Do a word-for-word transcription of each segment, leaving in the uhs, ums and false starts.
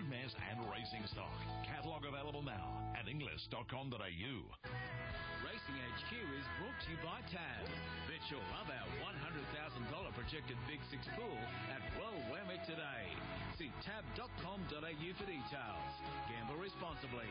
mares and racing stock. Catalogue available now at inglis dot com dot a u. Racing H Q is brought to you by Tab. Bet you'll love our one hundred thousand dollars projected Big Six pool at Well Whammy today. See tab dot com dot a u for details. Gamble responsibly.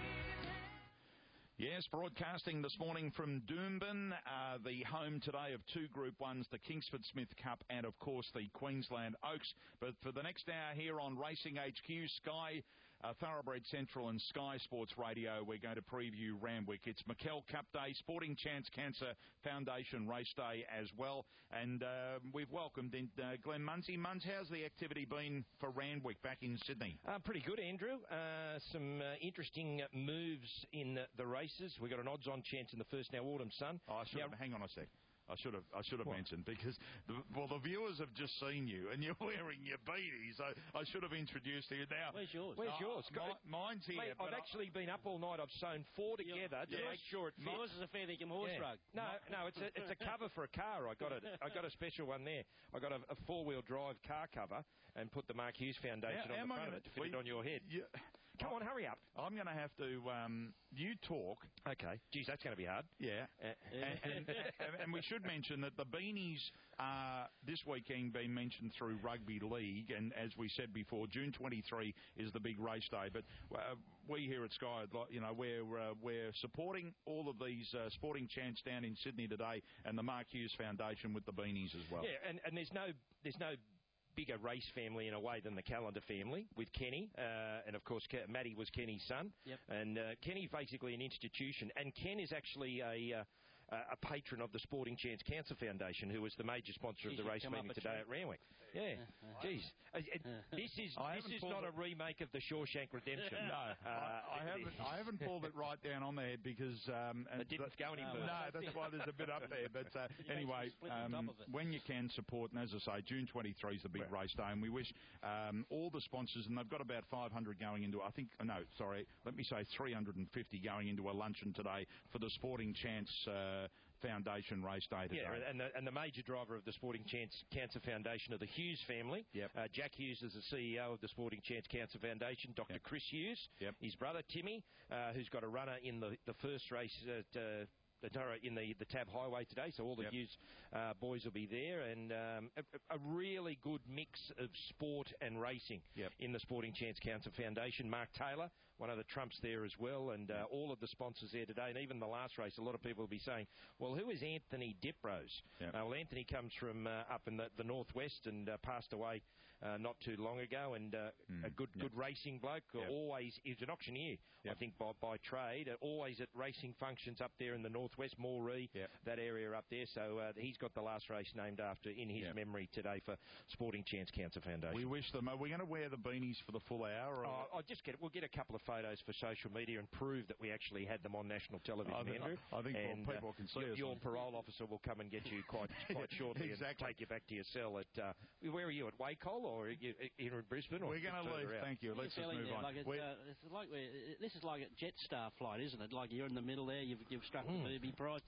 Yes, broadcasting this morning from Doomben, uh, the home today of two Group Ones, the Kingsford Smith Cup and, of course, the Queensland Oaks. But for the next hour here on Racing H Q, Sky, uh, Thoroughbred Central and Sky Sports Radio, we're going to preview Randwick. It's McKell Cup Day, Sporting Chance Cancer Foundation Race Day as well. And uh, we've welcomed in, uh, Glenn Munsey. Muns, how's the activity been for Randwick back in Sydney? Uh, pretty good, Andrew. Uh, some uh, interesting moves in the, the race. We've got an odds-on chance in the first now, Autumn Sun. Oh, I should now, have, hang on a sec. I should have I should have what? mentioned, because, the, well, the viewers have just seen you, and you're wearing your beanie, so I should have introduced you. Now, where's yours? Where's uh, yours? My, mine's here. Mate, I've I, actually been up all night. I've sewn four together to yes. make sure it fits. Yours is a fair dinkum horse yeah. rug. No, no, it's a it's a cover for a car. I got it. I got a special one there. I got a, a four-wheel drive car cover and put the Mark Hughes Foundation How, on the front gonna, of it to fit it on your head. You, Come on, hurry up. I'm going to have to. Um, you talk. Okay. Geez, that's going to be hard. Yeah. Uh, and, and, and we should mention that the beanies are this weekend being mentioned through Rugby League, and as we said before, June twenty-third is the big race day. But uh, we here at Sky, you know, we're uh, we're supporting all of these uh, sporting chants down in Sydney today, and the Mark Hughes Foundation with the beanies as well. Yeah, and, and there's no there's no. bigger race family in a way than the Callender family with Kenny, uh, and of course Ke- Matty was Kenny's son, yep. and uh, Kenny's basically an institution, and Ken is actually a uh, a patron of the Sporting Chance Cancer Foundation, who was the major sponsor Jeez, of the race meeting today tree. at Randwick. Yeah, uh, jeez, uh, uh, this is this is not a remake of the Shawshank Redemption. No, uh, I, I haven't. I haven't pulled it right down on the head because um, it didn't but, go any further. No, that's why there's a bit up there. But uh, anyway, um, when you can support, and as I say, June twenty-third is the big right. race day, and we wish um, all the sponsors, and they've got about five hundred going into. I think no, sorry, let me say three hundred fifty going into a luncheon today for the Sporting Chance uh, Foundation race day today. Yeah, and the, and the major driver of the Sporting Chance Cancer Foundation are the Hughes family. Yep. Uh, Jack Hughes is the C E O of the Sporting Chance Cancer Foundation. Doctor Yep. Chris Hughes, yep. his brother Timmy, uh, who's got a runner in the, the first race at... Uh, in the, the Tab Highway today, so all the yep. Hughes uh, boys will be there, and um, a, a really good mix of sport and racing yep. in the Sporting Chance Cancer Foundation. Mark Taylor, one of the trumps there as well, and uh, all of the sponsors there today, and even the last race, a lot of people will be saying, well, who is Anthony Diprose? Yep. Uh, well, Anthony comes from uh, up in the, the northwest and uh, passed away uh, not too long ago, and uh, mm. a good yep. good racing bloke, yep. always, he's an auctioneer, yep. I think, by, by trade, uh, always at racing functions up there in the northwest, Moree, yep. that area up there. So uh, he's got the last race named after in his yep. memory today for Sporting Chance Cancer Foundation. We wish them. Are we going to wear the beanies for the full hour? Or? Oh, I'll just get we'll get a couple of photos for social media and prove that we actually had them on national television, I think, Andrew. I think and, people uh, can see your, us. Your parole officer will come and get you quite quite shortly exactly. and take you back to your cell at. Uh, where are you, at Wacol or are you here in Brisbane? Or we're going to leave. Thank you. Let's just move on. Like it's, uh, it's like this is like a Jetstar flight, isn't it? Like you're in the middle there. You've you've struck mm. the booby prize.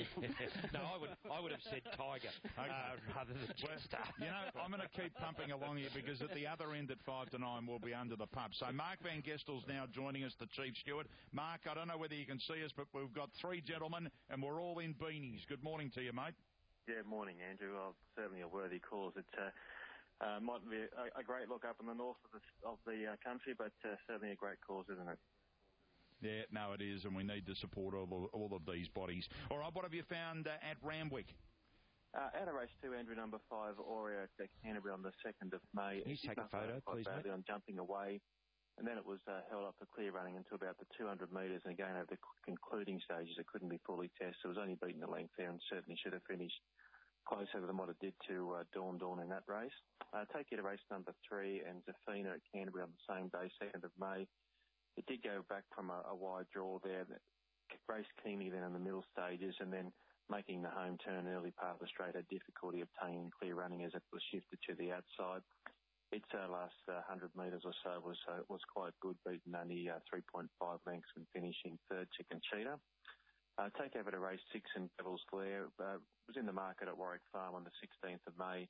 No, I would I would have said Tiger uh, rather than Jetstar. You know, I'm going to keep pumping along here because at the other end at five to nine we'll be under the pub. So Mark Van Gestel's now joining us, the Chief Steward. Mark, I don't know whether you can see us, but we've got three gentlemen and we're all in beanies. Good morning to you, mate. Yeah, morning, Andrew. Well, certainly a worthy cause. It uh, uh, might be a, a great look up in the north of the, of the uh, country, but uh, certainly a great cause, isn't it? Yeah, no, it is, and we need to support all of, all of these bodies. All right, what have you found uh, at Randwick? Uh, out of race two, Andrew, number five, Aurea at Canterbury on the second of May. Can you take a photo, please, mate? On jumping away, and then it was uh, held up for clear running until about the two hundred metres, and again over the concluding stages it couldn't be fully tested. It was only beaten the length there and certainly should have finished closer than what it did to uh, Dawn Dawn in that race. Uh, take you to race number three, and Zafina at Canterbury on the same day, second of May. It did go back from a, a wide draw there, raced keenly then in the middle stages, and then making the home turn early part of the straight had difficulty obtaining clear running as it was shifted to the outside. Its uh, last uh, one hundred metres or so was uh, was quite good, beaten only uh, three point five lengths and finishing third to Conchita. Uh, take over to race six in Devil's Glare. Uh, was in the market at Warwick Farm on the sixteenth of May.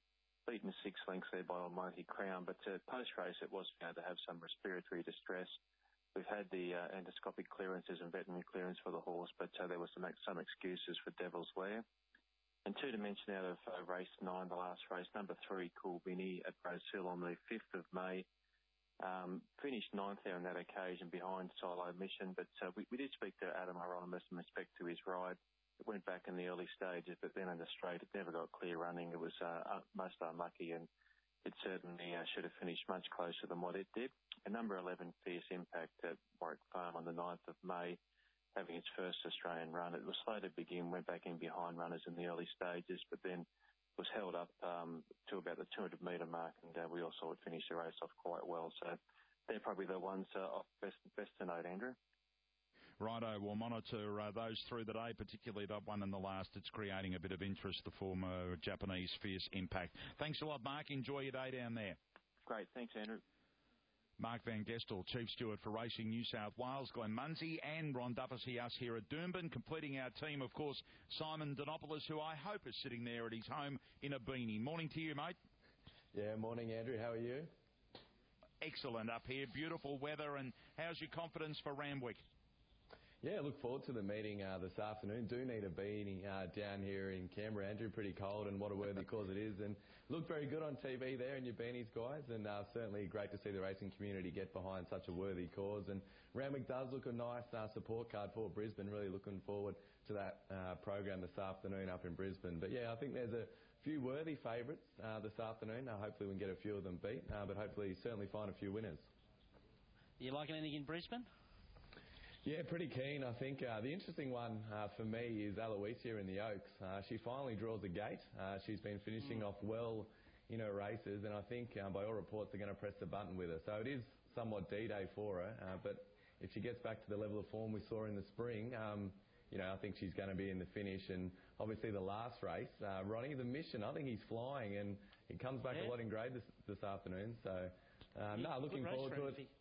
beaten six lengths there by Almighty Crown, but uh, post-race it was found to have some respiratory distress. We've had the uh, endoscopic clearances and veterinary clearance for the horse, but uh, there were some some excuses for Devil's Lair. And two to mention out of uh, race nine, the last race, number three, Cool Vinny at Rose Hill on the fifth of May. Um, finished ninth there on that occasion behind Silo Mission, but uh, we, we did speak to Adam Hieronymus in respect to his ride. It went back in the early stages, but then in the straight, it never got clear running. It was uh, most unlucky, and it certainly uh, should have finished much closer than what it did. And number eleven, Fierce Impact at Warwick Farm on the ninth of May, having its first Australian run. It was slow to begin, went back in behind runners in the early stages, but then was held up um, to about the two hundred metre mark, and uh, we all saw it finish the race off quite well. So they're probably the ones uh, off best, best to note, Andrew. Righto, we'll monitor uh, those through the day, particularly that one in the last. It's creating a bit of interest, the former Japanese Fierce Impact. Thanks a lot, Mark. Enjoy your day down there. Great. Thanks, Andrew. Mark Van Gestel, Chief Steward for Racing New South Wales, Glenn Munsey and Ron Duffy, us here at Doomben. Completing our team, of course, Simon Dinopoulos, who I hope is sitting there at his home in a beanie. Morning to you, mate. Yeah, morning, Andrew. How are you? Excellent up here. Beautiful weather. And how's your confidence for Randwick? Yeah, look forward to the meeting uh, this afternoon. Do need a beanie uh, down here in Canberra, Andrew. Pretty cold, and what a worthy cause it is. And looked very good on T V there in your beanies, guys. And uh, certainly great to see the racing community get behind such a worthy cause. And Randwick does look a nice uh, support card for Brisbane. Really looking forward to that uh, program this afternoon up in Brisbane. But yeah, I think there's a few worthy favourites uh, this afternoon. Uh, hopefully we can get a few of them beat, uh, but hopefully certainly find a few winners. You like anything in Brisbane? Yeah, pretty keen. I think uh, the interesting one uh, for me is Aloysia in the Oaks. Uh, she finally draws a gate. Uh, she's been finishing mm. off well in her races, and I think um, by all reports they're going to press the button with her. So it is somewhat D-Day for her, uh, but if she gets back to the level of form we saw in the spring, um, you know, I think she's going to be in the finish. And obviously the last race, uh, Ronnie, the Mission, I think he's flying, and he comes back yeah. a lot in grade this, this afternoon. So, uh, no, looking forward to it.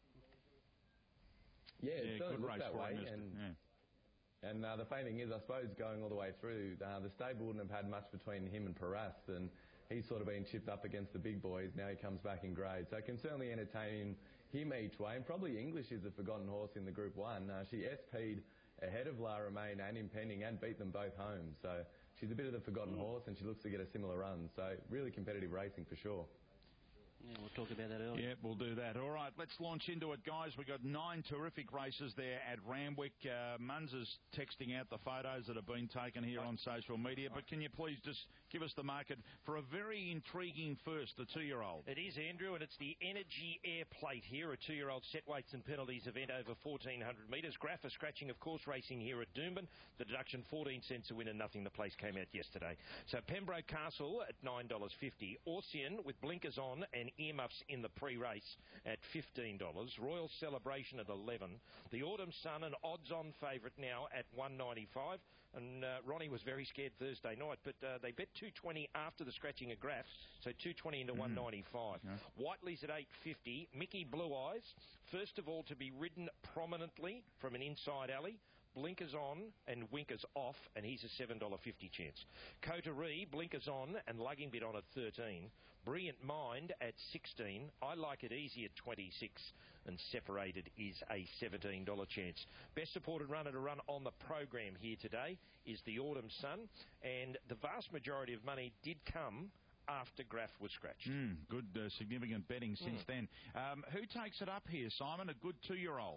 Yeah, it yeah, certainly looks that way. Him, and yeah. and uh, the funny thing is, I suppose, going all the way through, uh, the stable wouldn't have had much between him and Paras, and he's sort of been chipped up against the big boys. Now he comes back in grade. So I can certainly entertain him each way. And probably English is a forgotten horse in the Group one. Uh, she S P'd ahead of Lara Main and Impending and beat them both home. So she's a bit of the forgotten mm. horse, and she looks to get a similar run. So really competitive racing for sure. Yeah, we'll talk about that earlier. Yeah, we'll do that. All right, let's launch into it, guys. We've got nine terrific races there at Randwick. Uh, Munz is texting out the photos that have been taken here on social media, but can you please just give us the market for a very intriguing first, the two-year-old? It is, Andrew, and it's the Energy Air Plate here, a two-year-old set weights and penalties event over fourteen hundred metres. Graph for scratching, of course, racing here at Doomben. The deduction, fourteen cents a win and nothing. The place came out yesterday. So Pembroke Castle at nine dollars fifty. Orsian with blinkers on and earmuffs in the pre-race at fifteen dollars. Royal Celebration at eleven dollars. The Autumn Sun, an odds-on favourite now at one ninety-five. And uh, Ronnie was very scared Thursday night, but uh, they bet two twenty after the scratching of Graph, so two twenty into mm. one ninety-five. Yeah. Whiteley's at eight fifty. Mickey Blue Eyes, first of all to be ridden prominently from an inside alley. Blinkers on and winkers off, and he's a seven dollars fifty chance. Coterie, blinkers on and lugging bit on at thirteen. Brilliant Mind at sixteen. I Like It Easy at twenty-six. And Separated is a seventeen dollars chance. Best supported runner to run on the program here today is the Autumn Sun, and the vast majority of money did come after Graph was scratched. Mm, good, uh, significant betting since mm. then. Um, who takes it up here, Simon? A good two-year-old.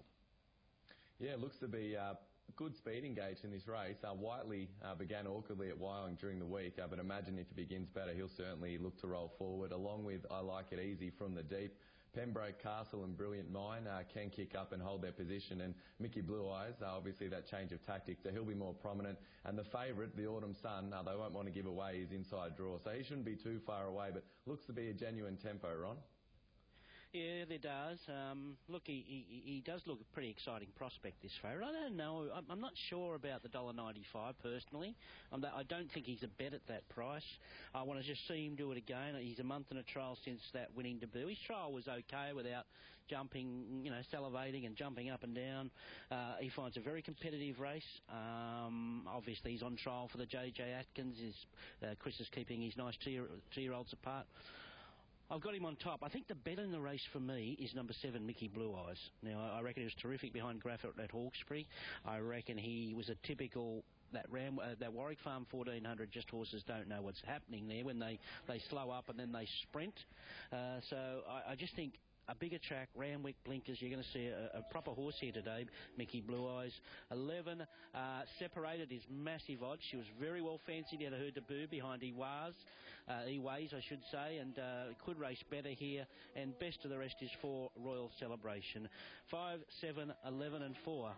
Yeah, looks to be uh, good speed engaged in this race. Uh, Whiteley uh, began awkwardly at Wyong during the week, uh, but imagine if he begins better, he'll certainly look to roll forward, along with I Like It Easy from the deep. Pembroke Castle and Brilliant Mind uh, can kick up and hold their position, and Mickey Blue Eyes, uh, obviously that change of tactics, so he'll be more prominent. And the favourite, the Autumn Sun, uh, they won't want to give away his inside draw, so he shouldn't be too far away, but looks to be a genuine tempo, Ron. Yeah, there does. Um, look, he, he he does look a pretty exciting prospect, this favourite. I don't know. I'm, I'm not sure about the one dollar ninety-five personally. I'm that, I don't think he's a bet at that price. I want to just see him do it again. He's a month in a trial since that winning debut. His trial was okay without jumping, you know, salivating and jumping up and down. Uh, he finds a very competitive race. Um, obviously, he's on trial for the J J Atkins. His, uh, Chris is keeping his nice two-year, two-year-olds apart. I've got him on top. I think the bet in the race for me is number seven, Mickey Blue Eyes. Now, I reckon he was terrific behind Graff at, at Hawkesbury. I reckon he was a typical... That Ram, uh, that Warwick Farm fourteen hundred, just horses don't know what's happening there when they, they slow up and then they sprint. Uh, so I, I just think a bigger track, Ramwick, Blinkers, you're going to see a, a proper horse here today, Mickey Blue Eyes. eleven, uh, Separated is massive odds. She was very well fancied out of her debut behind Eways, uh, Eways, I should say, and uh, could race better here. And best of the rest is for Royal Celebration. five, seven, eleven and four.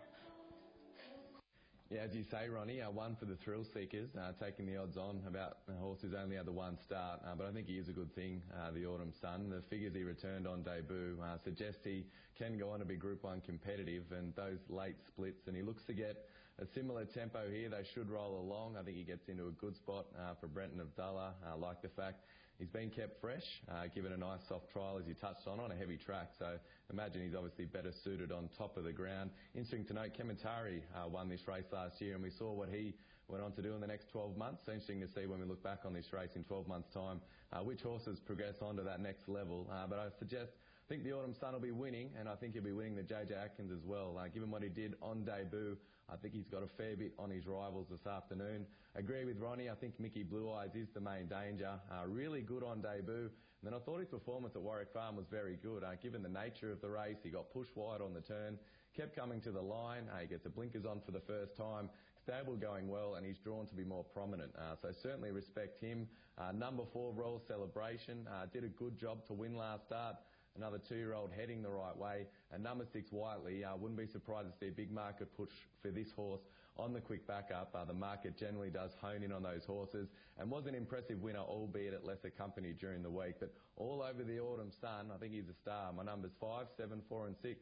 Yeah, as you say, Ronnie, uh, one for the thrill seekers, uh, taking the odds on about a horse who's only had the one start, uh, but I think he is a good thing, uh, the Autumn Sun. The figures he returned on debut uh, suggest he can go on to be Group one competitive, and those late splits, and he looks to get a similar tempo here. They should roll along. I think he gets into a good spot uh, for Brenton Abdullah. I uh, like the fact he's been kept fresh, uh, given a nice soft trial, as you touched on, on a heavy track. So imagine he's obviously better suited on top of the ground. Interesting to note, Kementari uh, won this race last year, and we saw what he went on to do in the next twelve months. So interesting to see when we look back on this race in twelve months' time, uh, which horses progress on to that next level. Uh, but I suggest... I think the Autumn Sun will be winning, and I think he'll be winning the J J Atkins as well. Uh, given what he did on debut, I think he's got a fair bit on his rivals this afternoon. Agree with Ronnie, I think Mickey Blue Eyes is the main danger. Uh, really good on debut. And then I thought his performance at Warwick Farm was very good. Uh, given the nature of the race, he got pushed wide on the turn, kept coming to the line. Uh, he gets the blinkers on for the first time. Stable going well, and he's drawn to be more prominent. Uh, so certainly respect him. Uh, number four, Royal Celebration, uh, did a good job to win last start. Another two-year-old heading the right way. And number six, Whiteley, uh, wouldn't be surprised to see a big market push for this horse on the quick backup. Uh, the market generally does hone in on those horses, and was an impressive winner, albeit at lesser company during the week. But all over the Autumn Sun, I think he's a star. My numbers five, seven, four and six.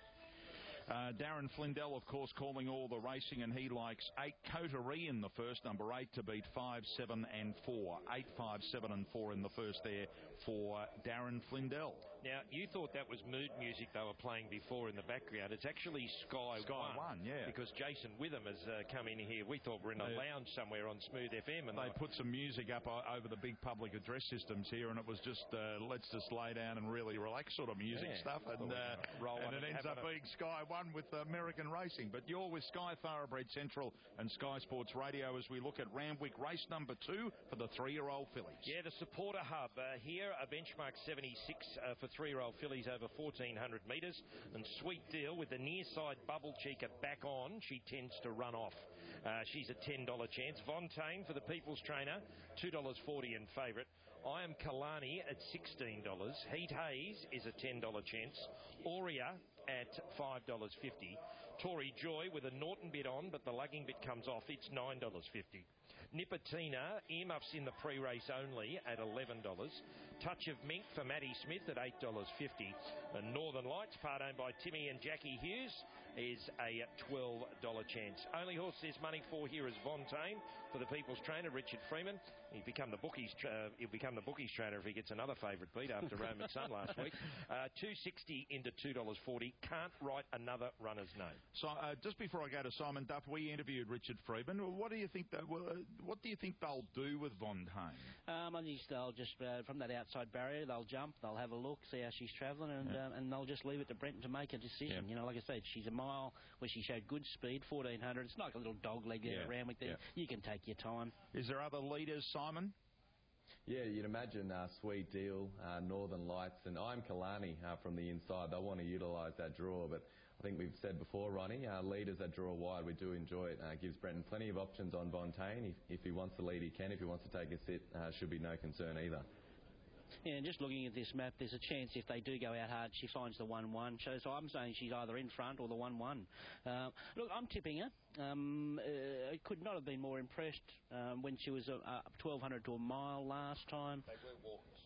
Uh, Darren Flindell, of course, calling all the racing, and he likes eight Coterie in the first, number eight, to beat five, seven and four. Eight, five, seven and four in the first there for Darren Flindell. Now, you thought that was mood music they were playing before in the background. It's actually Sky, Sky One. One, yeah. Because Jason Witham has uh, come in here. We thought we were in a they, lounge somewhere on Smooth F M. And they they put some music up over the big public address systems here, and it was just, uh, let's just lay down and really relax sort of music yeah. stuff. And, uh, roll and it ends up being Sky One with American Racing. But you're with Sky Thoroughbred Central and Sky Sports Radio as we look at Randwick race number two for the three-year-old fillies. Yeah, the supporter hub. Uh, here, a benchmark seventy-six uh, for three-year-old fillies over fourteen hundred metres. And Sweet Deal with the near side bubble cheeker back on, she tends to run off. Uh, she's a ten dollar chance. Vontaine for the People's Trainer, two dollars forty in favourite. I Am Kalani at sixteen dollars. Heat Hayes is a ten dollar chance. Aurea at five dollars fifty. Tory Joy with a Norton bid on, but the lugging bit comes off. It's nine dollars fifty. Nipotina, earmuffs in the pre-race only at eleven dollars. Touch of Mink for Maddie Smith at eight dollars fifty. And Northern Lights, part owned by Timmy and Jackie Hughes, is a twelve dollar chance. Only horse there's money for here is Vontaine for the People's Trainer, Richard Freeman. He'll become the bookies. Uh, he'll become the bookies trainer if he gets another favourite beat after Roman Sun last week. Uh, two sixty into two dollars forty. Can't write another runner's name. So uh, just before I go to Simon Duff, we interviewed Richard Freeman. What do you think? That, well, uh, what do you think they'll do with Vontaine? Um, I think they'll just uh, from that outside barrier, they'll jump, they'll have a look, see how she's travelling, and yeah. um, and they'll just leave it to Brenton to make a decision. Yeah. You know, like I said, she's a mile where she showed good speed, fourteen hundred. It's not like a little dog leg there yeah. at Randwick there. Yeah. You can take your time. Is there other leaders, Simon? Yeah, you'd imagine uh, Sweet Deal, uh, Northern Lights, and I'm Kalani uh, from the inside. They'll want to utilise that draw, but I think we've said before, Ronnie, uh, leaders that draw wide, we do enjoy it. Uh, gives Brenton plenty of options on Vontaine. If, if he wants to lead, he can. If he wants to take a sit, uh, should be no concern either. Yeah, and just looking at this map, there's a chance if they do go out hard, she finds the one one. So I'm saying she's either in front or the one one. Uh, look, I'm tipping her. Um, uh, I could not have been more impressed um, when she was uh, twelve hundred to a mile last time. They were walkers.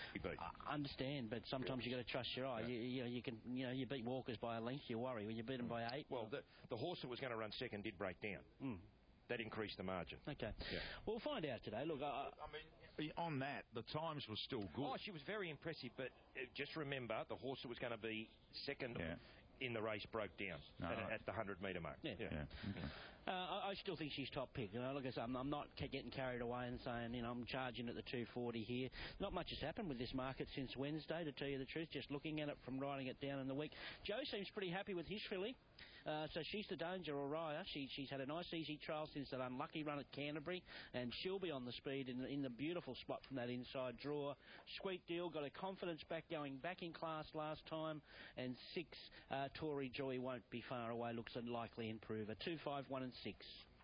I understand, but sometimes you got to trust your eye. Yeah. You, you know, you can, you know, you beat Walkers by a length, you worry. When you beat them by eight. Well, the, the horse that was going to run second did break down. Mm. That increased the margin. Okay. Yeah. We'll find out today. Look, I, I mean, on that, the times were still good. Oh, she was very impressive, but uh, just remember, the horse that was going to be second yeah. in the race broke down no, at, right. at the hundred metre mark. Yeah. yeah. yeah. Okay. Uh, I, I still think she's top pick. You know, look, I'm, I'm not getting carried away and saying, you know, I'm charging at the two forty here. Not much has happened with this market since Wednesday, to tell you the truth, just looking at it from writing it down in the week. Joe seems pretty happy with his filly. Uh, so she's the danger, Oriah. She, she's had a nice, easy trial since that unlucky run at Canterbury, and she'll be on the speed in, in the beautiful spot from that inside draw. Sweet Deal got her confidence back, going back in class last time, and six, uh, Tory Joy won't be far away, looks a likely improver. Two, five, one, and six.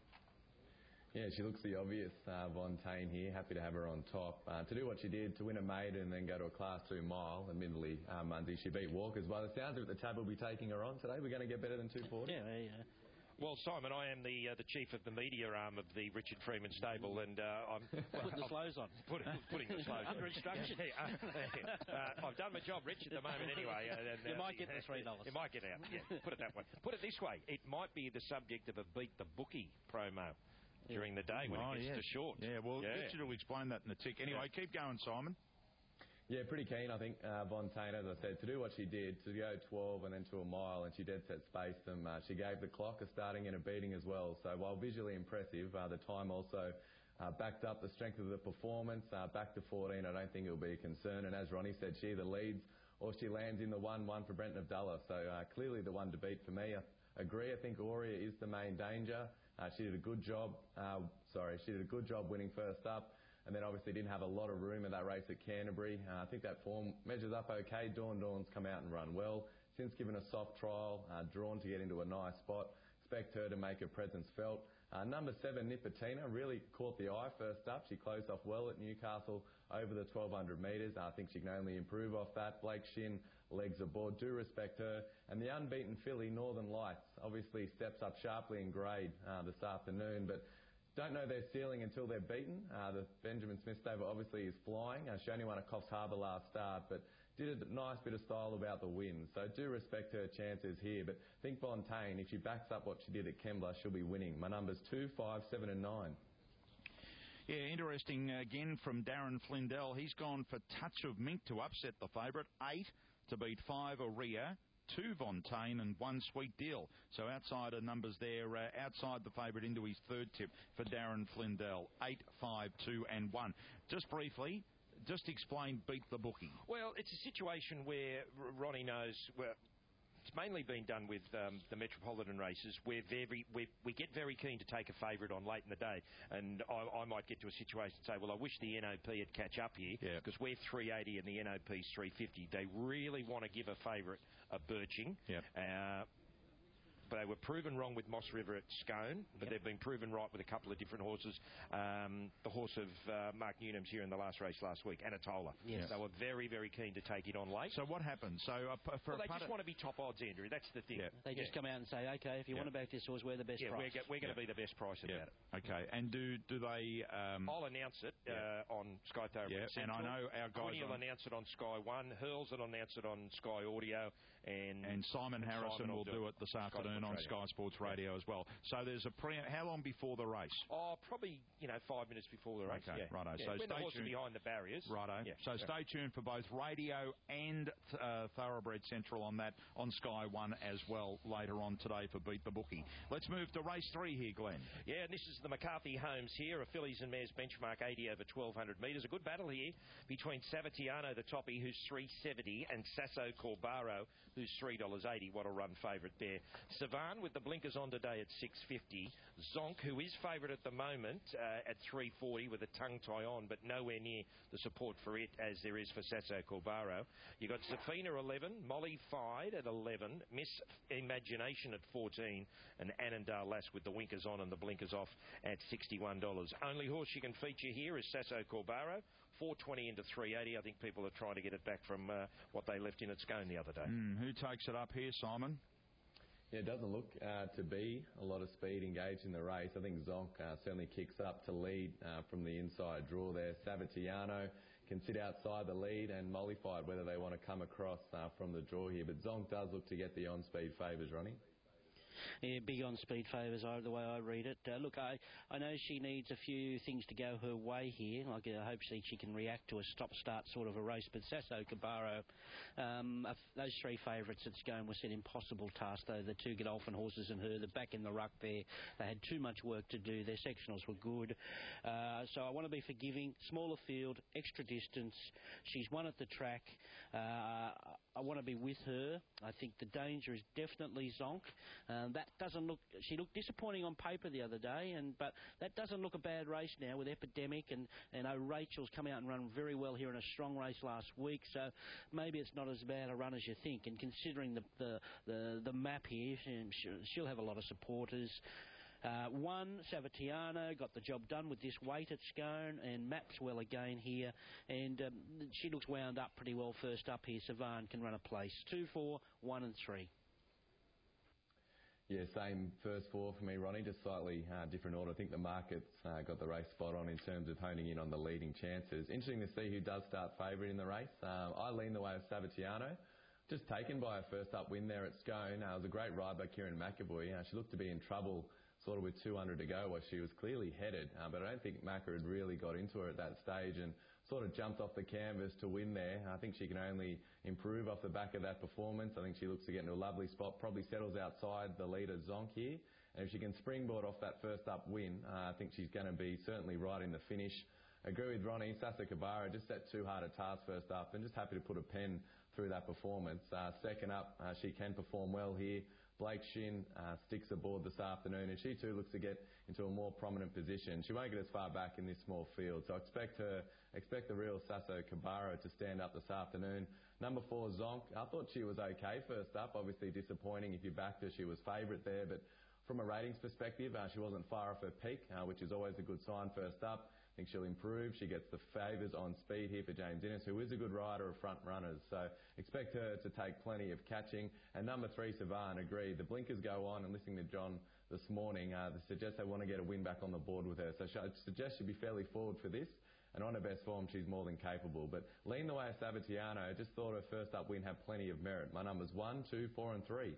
Yeah, she looks the obvious uh, Vontaine here. Happy to have her on top. Uh, to do what she did, to win a maiden and then go to a Class two mile, admittedly, uh, Monday, she beat Walkers. By the sounds of it, the tab will be taking her on today. We're going to get better than two forty. Yeah, yeah. Well, Simon, I am the uh, the chief of the media arm of the Richard Freeman stable, and uh, I'm well, putting the slows on. Put, putting the slows Under on. instruction. Yeah, uh, uh, I've done my job, Rich, at the moment anyway. Uh, and, uh, you might get the three dollars. You might get out. Yeah, put it that way. Put it this way: it might be the subject of a Beat the Bookie promo during the day when oh, it gets yeah. to short. Yeah, well, yeah. Richard will explain that in a tick. Anyway, yeah. keep going, Simon. Yeah, pretty keen, I think, uh, Vontaine, as I said, to do what she did, to go twelve and then to a mile, and she dead set spaced them. Uh, she gave the clock a starting and a beating as well. So while visually impressive, uh, the time also uh, backed up the strength of the performance. Uh, back to fourteen, I don't think it'll be a concern. And as Ronnie said, she either leads or she lands in the one one for Brenton Abdullah. So uh, clearly the one to beat for me. I agree, I think Aurea is the main danger. Uh, she did a good job, uh, sorry, she did a good job winning first up, and then obviously didn't have a lot of room in that race at Canterbury. Uh, I think that form measures up okay. Dawn Dawn's come out and run well. Since given a soft trial, uh, drawn to get into a nice spot. Expect her to make her presence felt. Uh, number seven, Nipotina, really caught the eye first up. She closed off well at Newcastle over the twelve hundred metres. I think she can only improve off that. Blake Shin, legs aboard, do respect her. And the unbeaten filly, Northern Lights, obviously steps up sharply in grade uh, this afternoon, but don't know their ceiling until they're beaten. Uh, the Benjamin Smith stable obviously is flying. Uh, she only won at Coffs Harbour last start, but did a nice bit of style about the win. So do respect her chances here, but think Fontaine, if she backs up what she did at Kembla, she'll be winning. My numbers two, five, seven and nine. Yeah, interesting again from Darren Flindell. He's gone for Touch of Mink to upset the favourite. Eight to beat five, Aurea. Two, Vontaine, and one, Sweet Deal. So outsider numbers there, uh, outside the favourite into his third tip for Darren Flindell. Eight, five, two, and one. Just briefly, just explain Beat the Bookie. Well, it's a situation where R- Ronnie knows... Well, it's mainly been done with um, the Metropolitan races. We're very, we we get very keen to take a favourite on late in the day, and I, I might get to a situation and say, well, I wish the N O P would catch up here, because yeah. we're three eighty and the N O P's three fifty. They really want to give a favourite a birching. Yep. Uh, But they were proven wrong with Moss River at Scone, but yep. they've been proven right with a couple of different horses. Um, the horse of uh, Mark Newnham's here in the last race last week, Anatola. Yes. They were very, very keen to take it on late. So what happened? So uh, for well, a they just want to be top odds, Andrew. That's the thing. Yeah. They just yeah. come out and say, okay, if you yeah. want to back this horse, we're the best yeah, price. We're, we're going to yeah. be the best price yeah. about it. Okay, and do do they... Um, I'll announce it yeah. uh, on Sky Thoroughbred yeah. Central. And I know our guys... Quinny will announce it on Sky One. Hurls will announce it on Sky Audio. And, and Simon and Harrison Simon will do do it this afternoon on Radio. Sky Sports Radio as well. So there's a pre... How long before the race? Oh, probably, you know, five minutes before the race. Okay, yeah. righto. Yeah. So when stay the horse tuned. are behind the barriers. Righto. Yeah. So yeah. stay tuned for both radio and uh, Thoroughbred Central on that on Sky One as well later on today for Beat the Bookie. Let's move to race three here, Glenn. Yeah, and this is the McCarthy Homes here, a fillies and mares benchmark eighty over twelve hundred metres. A good battle here between Savatiano, the toppy, who's three seventy, and Sasso Corbaro, who's three dollars eighty. What a run favourite there. Savan with the blinkers on today at six fifty. Zonk, who is favourite at the moment uh, at three forty with a tongue tie on, but nowhere near the support for it as there is for Sasso Corbaro. You've got Safina eleven, Molly Fide at eleven, Miss Imagination at fourteen, and Annandale Lass with the winkers on and the blinkers off at sixty-one dollars. Only horse you can feature here is Sasso Corbaro, four twenty into three eighty. I think people are trying to get it back from uh, what they left in at Scone the other day. Mm, who takes it up here, Simon? Yeah, it doesn't look uh, to be a lot of speed engaged in the race. I think Zonk uh, certainly kicks up to lead uh, from the inside draw there. Savatiano can sit outside the lead and mollify it, whether they want to come across uh, from the draw here. But Zonk does look to get the on-speed favours, Ronnie. Yeah, big on-speed favours, the way I read it. Uh, look, I, I know she needs a few things to go her way here. Like, I hope she, she can react to a stop-start sort of a race. But Sasso Cabarro, um, those three favourites that's going was an impossible task, though. The two Godolphin horses and her, they're back in the ruck there. They had too much work to do. Their sectionals were good. Uh, so I want to be forgiving. Smaller field, extra distance. She's won at the track. Uh, I want to be with her. I think the danger is definitely Zonk. Um, that doesn't look... She looked disappointing on paper the other day, and but that doesn't look a bad race now with Epidemic, and, and oh, Rachel's come out and run very well here in a strong race last week, so maybe it's not as bad a run as you think. And considering the the, the, the map here, she'll have a lot of supporters. Uh, one, Savatiano, got the job done with this weight at Scone, and maps well again here, and um, she looks wound up pretty well first up here. Savan can run a place. Two, four, one and three. Yeah, same first four for me, Ronnie, just slightly uh, different order. I think the market's uh, got the race spot on in terms of honing in on the leading chances. Interesting to see who does start favourite in the race. Um, I lean the way of Savatiano. Just taken by a first up win there at Scone. Uh, it was a great ride by Kieran McAvoy. Uh, she looked to be in trouble sort of with two hundred to go where she was clearly headed, uh, but I don't think Macca had really got into her at that stage and sort of jumped off the canvas to win there. I think she can only improve off the back of that performance. I think she looks to get into a lovely spot, probably settles outside the leader Zonk here, and if she can springboard off that first up win, uh, I think she's going to be certainly right in the finish. Agree with Ronnie. Sasso Cabarro just set too hard a task first up, and just happy to put a pen through that performance. Uh, second up, uh, she can perform well here. Blake Shin uh, sticks aboard this afternoon, and she too looks to get into a more prominent position. She won't get as far back in this small field, so I expect her, expect the real Sasso Cabarro to stand up this afternoon. Number four, Zonk. I thought she was okay first up. Obviously disappointing if you backed her. She was favourite there, but from a ratings perspective, uh, she wasn't far off her peak, uh, which is always a good sign first up. I think she'll improve. She gets the favours on speed here for James Innes, who is a good rider of front runners. So expect her to take plenty of catching. And number three, Savan, agreed. The blinkers go on, and listening to John this morning, uh, they suggest they want to get a win back on the board with her. So I suggest she'd be fairly forward for this. And on her best form, she's more than capable. But lean the way of Savatiano. Just thought her first up win had plenty of merit. My numbers one, two, four and three.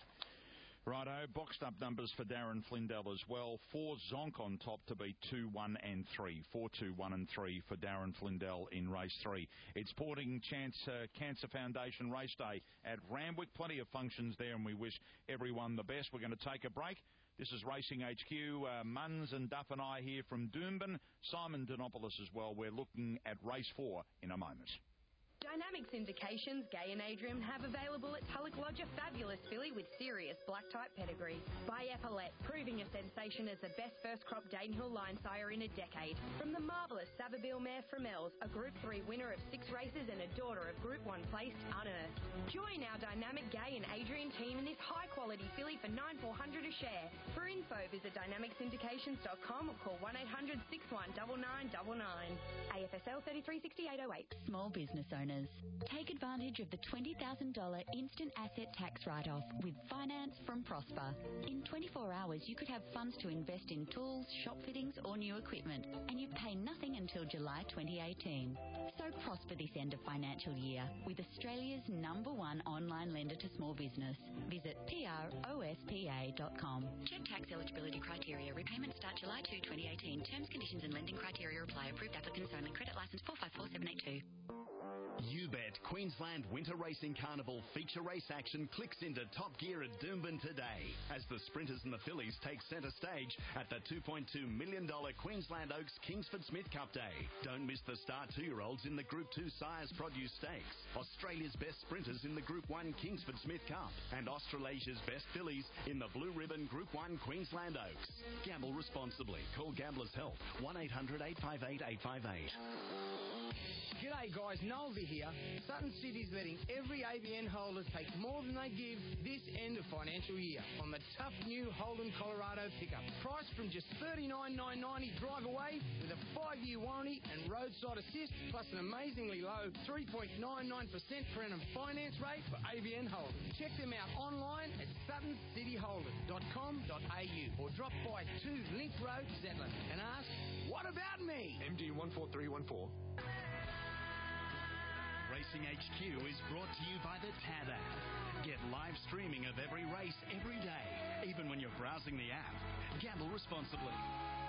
Righto, boxed up numbers for Darren Flindell as well. Four Zonk on top to be two, one and three. Four, two, one and three for Darren Flindell in race three. It's Sporting Chance uh, Cancer Foundation race day at Randwick. Plenty of functions there, and we wish everyone the best. We're going to take a break. This is Racing H Q. Uh, Munns and Duff and I here from Doomben. Simon Dinopoulos as well. We're looking at race four in a moment. Dynamic Syndications, Gay and Adrian have available at Tulloch Lodge a fabulous filly with serious black-type pedigree. By Epaulette, proving a sensation as the best first-crop Danehill line sire in a decade. From the marvellous Savabeel mare from Els, a Group three winner of six races and a daughter of Group one placed Unearthed. Join our dynamic Gay and Adrian team in this high-quality filly for nine thousand four hundred dollars a share. For info, visit dynamic syndications dot com or call one eight hundred, six one nine nine nine nine. A F S L thirty-three sixty-eight oh eight. Small business owners. Take advantage of the twenty thousand dollars instant asset tax write-off with finance from Prosper. In twenty-four hours, you could have funds to invest in tools, shop fittings or new equipment, and you pay nothing until July twenty eighteen. So prosper this end of financial year with Australia's number one online lender to small business. Visit prospa dot com. Check tax eligibility criteria. Repayment start July second, twenty eighteen. Terms, conditions and lending criteria apply. Approved applicants only. Credit license four five four seven eight two. You bet Queensland Winter Racing Carnival feature race action clicks into top gear at Doomben today as the sprinters and the fillies take centre stage at the two point two million dollars Queensland Oaks Kingsford Smith Cup Day. Don't miss the star two-year-olds in the Group two Sires Produce Stakes, Australia's best sprinters in the Group one Kingsford Smith Cup, and Australasia's best fillies in the Blue Ribbon Group one Queensland Oaks. Gamble responsibly. Call Gamblers Help one eight hundred, eight five eight, eight five eight. G'day guys, Nolby here. Sutton City's letting every A B N holder take more than they give this end of financial year on the tough new Holden Colorado pickup. Priced from just thirty-nine thousand nine hundred ninety drive away with a five-year warranty and roadside assist, plus an amazingly low three point nine nine percent per annum finance rate for A B N holders. Check them out online at sutton city holders dot com dot a u or drop by two Link Road, Zetland, and ask, what about me? M D one four three one four. Racing H Q is brought to you by the Tab app. Get live streaming of every race every day, even when you're browsing the app. Gamble responsibly.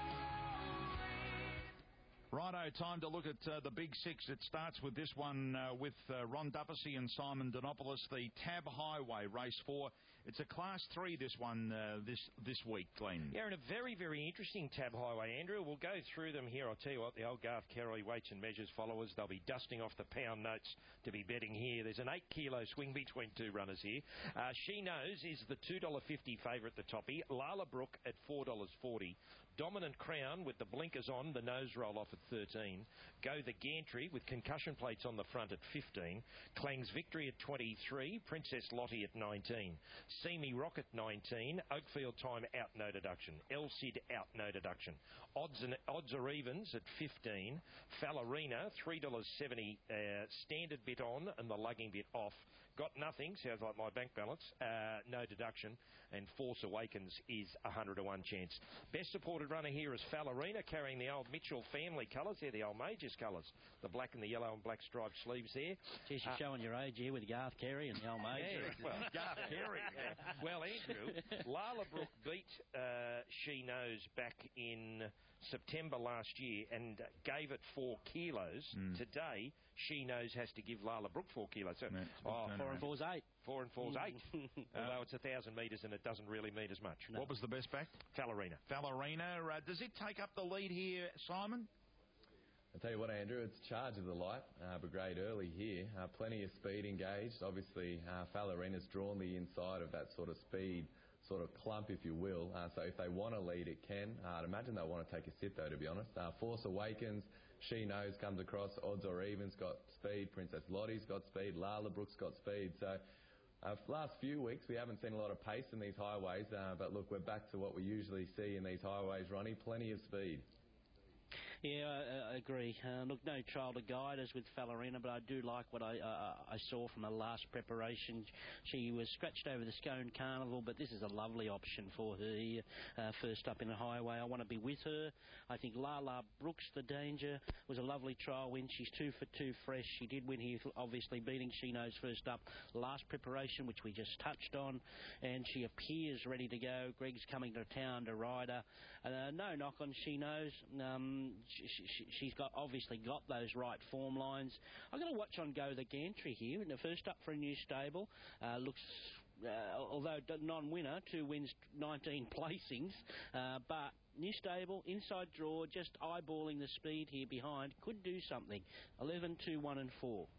Righto, time to look at uh, the Big Six. It starts with this one uh, with uh, Ron Duffy and Simon Dinopoulos, the Tab Highway, race four. It's a Class three, this one, uh, this this week, Glenn. Yeah, and a very, very interesting Tab Highway, Andrew. We'll go through them here. I'll tell you what, the old Garth Carroll weights and measures followers, they'll be dusting off the pound notes to be betting here. There's an eight kilo swing between two runners here. Uh, She Knows is the two dollars fifty favourite, the toppy. Lala Brook at four dollars forty. Dominant Crown with the blinkers on, the nose roll off at thirteen. Go the Gantry with concussion plates on the front at fifteen. Clang's Victory at twenty-three. Princess Lottie at nineteen. See Me Rock at nineteen. Oakfield Time out no deduction. El Cid out no deduction. Odds and odds are evens at fifteen. Fallerina three dollars seventy. Uh, standard bit on and the lugging bit off. Got Nothing, sounds like my bank balance, uh, no deduction, and Force Awakens is one hundred to one chance. Best supported runner here is Fallerina, carrying the old Mitchell family colours. They're the old Majors colours, the black and the yellow and black striped sleeves there. Geez, you're uh, showing your age here with Garth Carey and the old Majors. Yeah, well, Garth Carey. Yeah. Well, Andrew, Lala Brook beat uh, She Knows back in September last year and gave it four kilos. Mm. Today, She Knows has to give Lala Brook four kilos. So, yeah, oh, four and four's eight. Four and four's eight. Although it's a thousand metres and it doesn't really mean as much. No. What was the best back? Fallerina. Fallerina. Uh, does it take up the lead here, Simon? I'll tell you what, Andrew, it's Charge of the Light, uh, Brigade early here. Uh, plenty of speed engaged. Obviously, uh, Fallerina's drawn the inside of that sort of speed, sort of clump, if you will. Uh, so if they want to lead, it can. Uh, I'd imagine they'll want to take a sit, though, to be honest. Uh, Force Awakens, She Knows comes across. Odds or Evens got speed. Princess Lottie's got speed. Lala Brook's got speed. So uh, last few weeks, we haven't seen a lot of pace in these highways. Uh, but look, we're back to what we usually see in these highways, Ronnie. Plenty of speed. Yeah, I, I agree. Uh, look, no trial to guide us with Fallerina, but I do like what I uh, I saw from her last preparation. She was scratched over the Scone Carnival, but this is a lovely option for her here. Uh, first up in the highway, I want to be with her. I think Lala Brooks, the danger, was a lovely trial win. She's two for two fresh. She did win here, obviously beating She Knows first up. Last preparation, which we just touched on, and she appears ready to go. Greg's coming to town to ride her. Uh, no knock on She Knows. Um, She, she, she's got obviously got those right form lines. I'm going to watch on Go the Gantry here. In the first up for a new stable. Uh, looks, uh, although non-winner, two wins, nineteen placings. Uh, but new stable, inside draw, just eyeballing the speed here behind. Could do something. eleven, two, one and four.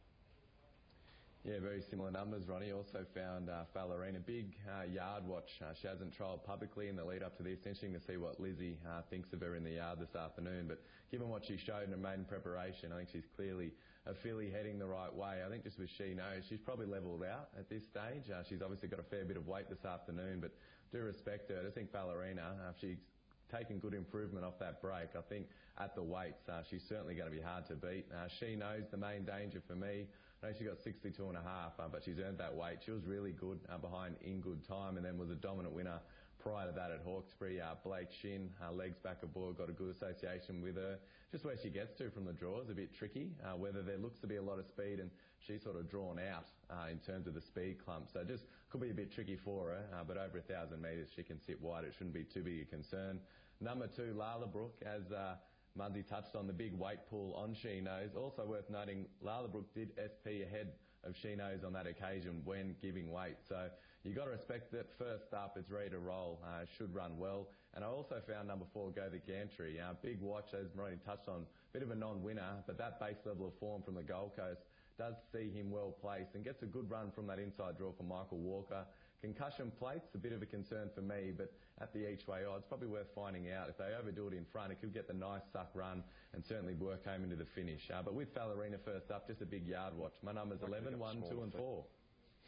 Yeah, very similar numbers, Ronnie. Also found uh, Fallerina. Big uh, yard watch. Uh, she hasn't trialled publicly in the lead up to this. Interesting to see what Lizzie uh, thinks of her in the yard this afternoon. But given what she showed in her maiden preparation, I think she's clearly a filly heading the right way. I think just with She Knows, she's probably levelled out at this stage. Uh, she's obviously got a fair bit of weight this afternoon, but do respect her. I just think Fallerina, uh, she's taken good improvement off that break. I think at the weights, uh, she's certainly going to be hard to beat. Uh, She Knows the main danger for me. I know she got sixty-two and a half, uh, but she's earned that weight. She was really good uh, behind In Good Time and then was a dominant winner prior to that at Hawkesbury. Uh, Blake Shin, uh, legs back aboard, got a good association with her. Just where she gets to from the draw is a bit tricky, uh, whether there looks to be a lot of speed and she's sort of drawn out uh, in terms of the speed clump. So just could be a bit tricky for her, uh, but over a thousand metres she can sit wide. It shouldn't be too big a concern. Number two, Lala Brook, as Uh, Munsey touched on the big weight pool on She Knows. Also worth noting, Lala Brook did S P ahead of She Knows on that occasion when giving weight. So you've got to respect that first up, it's ready to roll. Uh, should run well. And I also found number four, Go the Gantry. Uh, big watch, as Maroney touched on, bit of a non-winner, but that base level of form from the Gold Coast does see him well placed and gets a good run from that inside draw for Michael Walker. Concussion plates, a bit of a concern for me, but at the each way odds, probably worth finding out. If they overdo it in front, it could get the nice suck run and certainly work home into the finish. Uh, but with Fallerina first up, just a big yard watch. My number's eleven, one, two and four.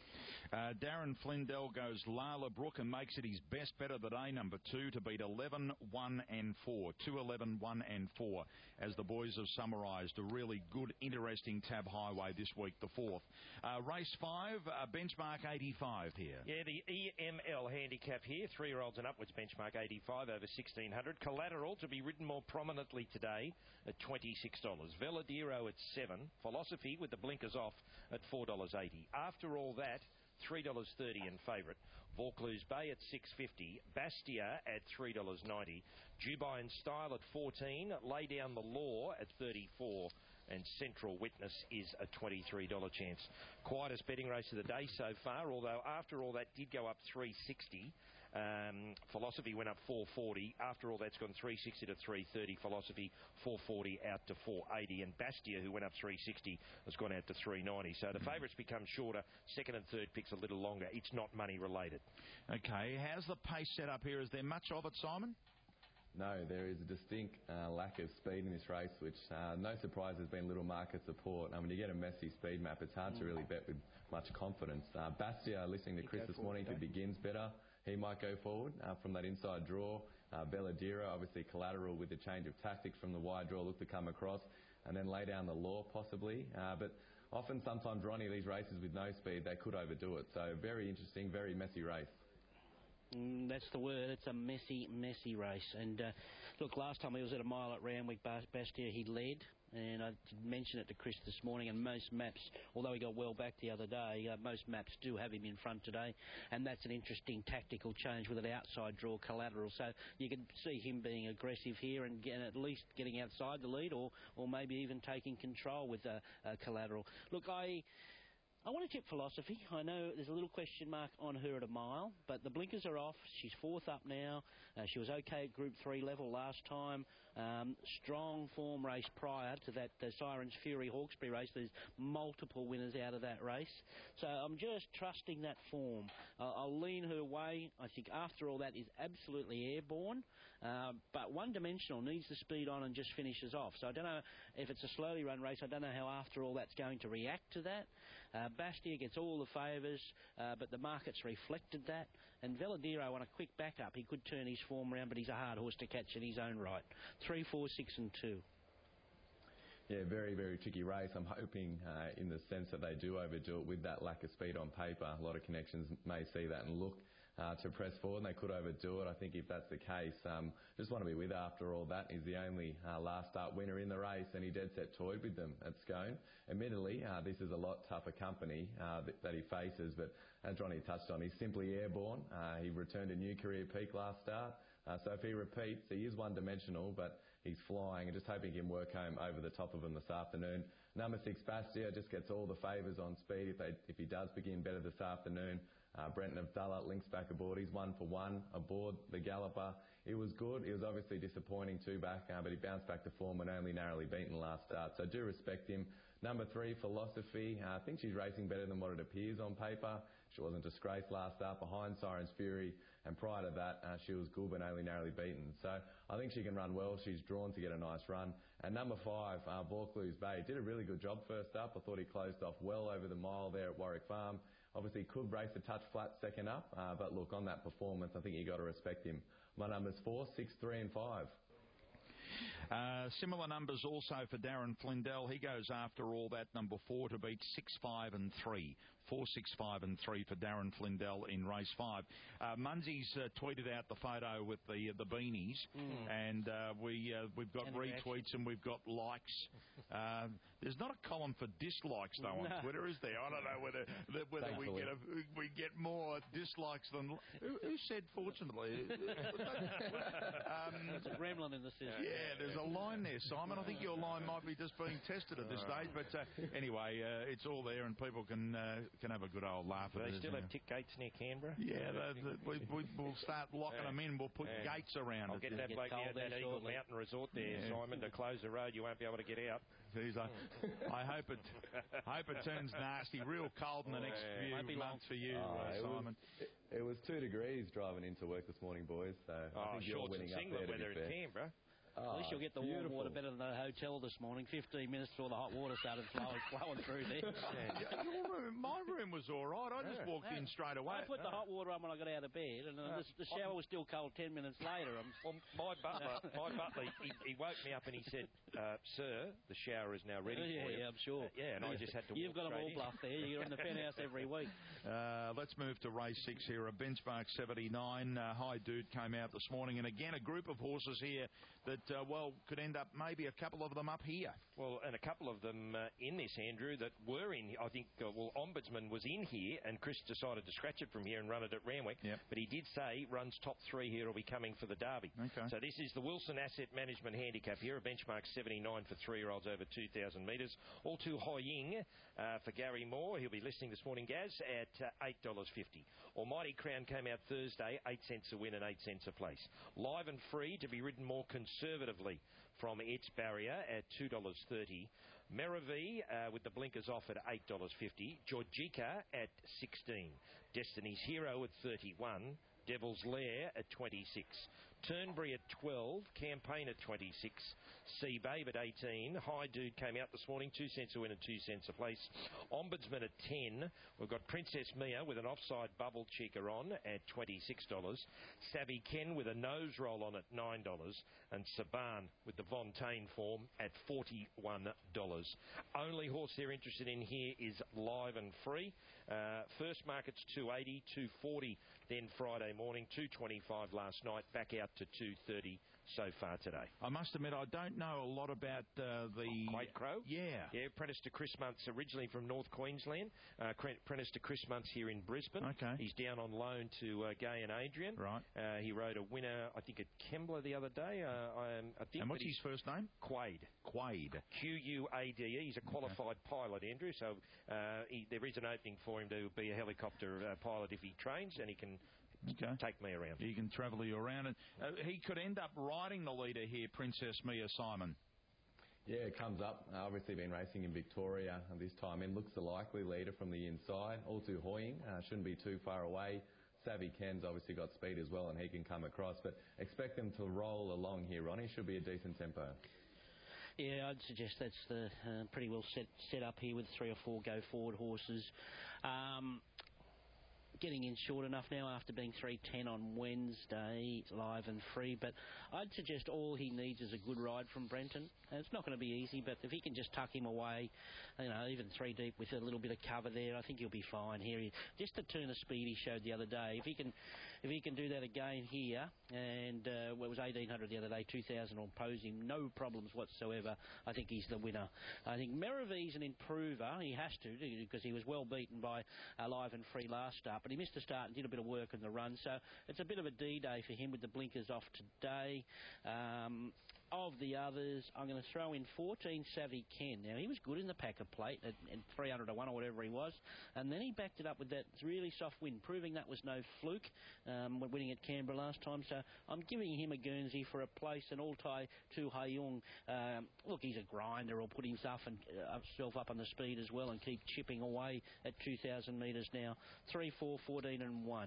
Uh, Darren Flindell goes Lala Brook and makes it his best bet of the day, number two, to beat eleven, one and four. two, eleven, one and four, as the boys have summarised. A really good, interesting Tab Highway this week, the fourth. Uh, race five, uh, benchmark eighty-five here. Yeah, the E M L handicap here, three-year-olds and upwards, benchmark eighty-five over sixteen hundred. Collateral to be ridden more prominently today at twenty-six dollars. Veladero at seven. Philosophy with the blinkers off at four dollars eighty. After all that, three dollars thirty in favourite. Vaucluse Bay at six dollars fifty. Bastia at three dollars ninety. Dubai in Style at fourteen dollars. Lay Down the Law at thirty-four dollars. And Central Witness is a twenty-three dollars chance. Quietest betting race of the day so far, although after all that did go up three dollars sixty. Um, Philosophy went up four dollars forty. After all that's gone three dollars sixty to three dollars thirty. Philosophy four dollars forty out to four dollars eighty. And Bastia, who went up three dollars sixty, has gone out to three dollars ninety. So the favourites become shorter. Second and third picks a little longer. It's not money related. Okay, how's the pace set up here? Is there much of it, Simon? No, there is a distinct uh, lack of speed in this race, which uh, no surprise has been little market support. And when you get a messy speed map, it's hard mm. to really bet with much confidence. Uh, Bastia, listening to Chris this morning, if he begins better, he might go forward uh, from that inside draw. Uh, Veladero, obviously collateral with the change of tactics from the wide draw, look to come across, and then Lay Down the Law possibly. Uh, but often, sometimes, Ronnie, these races with no speed, they could overdo it. So very interesting, very messy race. Mm, that's the word. It's a messy, messy race. And uh, look, last time he was at a mile at Randwick, Bastia, he led. And I did mention it to Chris this morning, and most maps, although he got well back the other day, uh, most maps do have him in front today, and that's an interesting tactical change with an outside draw collateral. So you can see him being aggressive here and getting, at least getting outside the lead, or, or maybe even taking control with a, a collateral. Look, I... I want to tip Philosophy. I know there's a little question mark on her at a mile, but the blinkers are off. She's fourth up now. Uh, she was okay at Group three level last time. Um, strong form race prior to that uh, Sirens Fury Hawkesbury race. There's multiple winners out of that race. So I'm just trusting that form. Uh, I'll lean her way. I think after all that is absolutely airborne, uh, but one-dimensional, needs the speed on and just finishes off. So I don't know if it's a slowly run race. I don't know how after all that's going to react to that. Uh, Bastia gets all the favours, uh, but the market's reflected that. And Veladero on a quick back-up, he could turn his form around, but he's a hard horse to catch in his own right. Three, four, six and two. Yeah, very, very tricky race. I'm hoping uh, in the sense that they do overdo it with that lack of speed on paper. A lot of connections may see that and look uh, to press forward, and they could overdo it. I think if that's the case, um, just want to be with after all that. He's the only uh, last start winner in the race, and he dead set toyed with them at Scone. Admittedly, uh, this is a lot tougher company uh, that, that he faces, but as Ronnie touched on, he's simply airborne. Uh, he returned a new career peak last start. Uh, so if he repeats, he is one-dimensional, but he's flying, and just hoping he can work home over the top of him this afternoon. Number six, Bastia, just gets all the favours on speed if they if he does begin better this afternoon. Uh, Brenton of Dulla links back aboard. He's one for one aboard the Galloper. It was good. It was obviously disappointing too back, uh, but he bounced back to form and only narrowly beaten last start. So I do respect him. Number three, Philosophy. Uh, I think she's racing better than what it appears on paper. She wasn't disgraced last start behind Sirens Fury, and prior to that, uh, she was good but only narrowly beaten. So I think she can run well. She's drawn to get a nice run. And number five, uh, Vaucluse Bay, did a really good job first up. I thought he closed off well over the mile there at Warwick Farm. Obviously, could race a touch flat second up, uh, but look, on that performance, I think you got to respect him. My numbers four, six, three, and five. Uh, similar numbers also for Darren Flindell. He goes after all that, number four, to beat six, five, and three. Four, six, five, and three for Darren Flindell in race five. Uh, Munsey's uh, tweeted out the photo with the uh, the beanies, mm. and uh, we uh, we've got and retweets and we've got likes. Uh, there's not a column for dislikes though on no. Twitter, is there? I don't know whether whether we get a, we get more dislikes than who, who said fortunately. um, There's a gremlin in the system. Yeah, there's a line there, Simon. I think your line might be just being tested at this stage, but uh, anyway, uh, it's all there and people can. Uh, can have a good old laugh Do at they it. still have tick gates near Canberra? Yeah, the, the, we, we, we'll start locking yeah. them in. We'll put yeah. gates around I'll it. get that bloke out that Eagle Mountain Resort there, yeah. Simon, to close the road. You won't be able to get out. Jeez, I, I hope it hope it turns nasty, real cold in the next yeah. few months for you, oh, uh, it Simon. Was, it, it was two degrees driving into work this morning, boys. So oh, I think you're shorts winning and up singlet there, weather in fair. Canberra. At least you'll get the beautiful. warm water better than the hotel this morning. Fifteen minutes before the hot water started flowing, flowing through there. Yeah. Your room, my room was all right. I just Yeah. walked Yeah. in straight away. I put the hot water on when I got out of bed, and uh, the, the shower was still cold ten minutes later. I'm... Well, my butler, my butler, he, he woke me up and he said, uh, "Sir, the shower is now ready yeah, for you." Yeah, I'm sure. Uh, yeah, and I just had to. You've walk got them all straight in. bluffed there. You're in the penthouse every week. Uh, let's move to race six here. A benchmark seventy-nine. Uh, High Dude came out this morning, and again a group of horses here that uh, well could end up maybe a couple of them up here. Well, and a couple of them uh, in this, Andrew, that were in. I think uh, well, Ombudsman was in here, and Chris decided to scratch it from here and run it at Randwick. Yep. But he did say runs top three here will be coming for the Derby. Okay. So this is the Wilson Asset Management Handicap here, a benchmark seventy-nine for three-year-olds over two thousand metres. All too Hoi Ying uh, for Gary Moore. He'll be listening this morning, Gaz, at uh, eight dollars fifty. Almighty Crown came out Thursday, eight cents a win and eight cents a place. Live and Free to be ridden more conservatively from its barrier at two dollars thirty. Meravi uh, with the blinkers off at eight dollars fifty. Georgica at sixteen. Destiny's Hero at thirty-one. Devil's Lair at twenty-six. Turnberry at twelve. Campaign at twenty-six. Sea Babe at eighteen. High Dude came out this morning, two cents a win and two cents a place. Ombudsman at ten. We've got Princess Mia with an offside bubble cheeker on at twenty-six dollars. Savvy Ken with a nose roll on at nine dollars. And Saban with the Fontaine form at forty-one dollars. Only horse they're interested in here is Live and Free. Uh, first market's two eighty, two forty, then Friday morning, two twenty-five last night, back out to two thirty so far today. I must admit, I don't know a lot about uh, the... Quade Crow? Yeah. Yeah, apprentice to Chris Muntz, originally from North Queensland. Uh, apprentice to Chris Muntz here in Brisbane. Okay. He's down on loan to uh, Gay and Adrian. Right. Uh, he rode a winner, I think, at Kembla the other day. Uh, I, am, I think and what's that his first name? Quade. Quade. Q U A D E. He's a qualified okay. pilot, Andrew, so uh, he, there is an opening for him to be a helicopter uh, pilot if he trains, and he can... Okay. Take me around. He can travel you around. And uh, he could end up riding the leader here, Princess Mia, Simon. Yeah, it comes up. Uh, obviously been racing in Victoria this time in. Looks the likely leader from the inside. All too Hoying. Uh, shouldn't be too far away. Savvy Ken's obviously got speed as well, and he can come across. But expect them to roll along here, Ronnie. Should be a decent tempo. Yeah, I'd suggest that's the uh, pretty well set set up here with three or four go forward horses. Um, Getting in short enough now after being three ten on Wednesday, Live and Free. But I'd suggest all he needs is a good ride from Brenton. And it's not going to be easy, but if he can just tuck him away, you know, even three deep with a little bit of cover there, I think he'll be fine here. Just the turn of speed he showed the other day. If he can, if he can do that again here, and uh, well, it was eighteen hundred the other day, two thousand on posing, no problems whatsoever. I think he's the winner. I think Meravi's an improver. He has to because he was well beaten by uh, Live and Free last start. But he missed a start and did a bit of work in the run, so it's a bit of a D-day for him with the blinkers off today. Um, of the others, I'm going to throw in fourteen Savvy Ken. Now, he was good in the Packer plate at, at three hundred to one or whatever he was, and then he backed it up with that really soft win, proving that was no fluke um, when winning at Canberra last time. So I'm giving him a Guernsey for a place, and Altai to Hayoung. Um, look, he's a grinder. He'll put himself, and, uh, himself up on the speed as well and keep chipping away at two thousand metres now. three, four, fourteen and one.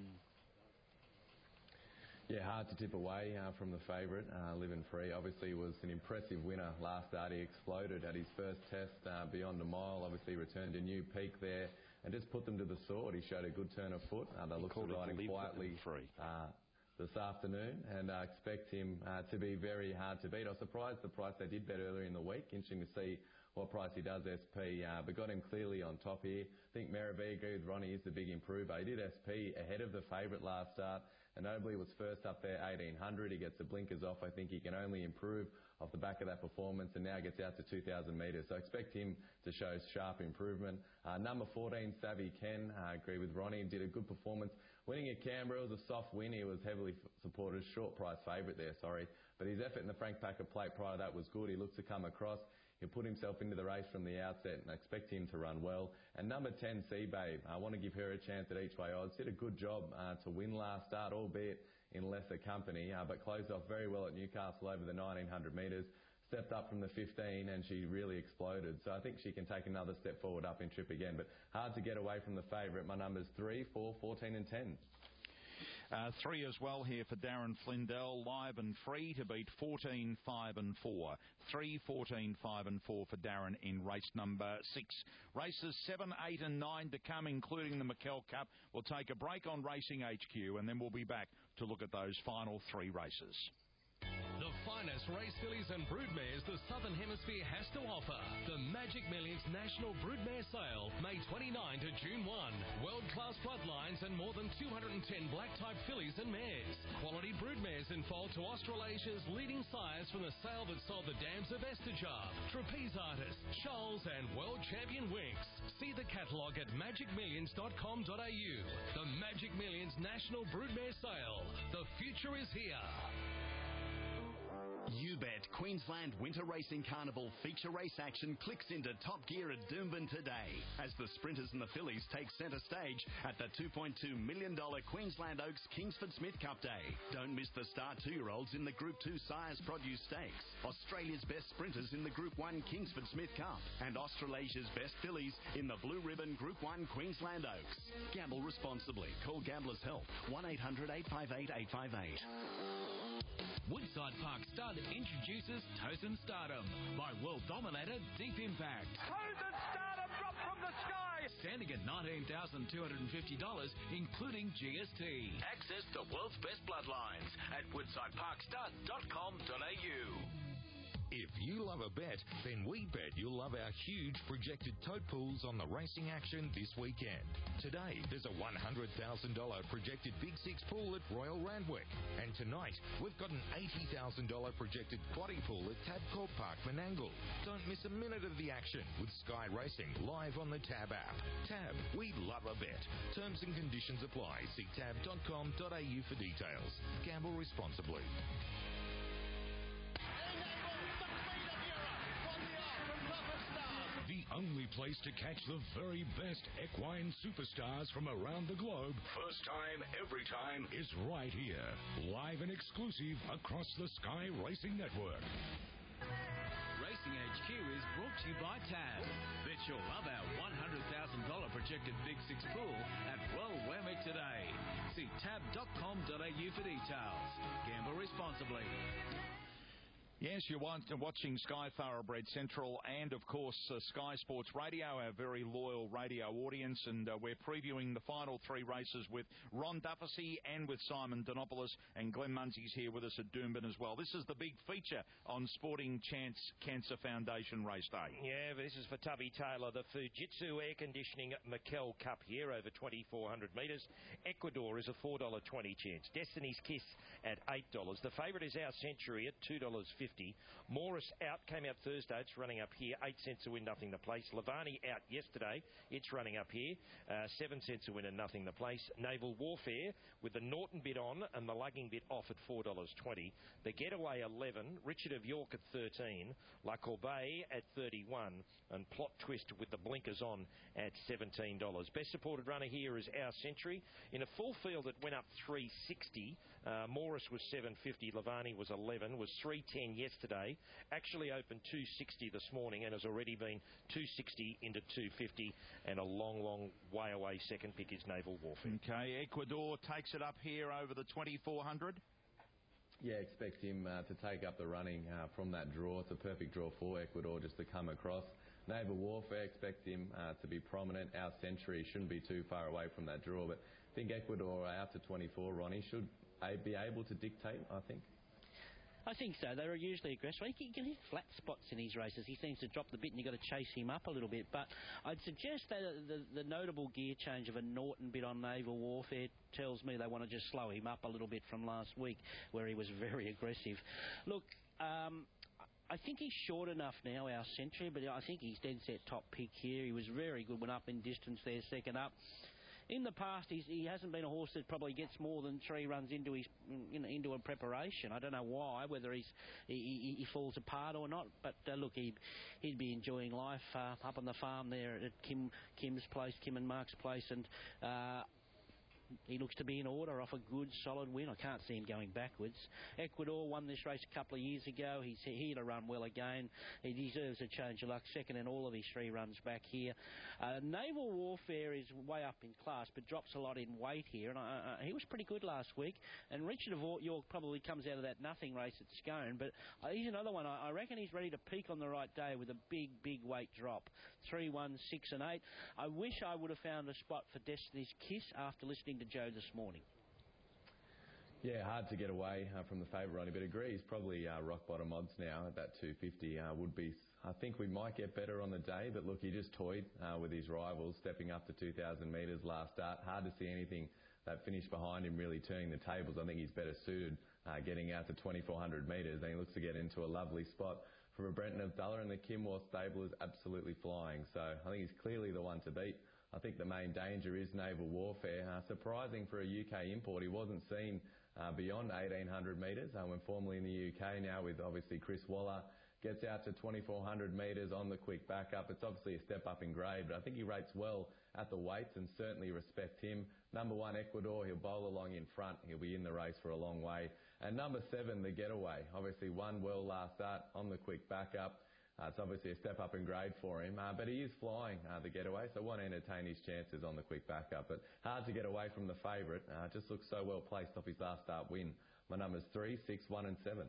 Yeah, hard to tip away uh, from the favourite, uh, Live and Free. Obviously was an impressive winner last start. He exploded at his first test uh, beyond a mile. Obviously returned a new peak there and just put them to the sword. He showed a good turn of foot. Uh, they looked riding quietly uh, this afternoon, and I uh, expect him uh, to be very hard to beat. I was surprised the price they did bet earlier in the week. Interesting to see what price he does S P, uh, but got him clearly on top here. I think Meravi, agree with Ronnie, is the big improver. He did S P ahead of the favourite last start, and notably was first up there, eighteen hundred. He gets the blinkers off. I think he can only improve off the back of that performance, and now gets out to two thousand metres. So expect him to show sharp improvement. Uh, number fourteen, Savvy Ken, I uh, agree with Ronnie, did a good performance. Winning at Canberra was a soft win. He was heavily f- supported, short price favourite there, sorry. But his effort in the Frank Packer plate prior to that was good. He looks to come across. He'll put himself into the race from the outset, and I expect him to run well. And number ten, Sea Babe, I want to give her a chance at each way odds. Did a good job uh, to win last start, albeit in lesser company, uh, but closed off very well at Newcastle over the nineteen hundred metres. Stepped up from the fifteen, and she really exploded. So I think she can take another step forward up in trip again. But hard to get away from the favourite. My numbers three, four, fourteen and ten. Uh, three as well here for Darren Flindell, live and free to beat fourteen, five and four. three, fourteen, five and four for Darren in race number six. Races seven, eight and nine to come, including the McKell Cup. We'll take a break on Racing H Q and then we'll be back to look at those final three races. The finest race fillies and broodmares the Southern Hemisphere has to offer. The Magic Millions National Broodmare Sale, May twenty-ninth to June first. World-class bloodlines and more than two hundred ten black-type fillies and mares. Quality broodmares in foal to Australasia's leading sires from the sale that sold the dams of Estejar, Trapeze Artist, Shoals and World Champion Winks. See the catalogue at magic millions dot com dot a u. The Magic Millions National Broodmare Sale. The future is here. UBet Queensland Winter Racing Carnival feature race action clicks into top gear at Doomben today as the sprinters and the fillies take centre stage at the two point two million dollars Queensland Oaks Kingsford Smith Cup Day. Don't miss the star two-year-olds in the Group two Sires Produce Stakes, Australia's best sprinters in the Group one Kingsford Smith Cup, and Australasia's best fillies in the Blue Ribbon Group one Queensland Oaks. Gamble responsibly. Call Gamblers Help one eight hundred, eight five eight, eight five eight. Woodside Park Stud introduces Tosin Stardom by world dominator Deep Impact. Tosin Stardom dropped from the sky! Standing at nineteen thousand two hundred fifty dollars, including G S T. Access the world's best bloodlines at woodside park stud dot com dot a u. If you love a bet, then we bet you'll love our huge projected tote pools on the racing action this weekend. Today, there's a one hundred thousand dollars projected Big Six pool at Royal Randwick. And tonight, we've got an eighty thousand dollars projected quaddie pool at Tabcorp Park, Menangle. Don't miss a minute of the action with Sky Racing live on the Tab app. Tab, we love a bet. Terms and conditions apply. See tab dot com dot a u for details. Gamble responsibly. The only place to catch the very best equine superstars from around the globe, first time, every time, is right here. Live and exclusive across the Sky Racing Network. Racing H Q is brought to you by Tab. Bet you'll love our one hundred thousand dollars projected Big Six pool at Well Whammy today. See tab dot com dot a u for details. Gamble responsibly. Yes, you're watching Sky Thoroughbred Central and, of course, uh, Sky Sports Radio, our very loyal radio audience, and uh, we're previewing the final three races with Ron Dufficy and with Simon Donopoulos, and Glenn Munsey's here with us at Doomben as well. This is the big feature on Sporting Chance Cancer Foundation Race Day. Yeah, but this is for Tubby Taylor, the Fujitsu Air Conditioning McKell Cup here over twenty-four hundred metres. Ecuador is a four dollars twenty chance. Destiny's Kiss at eight dollars. The favourite is Our Century at two dollars fifty. Morris out, came out Thursday. It's running up here. Eight cents a win, nothing the place. Lavani out yesterday. It's running up here. Uh, seven cents a win and nothing the place. Naval Warfare with the Norton bid on and the lugging bid off at four dollars twenty. The Getaway eleven. Richard of York at thirteen. La Corbeille at thirty-one. And Plot Twist with the blinkers on at seventeen dollars. Best supported runner here is Our Century. In a full field it went up three sixty. Uh, Morris was seven fifty. Lavani was eleven. Was three ten yesterday. Actually opened two sixty this morning and has already been two sixty into two fifty, and a long, long way away second pick is Naval Warfare. Okay, Ecuador takes it up here over the twenty-four hundred. Yeah, expect him uh, to take up the running uh, from that draw. It's a perfect draw for Ecuador just to come across. Naval Warfare, expect him uh, to be prominent. Our Century shouldn't be too far away from that draw, but I think Ecuador out to twenty-four, Ronnie, should be able to dictate, I think. I think so. They're usually aggressive. He can hit flat spots in his races. He seems to drop the bit and you've got to chase him up a little bit. But I'd suggest that the, the notable gear change of a Norton bit on Naval Warfare tells me they want to just slow him up a little bit from last week where he was very aggressive. Look, um, I think he's short enough now, Our Century, but I think he's dead set top pick here. He was very good when up in distance there, second up. In the past, he's, he hasn't been a horse that probably gets more than three runs into his you know, into a preparation. I don't know why, whether he's he, he falls apart or not. But uh, look, he'd he'd be enjoying life uh, up on the farm there at Kim Kim's place, Kim and Mark's place, and. Uh, he looks to be in order off a good, solid win. I can't see him going backwards. Ecuador won this race a couple of years ago. He's here to run well again. He deserves a change of luck. Second in all of his three runs back here. Uh, Naval Warfare is way up in class, but drops a lot in weight here. And I, uh, he was pretty good last week. And Richard of York probably comes out of that nothing race at Scone. But uh, he's another one. I, I reckon he's ready to peak on the right day with a big, big weight drop. Three, one, six, and eight. I wish I would have found a spot for Destiny's Kiss after listening to Joe this morning. Yeah, hard to get away uh, from the favourite, Ronnie, but agree he's probably uh, rock bottom odds now at that two fifty. Uh, would be, I think we might get better on the day, but look, he just toyed uh, with his rivals, stepping up to two thousand metres last start. Hard to see anything that finished behind him really turning the tables. I think he's better suited uh, getting out to twenty-four hundred metres, and he looks to get into a lovely spot for a Brenton Abdullah, and the Kimwar stable is absolutely flying. So I think he's clearly the one to beat. I think the main danger is Naval Warfare. Uh, surprising for a U K import, he wasn't seen uh, beyond eighteen hundred metres uh, when formerly in the U K. Now with obviously Chris Waller, gets out to twenty-four hundred metres on the quick backup. It's obviously a step up in grade, but I think he rates well at the weights and certainly respect him. Number one, Ecuador, he'll bowl along in front. He'll be in the race for a long way. And number seven, the Getaway. Obviously won well last start on the quick backup. Uh, it's obviously a step up in grade for him, uh, but he is flying uh, the Getaway, so want to entertain his chances on the quick backup. But hard to get away from the favourite. Uh, just looks so well placed off his last start win. My numbers three, six, one, and seven.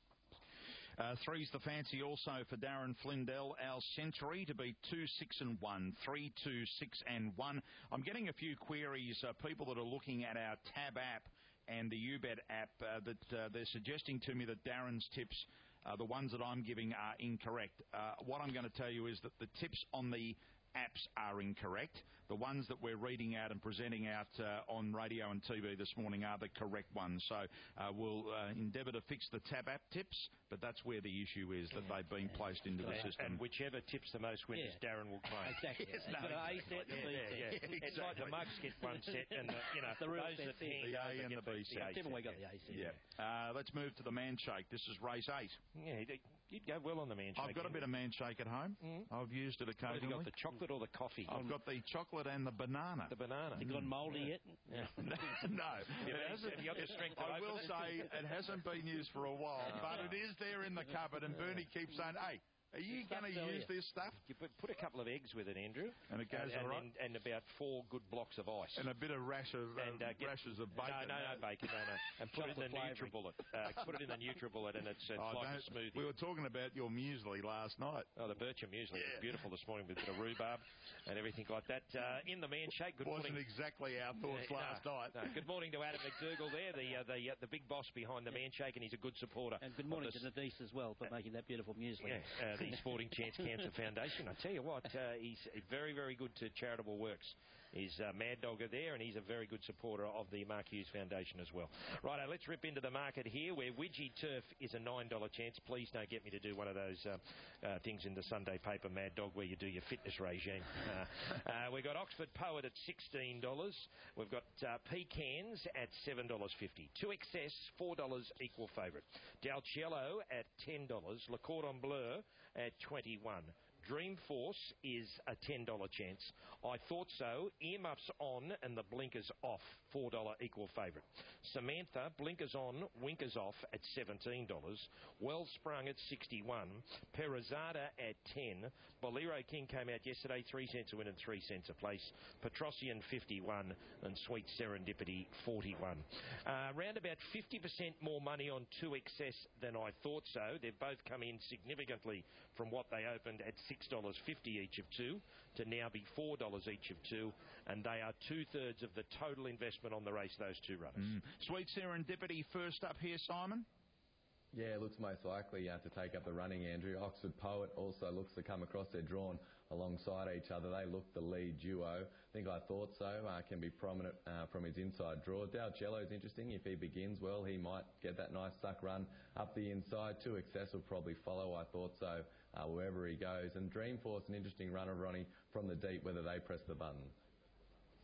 Uh, three's the fancy also for Darren Flindell, our century, to be two, six, and one. Three, two, six, and one. I'm getting a few queries, uh, people that are looking at our Tab app and the U Bet app, uh, that uh, they're suggesting to me that Darren's tips, uh, the ones that I'm giving, are incorrect. Uh, what I'm going to tell you is that the tips on the apps are incorrect. The ones that we're reading out and presenting out uh, on radio and T V this morning are the correct ones. So uh, we'll uh, endeavour to fix the Tab app tips, but that's where the issue is, that they've been placed into the and, system. And whichever tips the most winners, yeah. Darren will claim. Exactly. Yes, no, no, A set and B set. Yeah, yeah, yeah. Exactly. It's like the mugs get one set, and the, you know the real those that the A and the B set. Definitely got the A set. Yeah. Uh, let's move to the man shake. This is race eight. Yeah, you'd go well on the man shake. I've got a bit of man shake at home. Mm. I've used it occasionally. Have you got the chocolate or the coffee? I've got the chocolate and the banana. The banana. Has it gone mouldy yet? Yeah. no. It hasn't, have you got the strength I to will it? say it hasn't been used for a while, but it is there in the cupboard, and Bernie keeps saying, hey, are you going to use this stuff? You put, put a couple of eggs with it, Andrew. And it goes and, all right? And, and about four good blocks of ice. And a bit of rash of, and, uh, get, rashes of bacon. No, no, no, bacon, no, no. And put it in the NutriBullet. Uh, put it in the NutriBullet, and it's, it's oh, like a smoothie. We were talking about your muesli last night. Oh, the Bircher muesli. Yeah. It was beautiful this morning with a bit of rhubarb and everything like that. Uh, in the man shake, good Wasn't morning. Wasn't exactly our thoughts yeah, last no, night. No. Good morning to Adam McDougall there, the uh, the uh, the big boss behind the man shake, and he's a good supporter. And good morning to Nadise as well for making that beautiful muesli. Yeah, uh, the Sporting Chance Cancer Foundation. I tell you what, uh, he's very, very good to charitable works. He's uh, Mad Dogger there, and he's a very good supporter of the Mark Hughes Foundation as well. Righto, let's rip into the market here, where Widgie Turf is a nine dollar chance. Please don't get me to do one of those uh, uh, things in the Sunday paper, Mad Dog, where you do your fitness regime. Uh, uh, we've got Oxford Poet at sixteen dollars. We've got uh, Pecans at seven dollars fifty. two X S, four dollars equal favourite. Dalcello at ten dollars. Le Cordon Bleu at twenty-one dollars. Dreamforce is a ten dollar chance. I thought so. Earmuffs on and the blinkers off, four dollars equal favourite. Samantha, blinkers on, winkers off at seventeen dollars. Wellsprung at sixty-one dollars. Perazada at ten dollars. Bolero King came out yesterday, three cents a win and three cents a place. Petrosian fifty-one dollars and Sweet Serendipity forty-one dollars. Uh, round about fifty percent more money on two X S than I thought so. They've both come in significantly from what they opened at six dollars fifty each of two to now be four dollars each of two, and they are two-thirds of the total investment on the race, those two runners. Mm. Sweet Serendipity first up here, Simon. Yeah, looks most likely uh, to take up the running, Andrew. Oxford Poet also looks to come across. They're drawn alongside each other. They look the lead duo. I think I thought so. Uh, can be prominent uh, from his inside draw. Dalcello is interesting. If he begins well, he might get that nice suck run up the inside. two X S will probably follow. I thought so uh, wherever he goes. And Dreamforce, an interesting runner, Ronnie, from the deep, whether they press the button.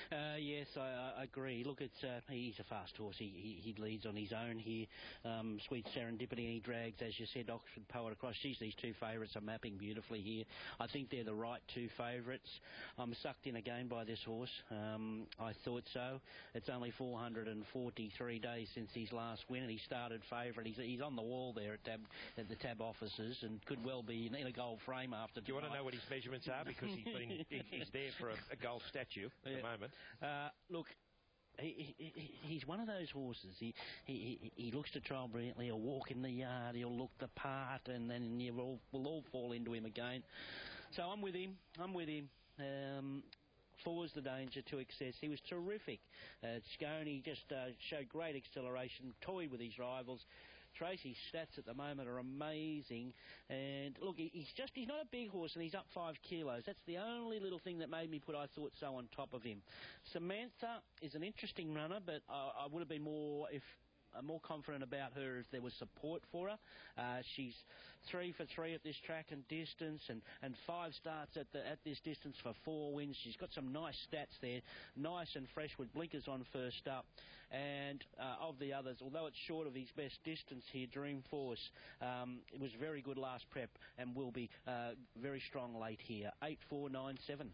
Uh, yes, I, I agree. Look, it's uh, he's a fast horse. He, he he leads on his own here. Um, Sweet Serendipity, he drags, as you said, Oxford Poet across. Geez, these two favourites are mapping beautifully here. I think they're the right two favourites. I'm sucked in again by this horse. Um, I thought so. It's only four hundred forty-three days since his last win, and he started favourite. He's, he's on the wall there at, tab, at the tab offices, and could well be in, in a gold frame after. Do you want to know what his measurements are? Because he's been he, he's there for a, a gold statue at yeah. the moment. Uh, look. He, he, he's one of those horses. He, he he looks to trial brilliantly. He'll walk in the yard. He'll look the part, and then you will we'll all fall into him again. So I'm with him. I'm with him. Um, Four's the danger to excess. He was terrific. Uh, Scone just uh, showed great acceleration, toyed with his rivals. Tracy's stats at the moment are amazing. And look, he, he's just, he's not a big horse and he's up five kilos. That's the only little thing that made me put I Thought So on top of him. Samantha is an interesting runner, but uh, I would have been more if uh, more confident about her if there was support for her. Uh, she's three for three at this track and distance, and, and five starts at the at this distance for four wins. She's got some nice stats there, nice and fresh with blinkers on first up. And uh, of the others, although it's short of his best distance here, Dreamforce, um, it was very good last prep and will be uh, very strong late here. eight four nine seven.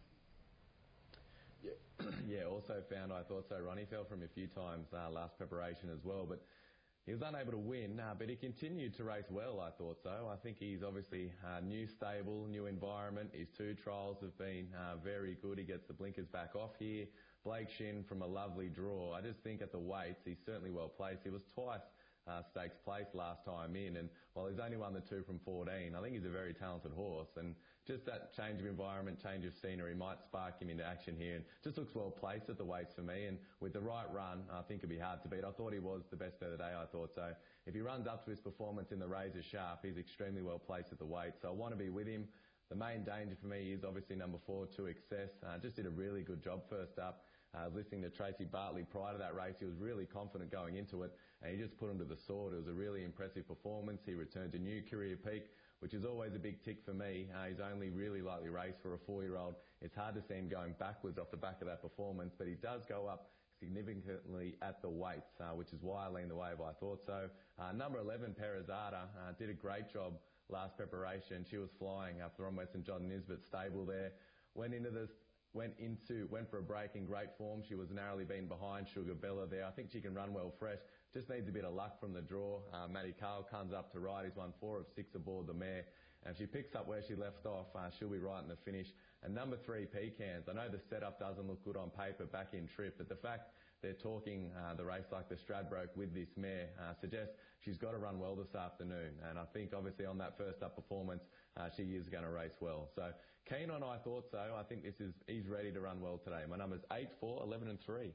Yeah, yeah. Also found I Thought So. Ronnie fell from a few times uh, last preparation as well, but he was unable to win. Uh, but he continued to race well. I Thought So. I think he's obviously uh, new stable, new environment. His two trials have been uh, very good. He gets the blinkers back off here. Blake Shin from a lovely draw. I just think at the weights he's certainly well placed. He was twice uh, stakes placed last time in, and while he's only won the two from fourteen, I think he's a very talented horse, and just that change of environment, change of scenery might spark him into action here, and just looks well placed at the weights for me, and with the right run I think it'd be hard to beat. I thought he was the best of the day. I thought so. If he runs up to his performance in the Razor Sharp, he's extremely well placed at the weight, so I want to be with him. The main danger for me is obviously number four, To Excess. Uh, just did a really good job first up. Uh, listening to Tracy Bartley prior to that race, he was really confident going into it, and he just put him to the sword. It was a really impressive performance. He returned to new career peak, which is always a big tick for me. Uh, he's only really lightly raced for a four-year-old. It's hard to see him going backwards off the back of that performance, but he does go up significantly at the weights, uh, which is why I lean the way of I Thought So. Uh, number eleven, Perazada, uh, did a great job last preparation. She was flying after on Western John Nisbet stable there. Went into the Went into, went for a break in great form. She was narrowly being behind Sugar Bella there. I think she can run well fresh. Just needs a bit of luck from the draw. Uh, Matty Carl comes up to ride. He's won four of six aboard the mare. And if she picks up where she left off, uh, she'll be right in the finish. And number three, Pecans. I know the setup doesn't look good on paper back in trip, but the fact they're talking uh, the race like the Stradbroke with this mare uh, suggests she's got to run well this afternoon. And I think obviously on that first up performance, uh, she is going to race well. So keen on I Thought So. I think this is he's ready to run well today. My number's eight, four, eleven and three.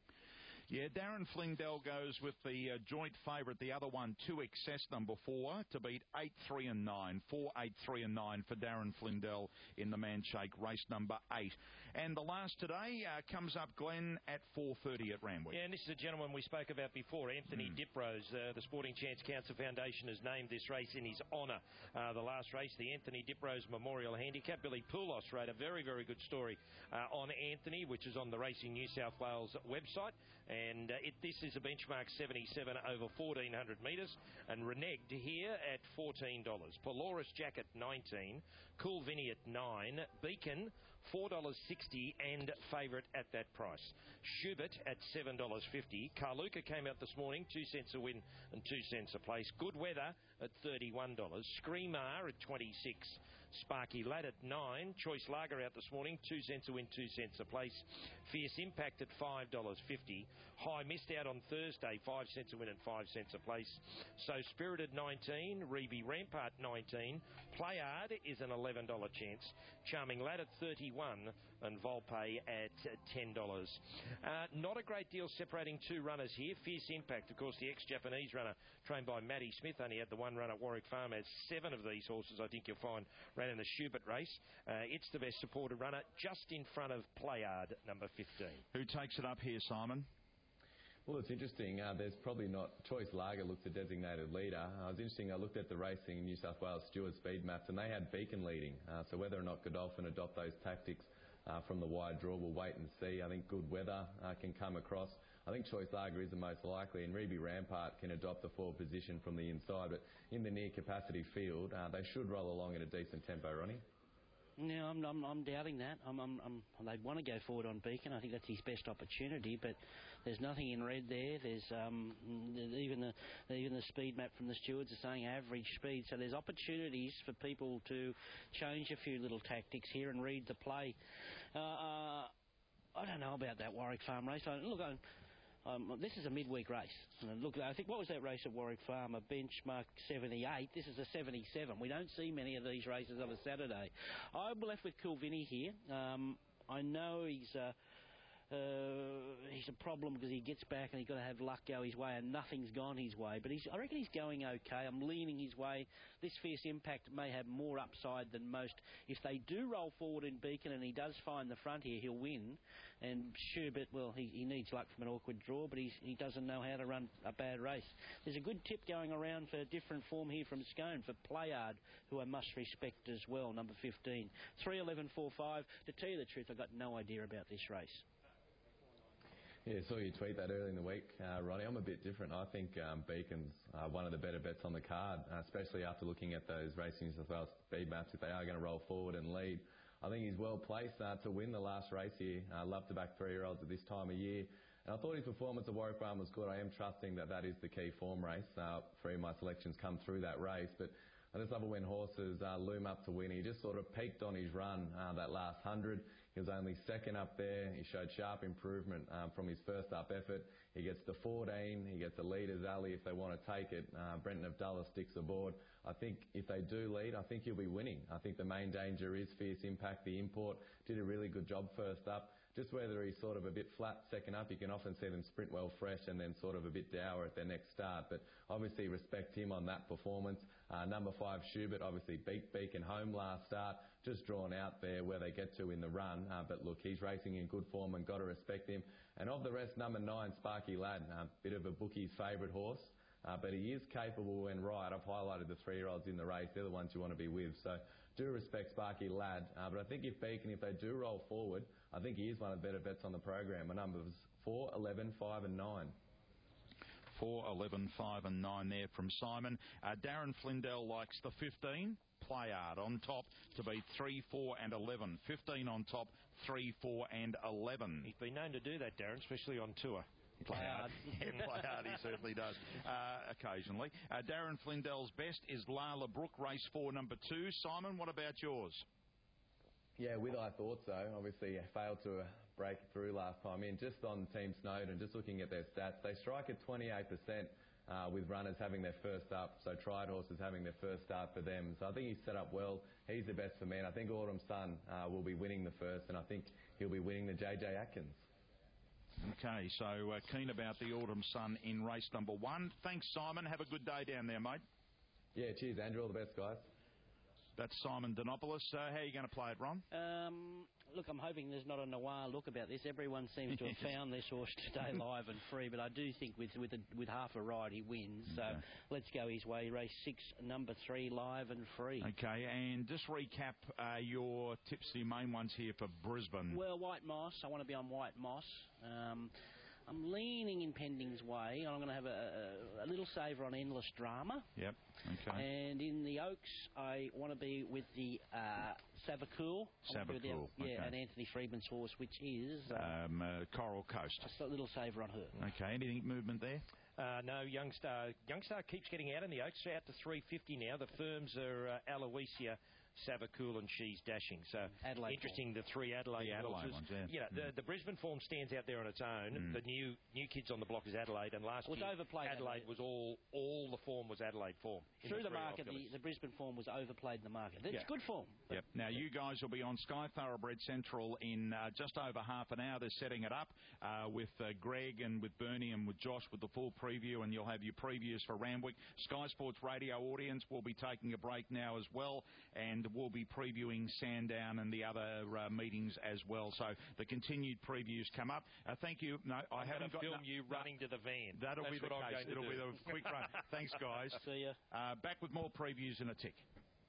Yeah, Darren Flingdell goes with the uh, joint favourite, the other one, To Excess, number four, to beat eight, three and nine. four, eight, three and nine for Darren Flingdell in the Manshake, race number eight. And the last today uh, comes up, Glenn, at four thirty at Randwick. Yeah, and this is a gentleman we spoke about before, Anthony mm. Diprose. Uh, the Sporting Chance Cancer Foundation has named this race in his honour. Uh, the last race, the Anthony Diprose Memorial Handicap. Billy Poulos wrote a very, very good story uh, on Anthony, which is on the Racing New South Wales website. And uh, it, this is a benchmark seventy-seven over fourteen hundred metres, and reneged here at fourteen dollars. Polaris Jacket nineteen, Cool Vinny at nine, Beacon four dollars sixty and favourite at that price. Schubert at seven dollars fifty. Carluka came out this morning, two cents a win and two cents a place. Good Weather at thirty-one dollars. Screamar at twenty-six. Sparky Lad at nine. Choice Lager out this morning, two cents a win, two cents a place. Fierce Impact at five dollars fifty. High missed out on Thursday, five cents a win and five cents a place. So Spirited nineteen, Reby Rampart nineteen. Playard is an eleven dollars chance. Charming Lad at thirty-one and Volpe at ten dollars. Uh, not a great deal separating two runners here. Fierce Impact, of course, the ex-Japanese runner trained by Matty Smith, only had the one run at Warwick Farm. Has seven of these horses, I think you'll find, ran in the Schubert race. Uh, it's the best supported runner, just in front of Playard, number fifteen. Who takes it up here, Simon? Well, it's interesting. Uh, there's probably not... Choice Lager looks a designated leader. Uh, it was interesting. I looked at the Racing New South Wales Stewart speed maps, and they had Beacon leading. Uh, so whether or not Godolphin adopt those tactics uh, from the wide draw. We'll wait and see. I think good weather uh, can come across. I think Choice Lager is the most likely, and Reby Rampart can adopt the forward position from the inside. But in the near capacity field, uh, they should roll along at a decent tempo, Ronnie. No, I'm, I'm, I'm doubting that. I'm, I'm, I'm, they want to go forward on Beacon. I think that's his best opportunity, but there's nothing in red there. There's um, even the even the speed map from the stewards are saying average speed. So there's opportunities for people to change a few little tactics here and read the play. Uh, uh, I don't know about that Warwick Farm race. I, look, I, Um, this is a midweek race. And look, I think, what was that race at Warwick Farm? A benchmark seventy-eight. This is a seventy-seven. We don't see many of these races on a Saturday. I'm left with Kilvinny here. Um, I know he's... Uh, Uh, he's a problem because he gets back and he's got to have luck go his way, and nothing's gone his way. But he's, I reckon he's going okay. I'm leaning his way. This Fierce Impact may have more upside than most. If they do roll forward in Beacon and he does find the front here, he'll win. And Schubert, well, he, he needs luck from an awkward draw, but he's, he doesn't know how to run a bad race. There's a good tip going around for different form here from Scone for Playard, who I must respect as well, number fifteen. three eleven four five. To tell you the truth, I've got no idea about this race. Yeah, saw you tweet that early in the week, uh, Ronnie. I'm a bit different. I think um, Beacon's uh, one of the better bets on the card, uh, especially after looking at those Racing New South Wales speed maps. If they are going to roll forward and lead, I think he's well placed uh, to win the last race here. I uh, love to back three-year-olds at this time of year. And I thought his performance at Warwick Farm was good. I am trusting that that is the key form race. Uh, three of my selections come through that race. But I just love it when horses uh, loom up to win. He just sort of peaked on his run uh, that last hundred. He was only second up there. He showed sharp improvement um, from his first up effort. He gets to fourteen. He gets a leader's alley if they want to take it. Uh, Brenton of Dulles sticks aboard. I think if they do lead, I think he'll be winning. I think the main danger is Fierce Impact. The import did a really good job first up. Just whether he's sort of a bit flat second up, you can often see them sprint well fresh and then sort of a bit dour at their next start. But obviously respect him on that performance. Uh, number five, Schubert, obviously beat Beacon home last start. Just drawn out there where they get to in the run. Uh, but look, he's racing in good form and got to respect him. And of the rest, number nine, Sparky Lad, a uh, bit of a bookie's favourite horse. Uh, but he is capable when right. I've highlighted the three-year-olds in the race. They're the ones you want to be with. So do respect Sparky Lad. Uh, but I think if Beacon, if they do roll forward, I think he is one of the better bets on the program. My numbers four, eleven, five and nine. four, eleven, five and nine there from Simon. Uh, Darren Flindell likes the fifteen. Playard on top to beat three, four and eleven. fifteen on top, three, four and eleven. He's been known to do that, Darren, especially on tour. Play hard. Yeah, play hard, he certainly does, uh, occasionally. Uh, Darren Flindell's best is Lala Brook, race four, number two. Simon, what about yours? Yeah, with I thought so. Obviously, failed to break through last time in. Just on Team Snowden, just looking at their stats, they strike at twenty-eight percent uh, with runners having their first up, so tried horses having their first start for them. So I think he's set up well. He's the best for me. And I think Autumn Sun uh, will be winning the first, and I think he'll be winning the J J Atkins. Okay, so uh, keen about the Autumn Sun in race number one. Thanks, Simon. Have a good day down there, mate. Yeah, cheers, Andrew. All the best, guys. That's Simon Denopoulos. Uh, how are you going to play it, Ron? Um, look, I'm hoping there's not a noir look about this. Everyone seems to have found this horse today live and free, but I do think with with, a, with half a ride he wins. So okay. Let's go his way. Race six, number three, live and free. Okay, and just recap uh, your tips, the main ones here for Brisbane. Well, White Moss. I want to be on White Moss. Um, I'm leaning in Pending's way. I'm going to have a, a, a little savour on Endless Drama. Yep, okay. And in the Oaks, I want to be with the uh, Savacool. Savacool, Yeah, okay. and Anthony Friedman's horse, which is... Uh, um, uh, Coral Coast. A little savour on her. Okay, anything movement there? Uh, no, Youngstar. Youngstar keeps getting out in the Oaks. They're out to three fifty now. The firms are uh, Aloysia, Savacool and She's Dashing. So Adelaide interesting, form. the three Adelaide, the Adelaide horses. ones, yeah. You know, mm. the, the Brisbane form stands out there on its own. Mm. The new new kids on the block is Adelaide, and last was year overplayed Adelaide, Adelaide was all all the form was Adelaide form. Through the, the market, the, the Brisbane form was overplayed in the market. It's yeah. good form. Yep. Now, you guys will be on Sky Thoroughbred Central in uh, just over half an hour. They're setting it up uh, with uh, Greg and with Bernie and with Josh with the full preview, and you'll have your previews for Randwick. Sky Sports radio audience will be taking a break now as well, and we'll be previewing Sandown and the other uh, meetings as well. So the continued previews come up. Uh, thank you. No, I I'm haven't got... film no, you no, running to the van. That'll That's be the what case. I'm going It'll to be do. the quick run. Thanks, guys. See ya. Uh, back with more previews in a tick.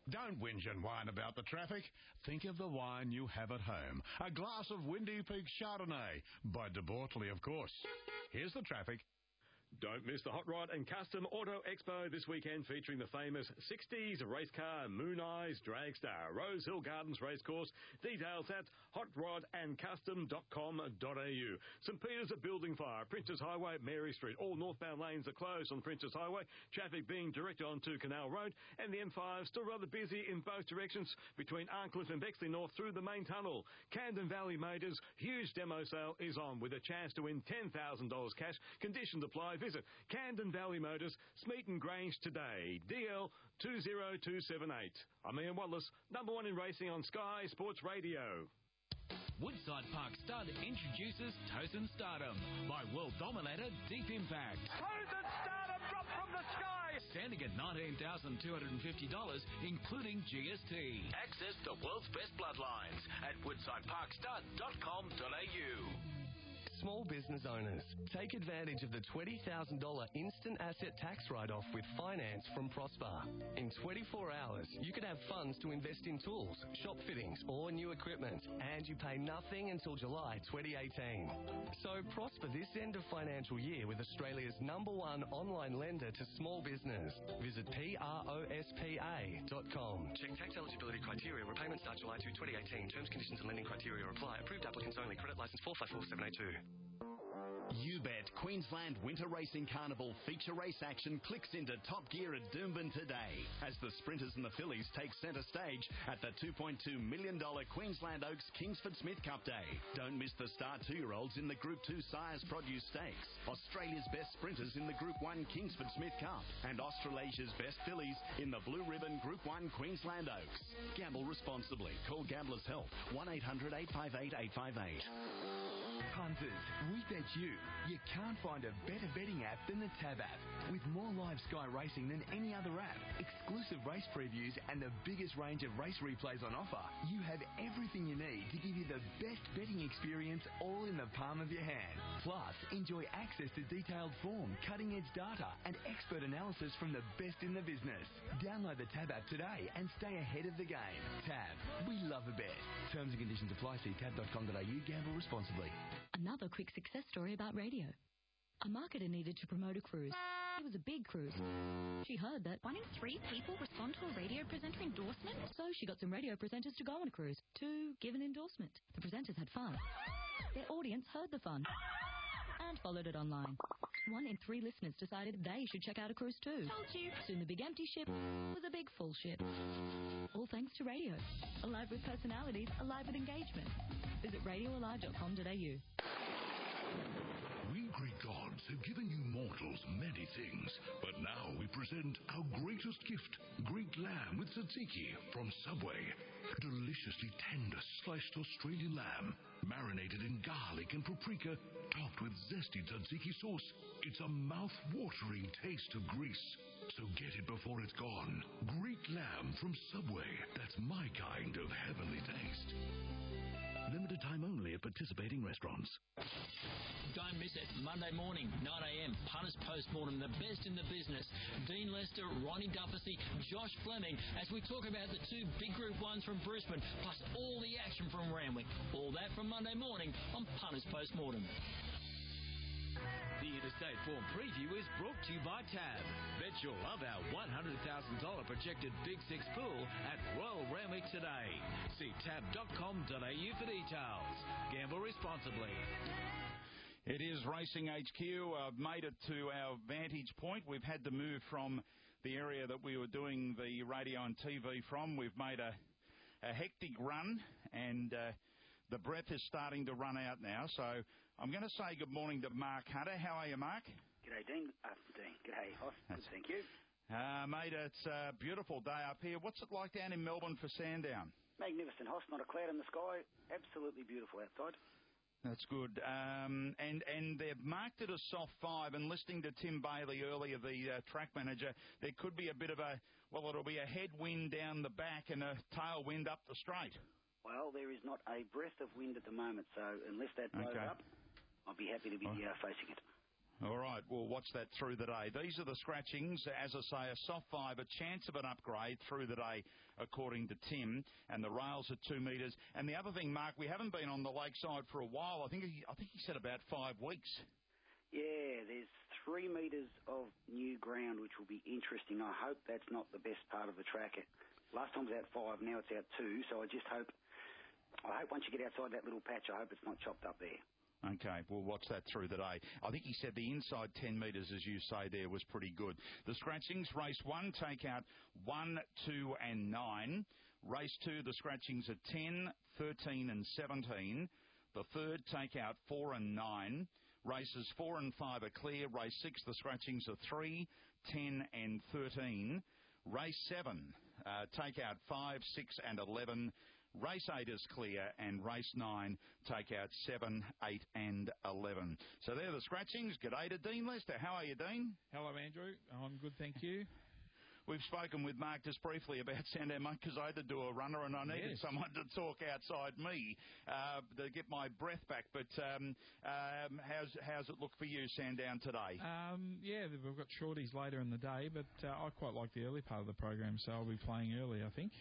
Don't whinge and whine about the traffic. Think of the wine you have at home. A glass of Windy Peak Chardonnay. By De Bortoli, of course. Here's the traffic. Don't miss the Hot Rod and Custom Auto Expo this weekend, featuring the famous sixties race car Moon Eyes Dragstar, Rose Hill Gardens Racecourse. Details at hot rod and custom dot com dot a u. St Peter's a building fire. Princes Highway, Mary Street. All northbound lanes are closed on Princes Highway. Traffic being directed onto Canal Road. And the M five still rather busy in both directions between Arncliffe and Bexley North through the main tunnel. Camden Valley Motors huge demo sale is on with a chance to win ten thousand dollars cash. Conditions apply. Visit Camden Valley Motors, Smeaton Grange today. D L two zero two seven eight. I'm Ian Wallace, number one in racing on Sky Sports Radio. Woodside Park Stud introduces Tozen Stardom by world dominator Deep Impact. Tozen Stardom dropped from the sky! Standing at nineteen thousand two hundred fifty dollars, including G S T. Access the world's best bloodlines at woodside park stud dot com dot a u. Small business owners, take advantage of the twenty thousand dollars instant asset tax write-off with finance from Prosper. In twenty-four hours, you can have funds to invest in tools, shop fittings or new equipment, and you pay nothing until July twenty eighteen. So prosper this end of financial year with Australia's number one online lender to small business. Visit prospa dot com. Check tax eligibility criteria. Repayment start July second, twenty eighteen. Terms, conditions and lending criteria apply. Approved applicants only. Credit license four five four seven eight two. UBet Queensland Winter Racing Carnival feature race action clicks into top gear at Doomben today as the Sprinters and the Fillies take centre stage at the two point two million dollars Queensland Oaks Kingsford Smith Cup Day. Don't miss the star two-year-olds in the Group two Sires Produce Stakes, Australia's best sprinters in the Group one Kingsford Smith Cup, and Australasia's best fillies in the Blue Ribbon Group one Queensland Oaks. Gamble responsibly. Call Gamblers Help one eight hundred eight five eight eight five eight. Punters, we bet you. You can't find a better betting app than the Tab app. With more live Sky Racing than any other app, exclusive race previews and the biggest range of race replays on offer, you have everything you need to give you the best betting experience all in the palm of your hand. Plus, enjoy access to detailed form, cutting-edge data and expert analysis from the best in the business. Download the Tab app today and stay ahead of the game. Tab, we love a bet. Terms and conditions apply. See tab dot com dot a u. Gamble responsibly. Another quick success story about radio. A marketer needed to promote a cruise. It was a big cruise. She heard that one in three people respond to a radio presenter endorsement. So she got some radio presenters to go on a cruise to give an endorsement. The presenters had fun. Their audience heard the fun and followed it online. One in three listeners decided they should check out a cruise too. Told you. Soon the big empty ship was a big full ship. All thanks to radio. Alive with personalities, alive with engagement. Visit radio alive dot com dot a u. We Greek gods have given you mortals many things, but now we present our greatest gift, Greek lamb with tzatziki from Subway. Deliciously tender sliced Australian lamb, marinated in garlic and paprika, topped with zesty tzatziki sauce. It's a mouth-watering taste of Greece. So get it before it's gone. Greek lamb from Subway. That's my kind of heavenly taste. Limited time only at participating restaurants. Don't miss it. Monday morning, nine a.m. Punters Postmortem, the best in the business. Dean Lester, Ronnie Dufficy, Josh Fleming, as we talk about the two big Group ones from Brisbane, plus all the action from Randwick. All that from Monday morning on Punters Postmortem. The Interstate Form Preview is brought to you by Tab. Bet you'll love our one hundred thousand dollars projected Big Six pool at Royal Randwick today. See tab dot com dot a u for details. Gamble responsibly. It is Racing H Q. I've made it to our vantage point. We've had to move from the area that we were doing the radio and T V from. We've made a, a hectic run, and uh, the breath is starting to run out now. So I'm going to say good morning to Mark Hunter. How are you, Mark? G'day, Dean. Uh, Dean. G'day, Hoss. Good, thank you. Uh, mate, it's a beautiful day up here. What's it like down in Melbourne for Sandown? Magnificent, Hoss. Not a cloud in the sky. Absolutely beautiful outside. That's good. Um, and, and they've marked it a soft five, and listening to Tim Bailey earlier, the uh, track manager, there could be a bit of a, well, it'll be a headwind down the back and a tailwind up the straight. Well, there is not a breath of wind at the moment, so unless that blows okay. up, I'll be happy to be oh. uh, facing it. All right, we'll watch that through the day. These are the scratchings. As I say, a soft five, a chance of an upgrade through the day, according to Tim. And the rails are two metres. And the other thing, Mark, we haven't been on the lakeside for a while. I think he, I think he said about five weeks. Yeah, there's three metres of new ground, which will be interesting. I hope that's not the best part of the track. Last time it was out five, now it's out two. So I just hope, I hope once you get outside that little patch, I hope it's not chopped up there. Okay, we'll watch that through the day. I think he said the inside ten metres, as you say there, was pretty good. The scratchings, race one, take out one, two and nine. Race two, the scratchings are ten, thirteen and seventeen. The third, take out four and nine. Races four and five are clear. Race six, the scratchings are three, ten and thirteen. Race seven, uh, take out five, six and eleven. Race eight is clear, and race nine take out seven, eight and eleven. So they're the scratchings. G'day to Dean Lester. How are you, Dean? Hello, Andrew. I'm good, thank you. We've spoken with Mark just briefly about Sandown, mate, because I had to do a runner and I needed yes. someone to talk outside me uh, to get my breath back. But um, um, how's how's it look for you, Sandown, today? Um, yeah, we've got shorties later in the day, but uh, I quite like the early part of the program, so I'll be playing early, I think.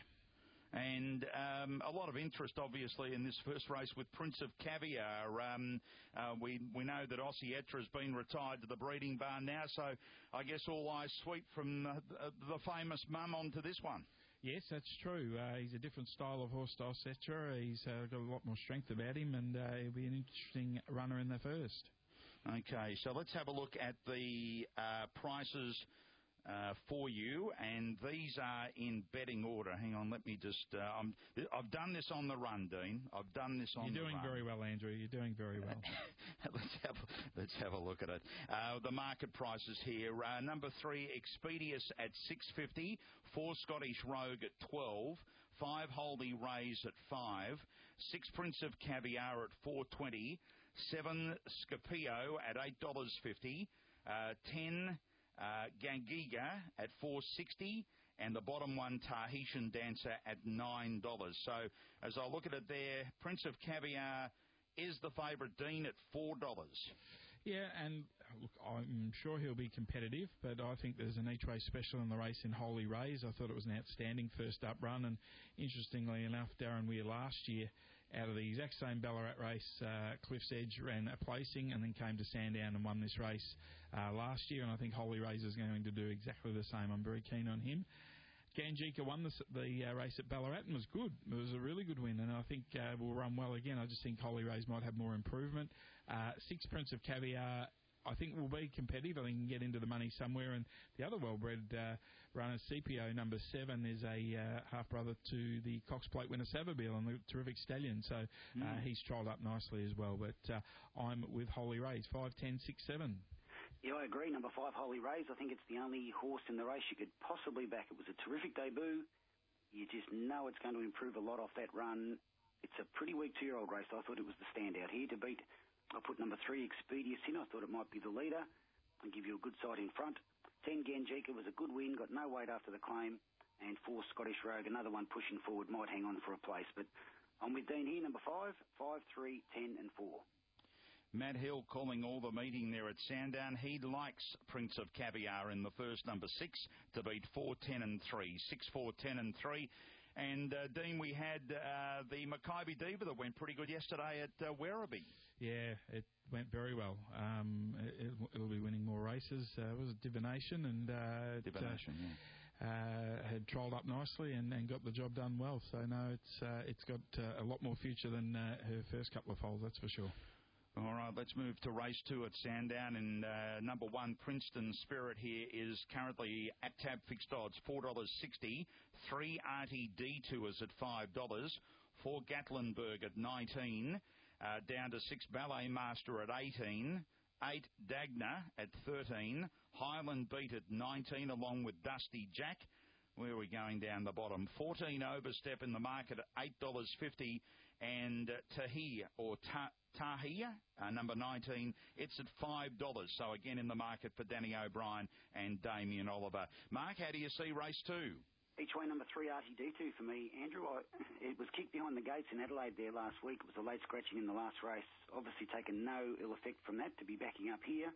And um, a lot of interest, obviously, in this first race with Prince of Caviar. Um, uh, we we know that Aussie Etra has been retired to the breeding barn now, so I guess all eyes sweep from uh, the famous mum onto this one. Yes, that's true. Uh, he's a different style of horse to Aussie Etra. He's uh, got a lot more strength about him, and uh, he'll be an interesting runner in the first. Okay, so let's have a look at the uh, prices Uh, for you, and these are in betting order. Hang on, let me just. Uh, I'm, I've done this on the run, Dean. I've done this on. You're doing the run. very well, Andrew. You're doing very well. let's have let's have a look at it. Uh, the market prices here. Uh, number three, Expedius at six fifty. Four Scottish Rogue at twelve. Five Holy Rays at five. Six Prince of Caviar at four twenty. Seven Scipio at eight dollars fifty. Uh, ten. Uh, Gangiga at four sixty, and the bottom one, Tahitian Dancer, at nine dollars. So as I look at it there, Prince of Caviar is the favourite, Dean, at four dollars. Yeah, and look, I'm sure he'll be competitive, but I think there's an each way special in the race in Holy Rays. I thought it was an outstanding first up run, and interestingly enough, Darren Weir last year, out of the exact same Ballarat race, uh, Cliff's Edge ran a placing and then came to Sandown and won this race uh, last year, and I think Holy Rays is going to do exactly the same. I'm very keen on him. Ganjika won the, the uh, race at Ballarat and was good. It was a really good win, and I think uh, will run well again. I just think Holy Rays might have more improvement. Uh, Six Prince of Caviar, I think, will be competitive. I think he can get into the money somewhere. And the other well-bred uh, runner, C P O number seven, is a uh, half-brother to the Cox Plate winner Savabeel, and the terrific stallion. So uh, mm. he's trialled up nicely as well. But uh, I'm with Holy Rays, five, ten, six, seven. Yeah, I agree. Number five, Holy Rays. I think it's the only horse in the race you could possibly back. It was a terrific debut. You just know it's going to improve a lot off that run. It's a pretty weak two-year-old race. I thought it was the standout here to beat. I put number three, Expedius, in. I thought it might be the leader and give you a good side in front. ten, Ganjika was a good win, got no weight after the claim. And four, Scottish Rogue, another one pushing forward, might hang on for a place. But I'm with Dean here, number five, five, three, ten and four. Matt Hill calling all the meeting there at Sandown. He likes Prince of Caviar in the first, number six, to beat four, ten and three. six, four, ten and three. And, uh, Dean, we had uh, the Makybe Diva that went pretty good yesterday at uh, Werribee. Yeah, it went very well. Um, it, it'll be winning more races. Uh, it was a Divination, and uh, Divination, it, uh, yeah. Uh, had trolled up nicely and, and got the job done well. So, no, it's uh, it's got uh, a lot more future than uh, her first couple of foals, that's for sure. All right, let's move to race two at Sandown. And uh, number one, Princeton Spirit here is currently at tab fixed odds, four dollars sixty. Three Artie Detours at five dollars. Four Gatlinburg at nineteen. Uh, down to six Ballet Master at eighteen. Eight Dagna at thirteen. Highland Beat at nineteen, along with Dusty Jack. Where are we going down the bottom? fourteen Overstep in the market at eight dollars fifty. And uh, Tahir, or Ta... Tahia, uh, number nineteen, it's at five dollars. So again in the market for Danny O'Brien and Damien Oliver. Mark, how do you see race two? Each way, number three, R T D two for me. Andrew, I, it was kicked behind the gates in Adelaide there last week. It was a late scratching in the last race. Obviously taken no ill effect from that to be backing up here.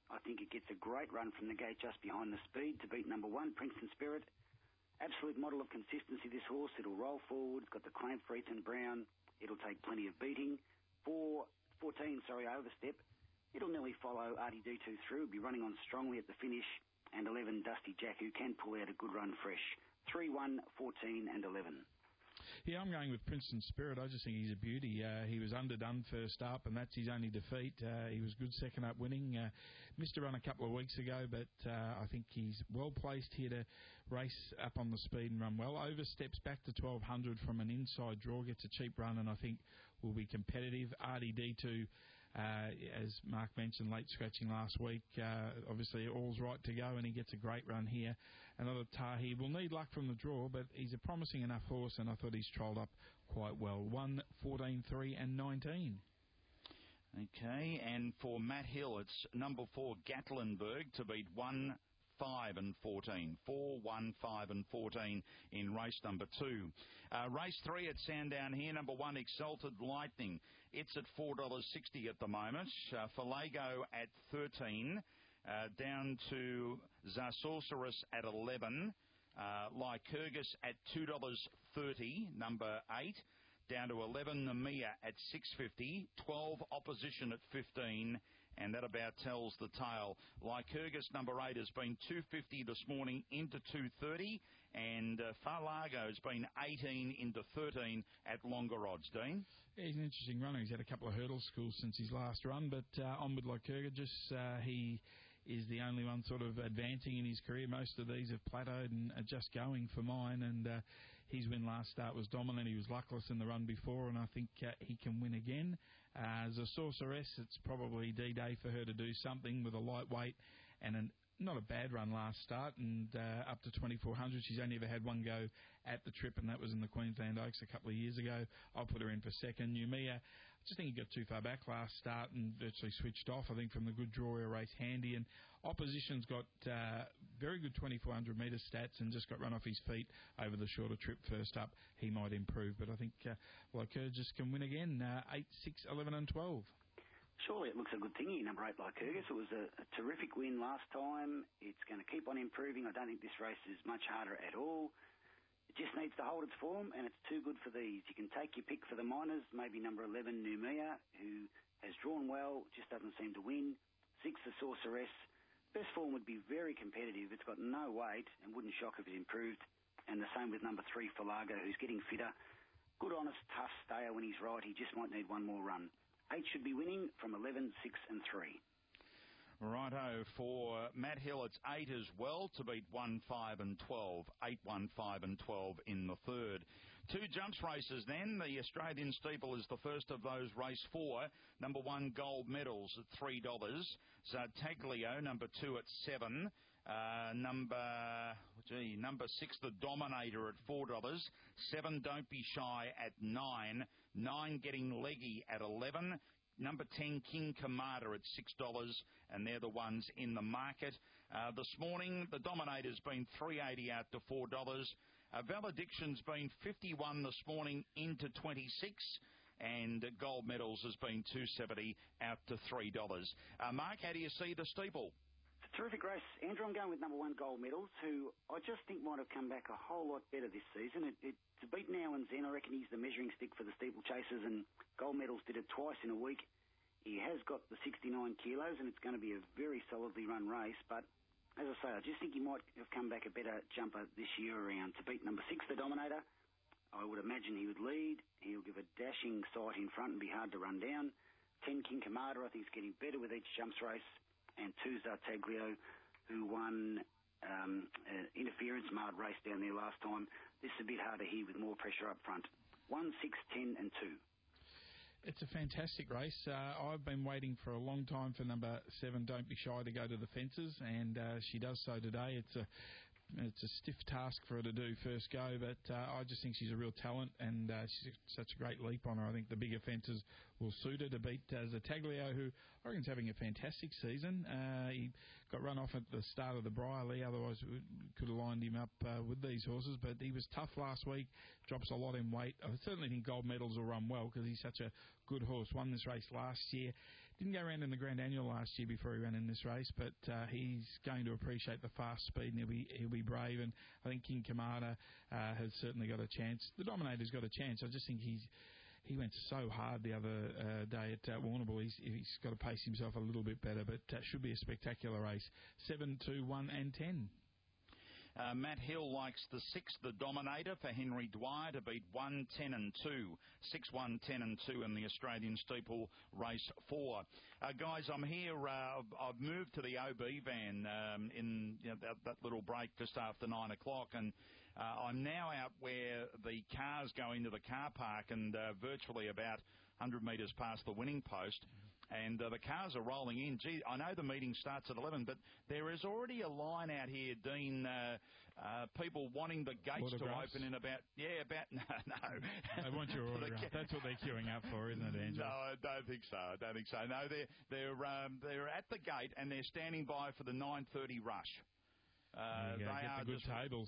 I think it gets a great run from the gate just behind the speed to beat number one, Princeton Spirit. Absolute model of consistency, this horse. It'll roll forward. It's got the clamp for Ethan Brown. It'll take plenty of beating. Four, fourteen, sorry, Overstep. It'll nearly follow R D D two through. It'll be running on strongly at the finish. And eleven, Dusty Jack, who can pull out a good run fresh. three, one, fourteen and eleven. Yeah, I'm going with Princeton Spirit. I just think he's a beauty. Uh, he was underdone first up, and that's his only defeat. Uh, he was good second up winning. Uh, missed a run a couple of weeks ago, but uh, I think he's well placed here to race up on the speed and run well. Oversteps back to twelve hundred from an inside draw, gets a cheap run, and I think will be competitive. R D D two, uh, as Mark mentioned, late scratching last week. Uh, obviously, all's right to go, and he gets a great run here. Another Tahi will need luck from the draw, but he's a promising enough horse, and I thought he's trolled up quite well. one, fourteen, three and nineteen. Okay, and for Matt Hill, it's number four, Gatlinburg, to beat one, five and fourteen. four, one, five and fourteen in race number two. Uh, race three at Sandown here, number one, Exalted Lightning. It's at four dollars sixty at the moment. Uh, Falago at thirteen. Uh, down to Zarsorcerus at eleven. Uh, Lycurgus at two dollars thirty, number eight. Down to eleven, Namia at six dollars fifty. twelve, Opposition at fifteen. And that about tells the tale. Lycurgus, number eight, has been two dollars fifty this morning into two dollars thirty. And uh, Farlago has been eighteen into thirteen at longer odds, Dean. Yeah, he's an interesting runner. He's had a couple of hurdle schools since his last run, but uh, on with Lycurgus. Uh, he is the only one sort of advancing in his career. Most of these have plateaued and are just going for mine, and uh, his win last start was dominant. He was luckless in the run before, and I think uh, he can win again. Uh, as a sorceress, it's probably D-Day for her to do something with a lightweight and an not a bad run last start, and uh, up to twenty-four hundred. She's only ever had one go at the trip, and that was in the Queensland Oaks a couple of years ago. I'll put her in for second. Numia, I just think he got too far back last start and virtually switched off, I think, from the good draw race Handy. And Opposition's got uh, very good twenty-four hundred metre stats and just got run off his feet over the shorter trip first up. He might improve, but I think uh, Lycurgus can win again, uh, eight, six, eleven and twelve. Surely it looks a good thing here, number eight, Lycurgus. It was a, a terrific win last time. It's going to keep on improving. I don't think this race is much harder at all. It just needs to hold its form, and it's too good for these. You can take your pick for the minors, maybe number eleven, Numia, who has drawn well, just doesn't seem to win. Six, the Sorceress. Best form would be very competitive. It's got no weight and wouldn't shock if it improved. And the same with number three, Falago, who's getting fitter. Good, honest, tough stayer when he's right. He just might need one more run. Eight should be winning from eleven, six and three. Righto, for Matt Hill, it's eight as well to beat one, five and twelve. eight, one, five and twelve in the third. Two jumps races then. The Australian Steeple is the first of those, race four. Number one, Gold Medals at three dollars. Zartaglio, number two at seven. Uh, number, gee, number six, the Dominator at four dollars. Seven, Don't Be Shy at nine. Nine, Getting Leggy at eleven. Number ten, King Kamada at six dollars, and they're the ones in the market. Uh, this morning, the Dominator's been three dollars eighty out to four dollars. Uh, Valediction's been fifty-one this morning into twenty-six, and Gold Medals has been two dollars seventy out to three dollars. Uh, Mark, how do you see the steeple? It's a terrific race. Andrew, I'm going with number one, Gold Medals, who I just think might have come back a whole lot better this season. It, it, to beat Now and Zen, I reckon he's the measuring stick for the steeplechasers, and Gold Medals did it twice in a week. He has got the sixty-nine kilos, and it's going to be a very solidly run race, but as I say, I just think he might have come back a better jumper this year around. To beat number six, the Dominator, I would imagine he would lead. He'll give a dashing sight in front and be hard to run down. ten, King Kamada, I think is getting better with each jumps race. And two, Zartaglio, who won um, an interference marred race down there last time. This is a bit harder here with more pressure up front. one, six, ten and two. It's a fantastic race. Uh, I've been waiting for a long time for number seven, Don't Be Shy, to go to the fences, and uh, she does so today. It's a it's a stiff task for her to do first go, but uh, I just think she's a real talent, and uh, she's such a great leap on her. I think the bigger fences will suit her to beat uh, Zartaglio, who I reckon's having a fantastic season. Uh, he got run off at the start of the Brierley, otherwise we could have lined him up uh, with these horses, but he was tough last week, drops a lot in weight. I certainly think Gold Medals will run well because he's such a good horse. Won this race last year. didn't go around in the Grand Annual last year before he ran in this race, but uh, he's going to appreciate the fast speed, and he'll be he'll be brave. And I think King Kamada uh, has certainly got a chance. The Dominator's got a chance. I just think he's he went so hard the other uh, day at uh, Warrnambool. He's, he's got to pace himself a little bit better, but uh, should be a spectacular race. Seven, two, one, and ten. Uh, Matt Hill likes the six, the Dominator, for Henry Dwyer to beat one, ten and two. six, one, ten and two in the Australian Steeple Race four. Uh, guys, I'm here. Uh, I've, I've moved to the O B van um, in you know, that, that little break just after nine o'clock, and uh, I'm now out where the cars go into the car park and uh, virtually about one hundred metres past the winning post. And uh, the cars are rolling in. Gee, I know the meeting starts at eleven, but there is already a line out here, Dean. Uh, uh, people wanting the gates to open in about, yeah, about, no, no. They want your autograph. That's what they're queuing up for, isn't it, Andrew? No, I don't think so. I don't think so. No, they're, they're, um, they're at the gate and they're standing by for the nine thirty rush. Uh, they Get are the good just, tables.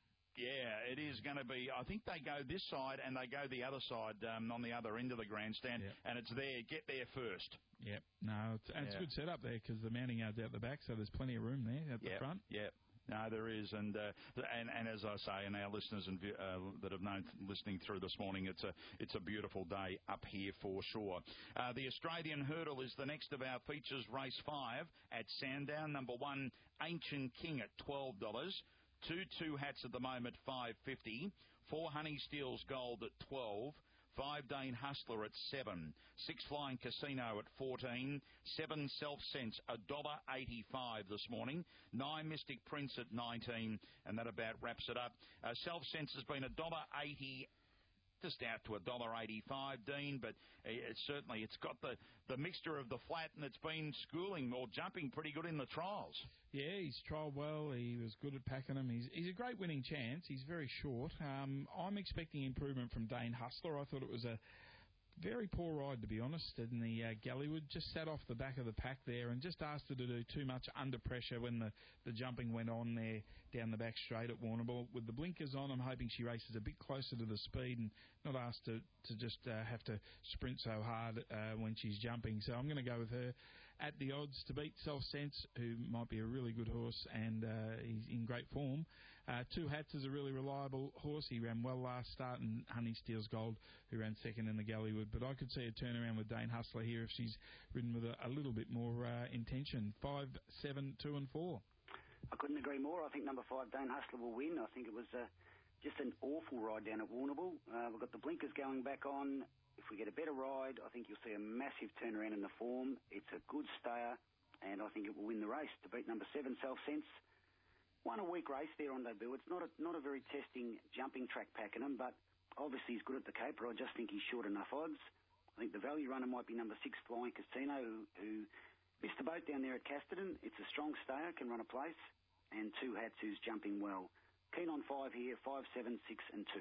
Yeah, it is going to be. I think they go this side and they go the other side um, on the other end of the grandstand, yep. and it's there. Get there first. Yep. No, it's, and it's yeah. a good setup there because the mounting yard's out the back, so there's plenty of room there at yep. the front. Yep. No, there is, and uh, and and as I say, and our listeners and uh, that have known listening through this morning, it's a it's a beautiful day up here for sure. Uh, the Australian Hurdle is the next of our features. Race five at Sandown. Number one, Ancient King at twelve dollars. Two two hats at the moment, five fifty. Four Honey Steals Gold at twelve. Five Dane Hustler at seven. Six Flying Casino at fourteen. Seven Self Sense a dollar eighty-five this morning. Nine Mystic Prince at nineteen, and that about wraps it up. Uh, Self Sense has been a dollar eighty. Just out to a dollar eighty-five, Dean, but it's certainly it's got the, the mixture of the flat, and it's been schooling or jumping pretty good in the trials. Yeah, he's trialled well. He was good at packing them. He's he's a great winning chance. He's very short. Um, I'm expecting improvement from Dane Hustler. I thought it was a very poor ride, to be honest, in the uh, Galleywood. Just sat off the back of the pack there and just asked her to do too much under pressure when the, the jumping went on there down the back straight at Warrnambool. With the blinkers on, I'm hoping she races a bit closer to the speed and not asked to, to just uh, have to sprint so hard uh, when she's jumping. So I'm going to go with her at the odds to beat Self Sense, who might be a really good horse, and uh, he's in great form. Uh, Two Hats is a really reliable horse. He ran well last start, and Honey Steals Gold, who ran second in the Galleywood. But I could see a turnaround with Dane Hustler here if she's ridden with a, a little bit more uh, intention. Five, seven, two, and four. I couldn't agree more. I think number five, Dane Hustler, will win. I think it was uh, just an awful ride down at Warrnambool. Uh, we've got the blinkers going back on. If we get a better ride, I think you'll see a massive turnaround in the form. It's a good stayer, and I think it will win the race to beat number seven, Self Sense. Won a weak race there on debut. It's not a, not a very testing jumping track Pakenham, but obviously he's good at the caper. I just think he's short enough odds. I think the value runner might be number six, Flying Casino, who, who missed the boat down there at Casterton. It's a strong stayer, can run a place, and Two Hats, who's jumping well. Keen on five here, five, seven, six, and two.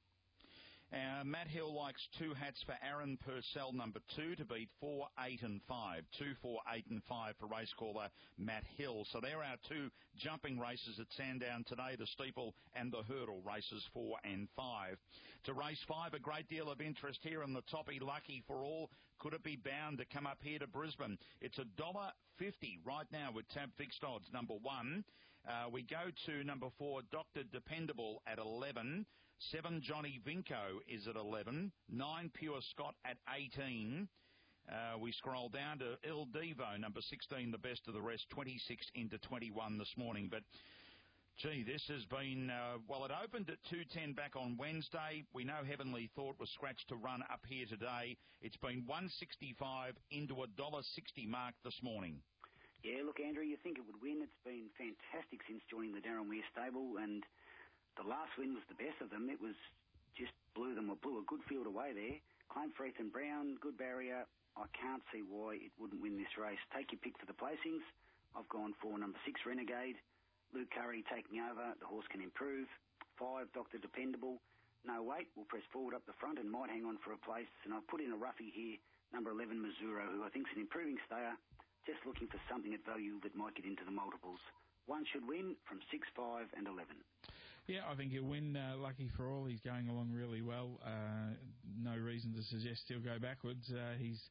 Uh, Matt Hill likes Two Hats for Aaron Purcell, number two, to beat four, eight, and five. Two, four, eight, and five for racecaller Matt Hill. So there are two jumping races at Sandown today, the steeple and the hurdle races four and five. To race five, a great deal of interest here in the Toppy Lucky for all. Could it be bound to come up here to Brisbane? It's a dollar fifty right now with tab fixed odds, number one. Uh, we go to number four, Doctor Dependable at eleven. Seven, Johnny Vinco is at eleven. Nine, Pure Scott at eighteen. Uh, we scroll down to Il Divo, number sixteen, the best of the rest, twenty-six into twenty-one this morning. But, gee, this has been, uh, well, it opened at two ten back on Wednesday. We know Heavenly Thought was scratched to run up here today. It's been one sixty-five into a one dollar sixty mark this morning. Yeah, look, Andrew, you think it would win. It's been fantastic since joining the Darren Weir stable, and the last win was the best of them. It was just blew them, or blew a good field away there. Claim for Ethan Brown, good barrier. I can't see why it wouldn't win this race. Take your pick for the placings. I've gone for number six, Renegade. Luke Curry taking over. The horse can improve. Five, Doctor Dependable. No weight. Will press forward up the front and might hang on for a place. And I've put in a roughie here, number eleven, Missouro, who I think is an improving stayer. Just looking for something at value that might get into the multiples. One should win from six, five, and eleven. Yeah, I think he'll win. Uh, lucky for all, he's going along really well. Uh, no reason to suggest he'll go backwards. Uh, he's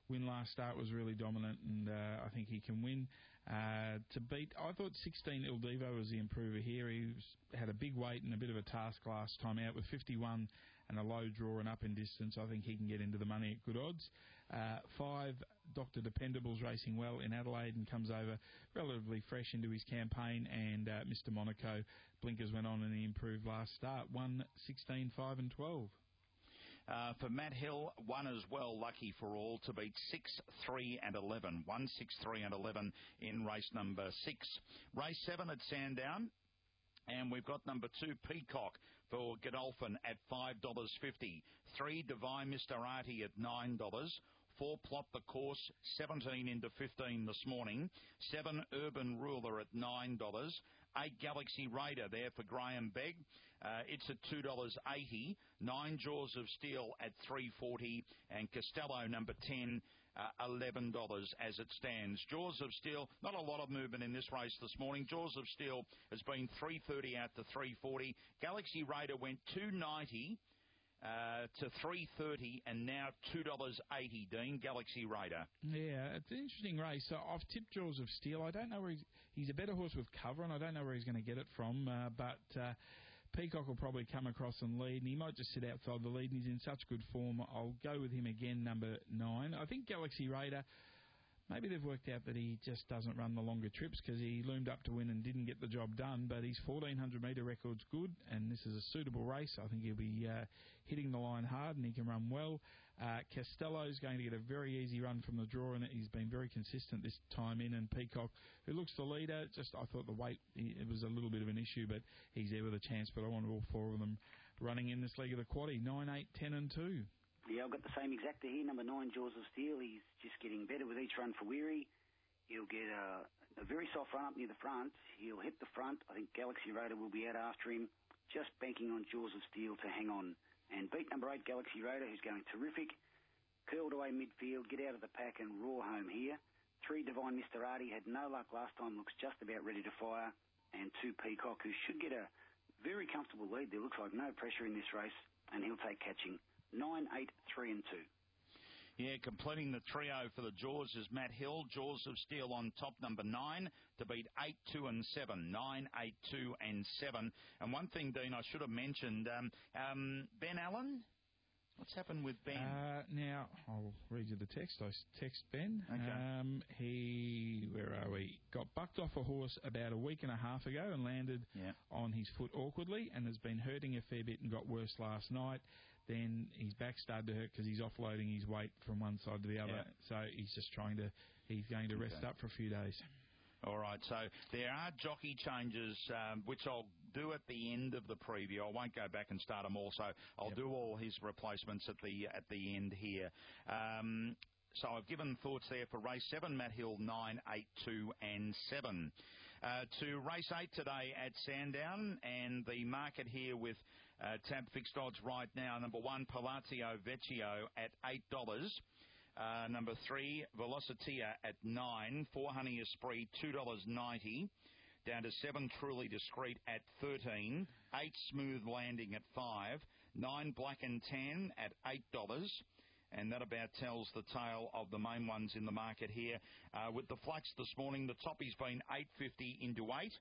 win last start was really dominant, and uh, I think he can win. Uh, to beat, I thought sixteen Il Divo was the improver here. He was, had a big weight and a bit of a task last time out with fifty-one and a low draw and up in distance. I think he can get into the money at good odds. Uh, five, Doctor Dependable's racing well in Adelaide and comes over relatively fresh into his campaign. And uh, Mister Monaco, blinkers went on and he improved last start. one, sixteen, five and twelve. Uh, for Matt Hill, one as well, lucky for all, to beat six, three and eleven. one, six, three and eleven in race number six. Race seven at Sandown. And we've got number two, Peacock, for Godolphin at five dollars fifty. Three, Divine Mister Artie at nine dollars. Four, Plot the Course, seventeen into fifteen this morning. Seven, Urban Ruler at nine dollars. Eight, Galaxy Raider there for Graham Begg. Uh, it's at two dollars eighty. Nine, Jaws of Steel at three dollars forty. And Costello, number ten, uh, eleven dollars as it stands. Jaws of Steel, not a lot of movement in this race this morning. Jaws of Steel has been three thirty out to three forty. Galaxy Raider went two ninety uh, to three thirty, and now two dollars eighty, Dean, Galaxy Raider. Yeah, it's an interesting race. So I've tipped Jaws of Steel. I don't know where he's... He's a better horse with cover, and I don't know where he's going to get it from, uh, but... Uh, Peacock will probably come across and lead, and he might just sit outside the lead, and he's in such good form. I'll go with him again, number nine. I think Galaxy Raider, maybe they've worked out that he just doesn't run the longer trips because he loomed up to win and didn't get the job done, but his fourteen hundred metre record's good, and this is a suitable race. I think he'll be uh, hitting the line hard, and he can run well. Uh, Costello's going to get a very easy run from the draw, and he's been very consistent this time in. And Peacock, who looks the leader, just I thought the weight, it was a little bit of an issue, but he's there with a chance. But I wanted all four of them running in this leg of the quaddie, nine, eight, ten and two. Yeah, I've got the same exacta here. Number nine, Jaws of Steel. He's just getting better with each run for Weary. He'll get a, a very soft run up near the front. He'll hit the front. I think Galaxy Raider will be out after him, just banking on Jaws of Steel to hang on. And beat number eight, Galaxy Raider, who's going terrific. Curled away midfield, get out of the pack and roar home here. Three, Divine Mister Artie, had no luck last time, looks just about ready to fire. And two, Peacock, who should get a very comfortable lead. There looks like no pressure in this race, and he'll take catching. Nine, eight, three and two. Yeah, completing the trio for the Jaws is Matt Hill. Jaws of Steel on top, number nine, to beat eight, two and seven. Nine, eight, two and seven. And one thing, Dean, I should have mentioned, um, um, Ben Allen, what's happened with Ben? Uh, now, I'll read you the text. I text Ben. Okay. Um, he, where are we? Got bucked off a horse about a week and a half ago and landed yeah. on his foot awkwardly and has been hurting a fair bit and got worse last night. Then his back started to hurt because he's offloading his weight from one side to the other. Yeah. So he's just trying to, he's going to rest okay. up for a few days. All right, so there are jockey changes, um, which I'll do at the end of the preview. I won't go back and start them all, so I'll yep. do all his replacements at the at the end here. Um, so I've given thoughts there for race seven, Matt Hill, nine, eight, two and seven. Uh, to race eight today at Sandown, and the market here with uh, tab fixed odds right now. Number one, Palazzo Vecchio at eight dollars. Uh, number three, Velocitia at nine. Four, Honey Esprit, two dollars ninety. Down to seven, Truly Discreet at thirteen. Eight, Smooth Landing at five. Nine, Black and Tan at eight dollars. And that about tells the tale of the main ones in the market here. Uh, with the flux this morning, the toppy's been eight fifty into eight.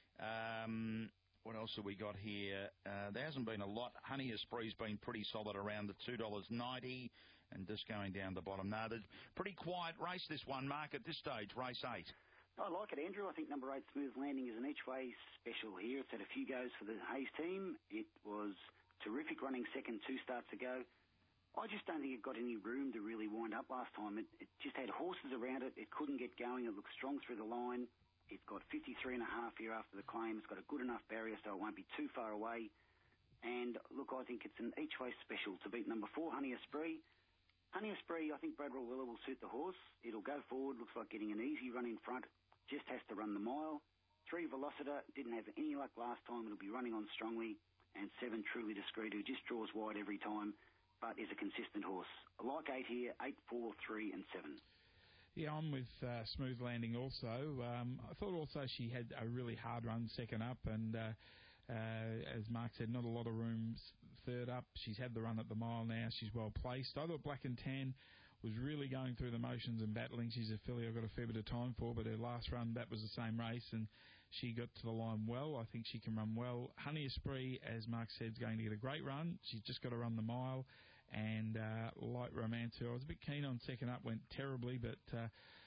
Um, what else have we got here? Uh, there hasn't been a lot. Honey Esprit's been pretty solid around the two dollars ninety. And just going down the bottom. Now, there's pretty quiet race, this one, Mark, at this stage, race eight. I like it, Andrew. I think number eight, Smooth Landing, is an each-way special here. It's had a few goes for the Hayes team. It was terrific running second two starts ago. I just don't think it got any room to really wind up last time. It, it just had horses around it. It couldn't get going. It looked strong through the line. It's got fifty-three and a half here after the claim. It's got a good enough barrier so it won't be too far away. And, look, I think it's an each-way special to beat number four, Honey Esprit. Honey Esprit, I think Bradwell Willer will suit the horse. It'll go forward, looks like getting an easy run in front, just has to run the mile. Three, Velocita, didn't have any luck last time, it'll be running on strongly. And seven, Truly Discreet, who just draws wide every time, but is a consistent horse. I like eight here, eight, four, three and seven. Yeah, I'm with uh, Smooth Landing also. Um, I thought also she had a really hard run second up, and uh, uh, as Mark said, not a lot of room third up. She's had the run at the mile now. She's well placed. I thought Black and Tan was really going through the motions and battling. She's a filly I've got a fair bit of time for, but her last run, that was the same race, and she got to the line well. I think she can run well. Honey Esprit, as Mark said, is going to get a great run. She's just got to run the mile. And uh, Light Romance, I was a bit keen on second up, went terribly, but uh,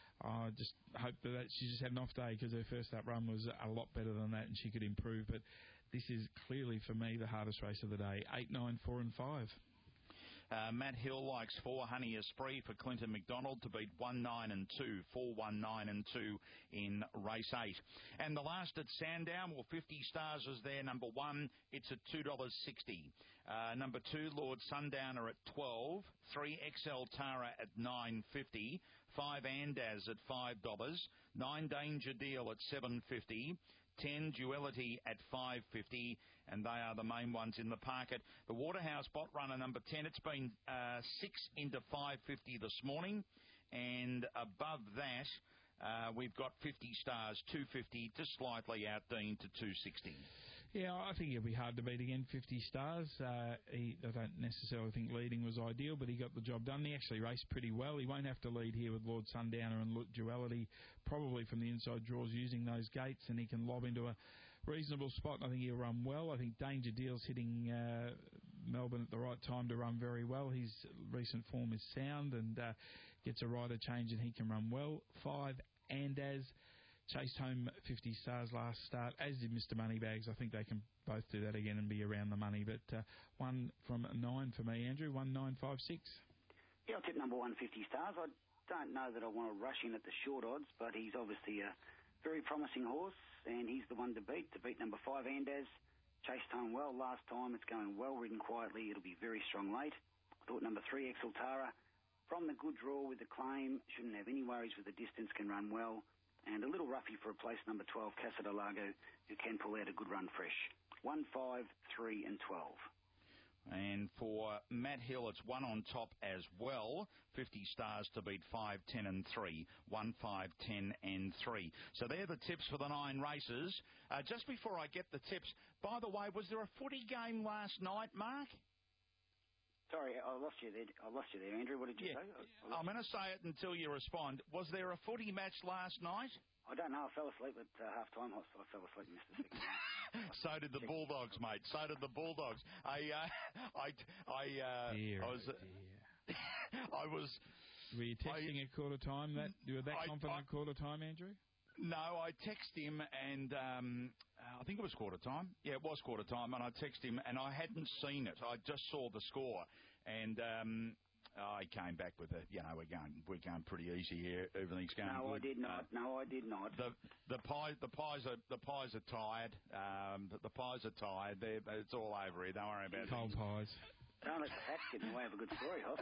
I just hope that, that she just had an off day, because her first up run was a lot better than that and she could improve. But this is clearly, for me, the hardest race of the day. Eight, nine, four and five. Uh, Matt Hill likes four Honey Esprit for Clinton McDonald to beat one, nine and two. four, one, nine and two in race eight. And the last at Sandown, well, fifty Stars is there, number one. It's at two dollars sixty. Uh, number two, Lord Sundowner at twelve. three, X L Tara at nine fifty. five, Andaz at five dollars. nine, Danger Deal at seven fifty. ten, Duality at five fifty, and they are the main ones in the market. The Waterhouse Bot Runner number ten, it's been uh, six into five fifty this morning, and above that uh, we've got fifty Stars, two fifty, just slightly out Dean to two sixty. Yeah, I think it'll be hard to beat again, fifty Stars. Uh, he, I don't necessarily think leading was ideal, but he got the job done. He actually raced pretty well. He won't have to lead here with Lord Sundowner and Duality, probably from the inside draws using those gates, and he can lob into a reasonable spot. I think he'll run well. I think Danger Deal's hitting uh, Melbourne at the right time to run very well. His recent form is sound and uh, gets a rider change, and he can run well. Five, Andaz chased home fifty Stars last start, as did Mister Moneybags. I think they can both do that again and be around the money. But uh, one from nine for me, Andrew. One, nine, five, six. Yeah, I'll tip number one, fifty Stars. I don't know that I want to rush in at the short odds, but he's obviously a very promising horse, and he's the one to beat. To beat number five, Andaz. Chased home well last time. It's going well, ridden quietly. It'll be very strong late. I thought number three, X L Tara, from the good draw with the claim, shouldn't have any worries with the distance, can run well. And a little roughy for a place, number twelve, Casa de Lago, who can pull out a good run fresh. one, five, three and twelve. And for Matt Hill, it's one on top as well. fifty Stars to beat five, ten and three. one, five, ten and three. So they're the tips for the nine races. Uh, just before I get the tips, by the way, was there a footy game last night, Mark? Sorry, I lost you there. I lost you there, Andrew. What did you yeah. say? I, I I'm going to say it until you respond. Was there a footy match last night? I don't know. I fell asleep at uh, half time. I, I fell asleep and missed the second half. So did the Bulldogs, mate. So did the Bulldogs. I, uh, I, I, uh, dear, I was, uh, I was. Were you texting I, at quarter time? That you were that I, confident I, at quarter time, Andrew? No, I texted him, and um, I think it was quarter time. Yeah, it was quarter time, and I texted him, and I hadn't seen it. I just saw the score, and um, I came back with it. You know, we're going, we're going pretty easy here. Everything's going no, good. No, I did not. Uh, no, I did not. The the pie, the pies are the pies are tired. Um, the, the pies are tired. They're, it's all over here. Don't worry about it. Cold pies. Don't let the facts get in the way of a good story, Hoff.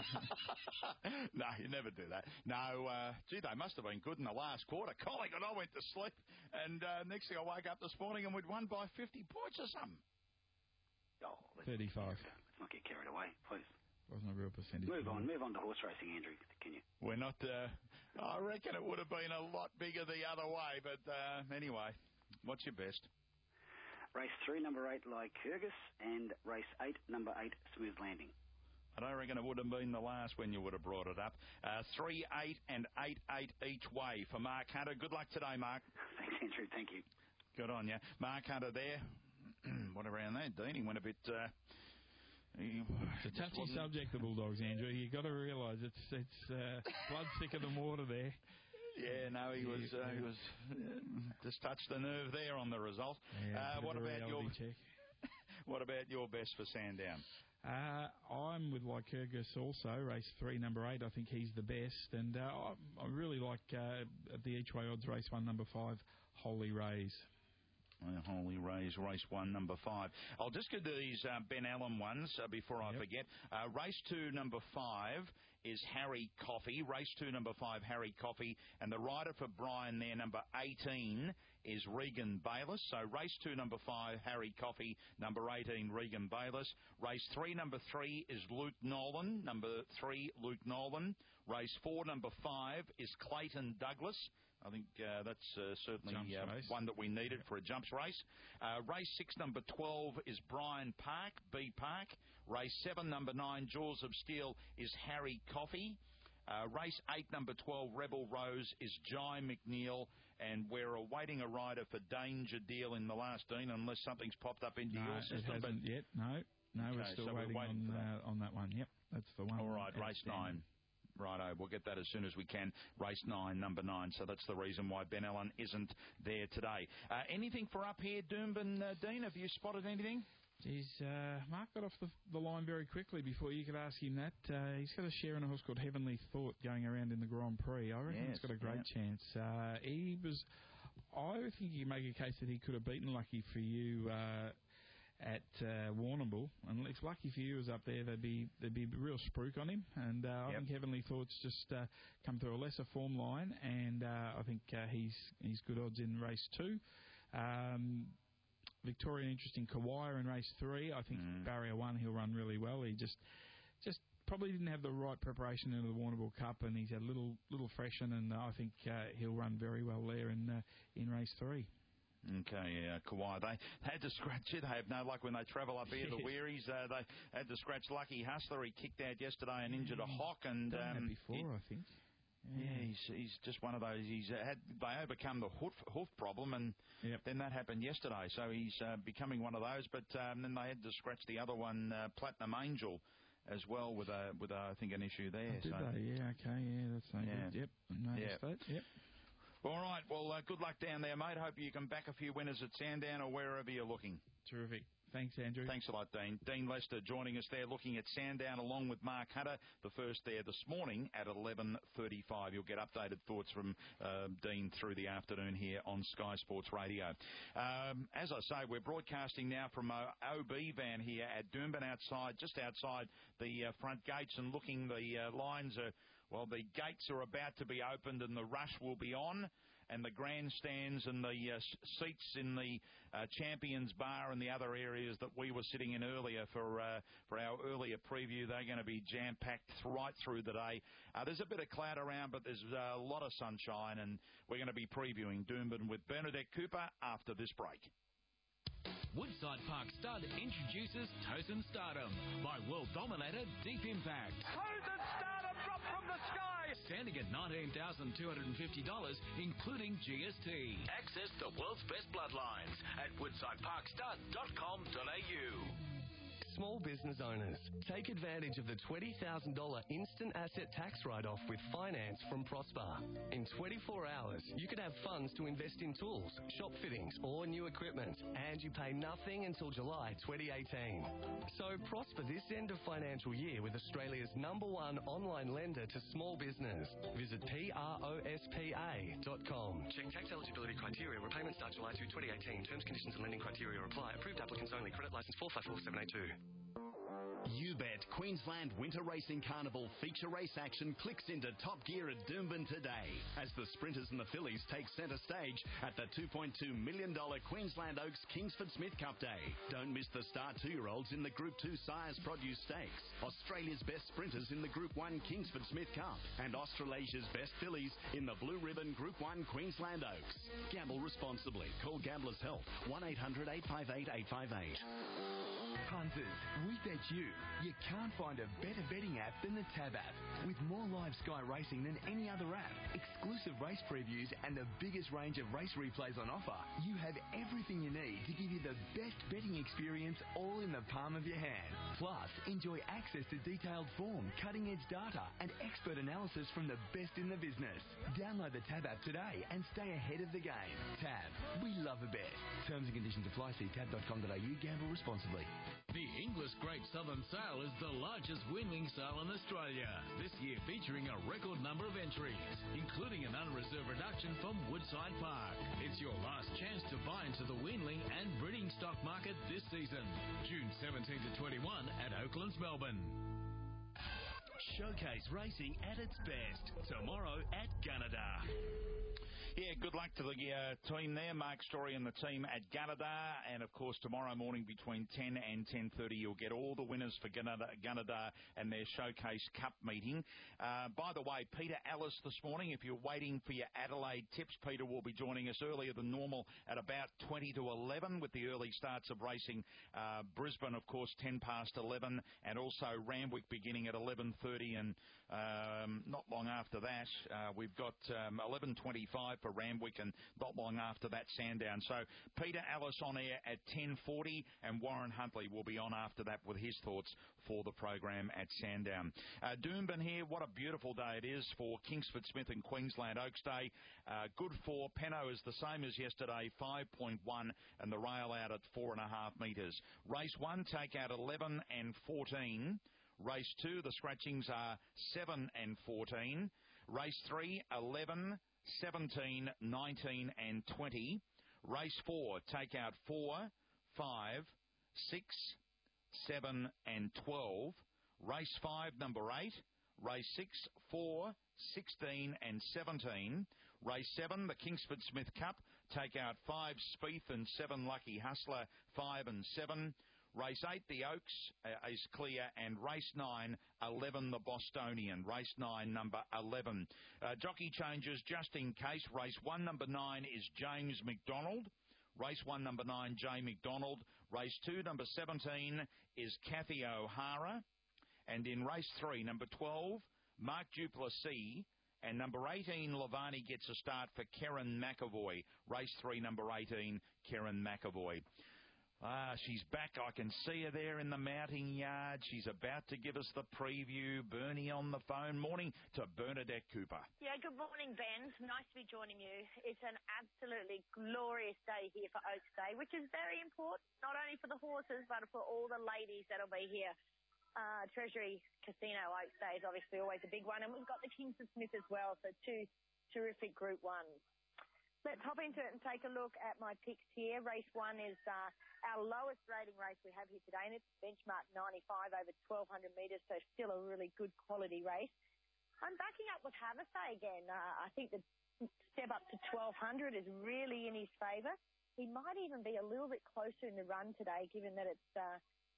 No, you never do that. No, uh, gee, they must have been good in the last quarter. Colin and I went to sleep, and uh, next thing I woke up this morning and we'd won by fifty points or something. Oh, thirty-five. Let's not get carried away, please. Wasn't a real percentage. Move on, move on to horse racing, Andrew. Can you? We're not. Uh, I reckon it would have been a lot bigger the other way, but uh, anyway, what's your best? Race three, number eight, Lycurgus, and race eight, number eight, Smooth Landing. I don't reckon it would have been the last when you would have brought it up. Uh, three, eight, and eight, eight each way for Mark Hunter. Good luck today, Mark. Thanks, Andrew. Thank you. Good on you. Mark Hunter there. What around there? Dean, he went a bit... Uh, he, it's a touchy subject, the Bulldogs, Andrew. You've got to realise it's, it's uh, blood thicker than water there. Yeah, no, he was uh, he was uh, just touched the nerve there on the result. Yeah, uh, what about your check. What about your best for Sandown? Uh, I'm with Lycurgus also, race three, number eight. I think he's the best, and uh, I, I really like uh, the each way odds race one, number five, Holy Rays. Uh, Holy Rays, race one, number five. I'll just go to these uh, Ben Allen ones uh, before I yep. forget. Uh, race two, number five, is Harry Coffey. Race two, number five, Harry Coffey. And the rider for Brian there, number eighteen, is Regan Bayliss. So race two, number five, Harry Coffey. Number eighteen, Regan Bayliss. Race three, number three, is Luke Nolan. Number three, Luke Nolan. Race four, number five, is Clayton Douglas. I think uh, that's uh, certainly uh, one that we needed for a jumps race. Uh, race six, number twelve, is Brian Park, B Park. Race seven, number nine, Jaws of Steel, is Harry Coffey. Uh, race eight, number twelve, Rebel Rose, is Jai McNeil, and we're awaiting a rider for Danger Deal in the last Dean, unless something's popped up into no, your it system. hasn't but yet. No, no, okay, we're still so waiting, we're waiting on, for that. Uh, on that one. Yep, that's the one. All right, race nine. Righto, we'll get that as soon as we can. Race nine, number nine. So that's the reason why Ben Allen isn't there today. Uh, anything for up here, Doomben, uh, Dean? Have you spotted anything? Geez, uh, Mark got off the, the line very quickly before you could ask him that. Uh, he's got a share in a horse called Heavenly Thought going around in the Grand Prix. I reckon yes, it's got a great yeah. chance. Uh, he was, I think you make a case that he could have beaten Lucky For You uh, at uh, Warrnambool, and if Lucky For You was up there, there'd be there'd be a real spruik on him. And uh, I yep. think Heavenly Thoughts just uh, come through a lesser form line, and uh, I think uh, he's he's good odds in race two. Um, Victorian Interesting Kawaya in race three. I think mm. barrier one he'll run really well. He just just probably didn't have the right preparation into the Warrnambool Cup, and he's had a little little freshen, and I think uh, he'll run very well there in uh, in race three. Okay, yeah, Kawhi. They had to scratch it. They have no luck when they travel up here. Yes. The Wearies, uh, they had to scratch Lucky Hustler. He kicked out yesterday and injured a hock. And Done um, that before, he, I think. Yeah, yeah he's, he's just one of those. He's uh, had they overcome the hoof, hoof problem, and yep. then that happened yesterday. So he's uh, becoming one of those. But um, then they had to scratch the other one, uh, Platinum Angel, as well with a with a, I think an issue there. Oh, did so. they? Yeah, okay, yeah, that's no Yeah. good. Yep, noticed Yep. that. Yep. All right, well, uh, good luck down there, mate. Hope you can back a few winners at Sandown or wherever you're looking. Terrific. Thanks, Andrew. Thanks a lot, Dean. Dean Lester joining us there, looking at Sandown along with Mark Hunter. The first there this morning at eleven thirty-five. You'll get updated thoughts from uh, Dean through the afternoon here on Sky Sports Radio. Um, as I say, we're broadcasting now from a O B van here at Doomben, outside, just outside the uh, front gates, and looking, the uh, lines are, well, the gates are about to be opened and the rush will be on. And the grandstands and the uh, seats in the uh, Champions Bar and the other areas that we were sitting in earlier for uh, for our earlier preview, they're going to be jam-packed right through the day. Uh, there's a bit of cloud around, but there's a lot of sunshine, and we're going to be previewing Doomben with Bernadette Cooper after this break. Woodside Park Stud introduces Tozen Stardom by world dominator Deep Impact. Tozen Stardom dropped from the sky! Standing at nineteen thousand two hundred fifty dollars, including G S T. Access the world's best bloodlines at woodside park stud dot com dot a u. Small business owners, take advantage of the twenty thousand dollars instant asset tax write-off with finance from Prosper. In twenty-four hours, you could have funds to invest in tools, shop fittings, or new equipment, and you pay nothing until July twenty eighteen. So prosper this end of financial year with Australia's number one online lender to small business. Visit prospa dot com. Check tax eligibility criteria. Repayment starts July second, twenty eighteen. Terms, conditions, and lending criteria apply. Approved applicants only. Credit license four five four seven eight two. UBet Queensland Winter Racing Carnival feature race action clicks into top gear at Doomben today as the Sprinters and the Fillies take centre stage at the two point two million dollars Queensland Oaks Kingsford Smith Cup Day. Don't miss the star two-year-olds in the Group two Sires Produce Stakes, Australia's best sprinters in the Group one Kingsford Smith Cup, and Australasia's best fillies in the Blue Ribbon Group one Queensland Oaks. Gamble responsibly. Call Gamblers Health one eight hundred eight five eight eight five eight. Punters, we bet you. You can't find a better betting app than the Tab app. With more live Sky Racing than any other app, exclusive race previews, and the biggest range of race replays on offer, you have everything you need to give you the best betting experience all in the palm of your hand. Plus, enjoy access to detailed form, cutting-edge data, and expert analysis from the best in the business. Download the Tab app today and stay ahead of the game. Tab, we love a bet. Terms and conditions apply. See tab dot com dot a u. Gamble responsibly. The Inglis Great Southern Sale is the largest weanling sale in Australia. This year featuring a record number of entries, including an unreserved reduction from Woodside Park. It's your last chance to buy into the weanling and breeding stock market this season. June seventeenth to twenty-first at Oaklands, Melbourne. Showcase racing at its best tomorrow at Gunnedah. Yeah, good luck to the uh, team there. Mark Story and the team at Gunnedah. And, of course, tomorrow morning between ten and ten thirty, you'll get all the winners for Gunnedah, Gunnedah and their Showcase Cup meeting. Uh, by the way, Peter Ellis this morning, if you're waiting for your Adelaide tips, Peter will be joining us earlier than normal at about twenty to eleven with the early starts of racing. Uh, Brisbane, of course, ten past eleven, and also Randwick beginning at eleven thirty, and um, not long after that, uh, we've got um, eleven twenty-five for Randwick, and not long after that, Sandown. So Peter Ellis on air at ten forty, and Warren Huntley will be on after that with his thoughts for the program at Sandown. Uh, Doomben here, what a beautiful day it is for Kingsford Smith and Queensland Oaks Day. Uh, good for Penno is the same as yesterday, five point one, and the rail out at four and a half metres. Race one, take out eleven and fourteen. Race two, the scratchings are seven and fourteen. Race three, eleven, seventeen, nineteen and twenty. Race four, take out four, five, six, seven and twelve. Race five, number eight. Race six, four, sixteen and seventeen. Race seven, the Kingsford Smith Cup. Take out five, Spieth, and seven, Lucky Hustler, five and seven. Race eight, the Oaks, uh, is clear, and race nine, eleven, the Bostonian. Race nine, number eleven. Uh, jockey changes just in case. Race one, number nine, is James McDonald. Race one, number nine, Jay McDonald. Race two, number seventeen, is Kathy O'Hara. And in race three, number twelve, Mark Duplessis. And number eighteen, Lavani gets a start for Karen McAvoy. Race three, number eighteen, Karen McAvoy. Ah, she's back. I can see her there in the mounting yard. She's about to give us the preview. Bernie on the phone. Morning to Bernadette Cooper. Yeah, good morning, Ben. Nice to be joining you. It's an absolutely glorious day here for Oaks Day, which is very important, not only for the horses, but for all the ladies that'll be here. Uh, Treasury Casino Oaks Day is obviously always a big one, and we've got the Kingsford Smith as well, so two terrific Group Ones. Let's hop into it and take a look at my picks here. Race one is uh, our lowest rating race we have here today, and it's benchmark ninety-five over twelve hundred metres, so still a really good quality race. I'm backing up with Havasay again. Uh, I think the step up to twelve hundred is really in his favour. He might even be a little bit closer in the run today, given that it's uh,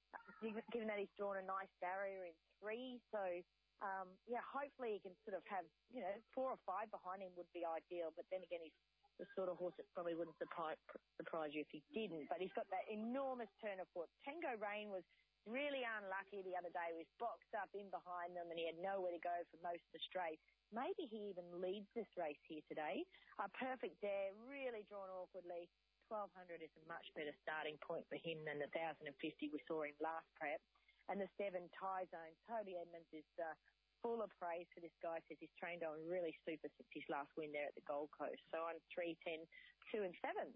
given that he's drawn a nice barrier in three. So, um, yeah, hopefully he can sort of have, you know, four or five behind him would be ideal. But then again, he's the sort of horse that probably wouldn't surprise, surprise you if he didn't. But he's got that enormous turn of foot. Tango Rain was really unlucky the other day. He was boxed up in behind them and he had nowhere to go for most of the straight. Maybe he even leads this race here today. A Perfect Dare, really drawn awkwardly. twelve hundred is a much better starting point for him than the one thousand fifty we saw him last prep. And the seven, Tie Zone. Toby Edmonds is uh, full of praise for this guy. Says he's trained on really super since his last win there at the Gold Coast. So I'm three, ten, two and seven.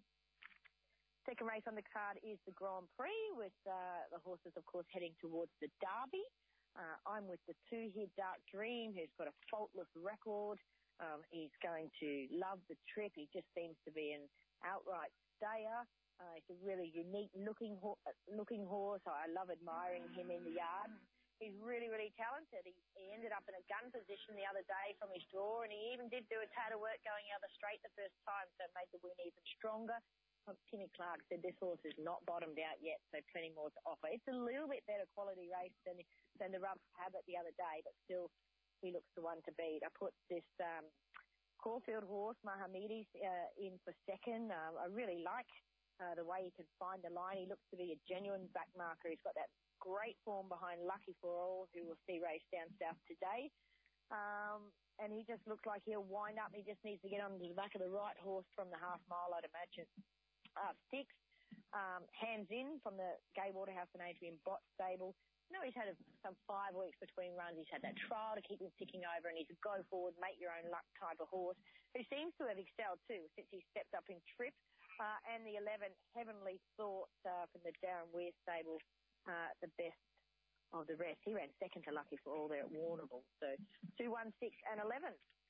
Second race on the card is the Grand Prix with uh, the horses, of course, heading towards the Derby. Uh, I'm with the two here, Dark Dream, who's got a faultless record. Um, he's going to love the trip. He just seems to be an outright stayer. Uh, he's a really unique looking ho- looking horse. I love admiring him in the yard. He's really, really talented. He, he ended up in a gun position the other day from his draw, and he even did do a tad of work going out the straight the first time, so it made the win even stronger. Timmy Clark said this horse is not bottomed out yet, so plenty more to offer. It's a little bit better quality race than than the Rough Habit the other day, but still he looks the one to beat. I put this um, Caulfield horse, Mahamidis, uh, in for second. Uh, I really like uh, the way he can find the line. He looks to be a genuine back marker. He's got that great form behind Lucky for All, who will see race down south today. Um, and he just looks like he'll wind up. He just needs to get onto the back of the right horse from the half mile, I'd imagine. Uh, six, um, Hands In from the Gay Waterhouse and Adrian Bott stable. You know, he's had a, some five weeks between runs. He's had that trial to keep him ticking over, and he's a go-forward, make-your-own-luck type of horse who seems to have excelled, too, since he stepped up in trip. Uh, and the eleven, Heavenly Thoughts uh, from the Darren Weir stable, uh, the best of the rest. He ran second to Lucky for All there at Warrnambool. So two, one, six, and eleven.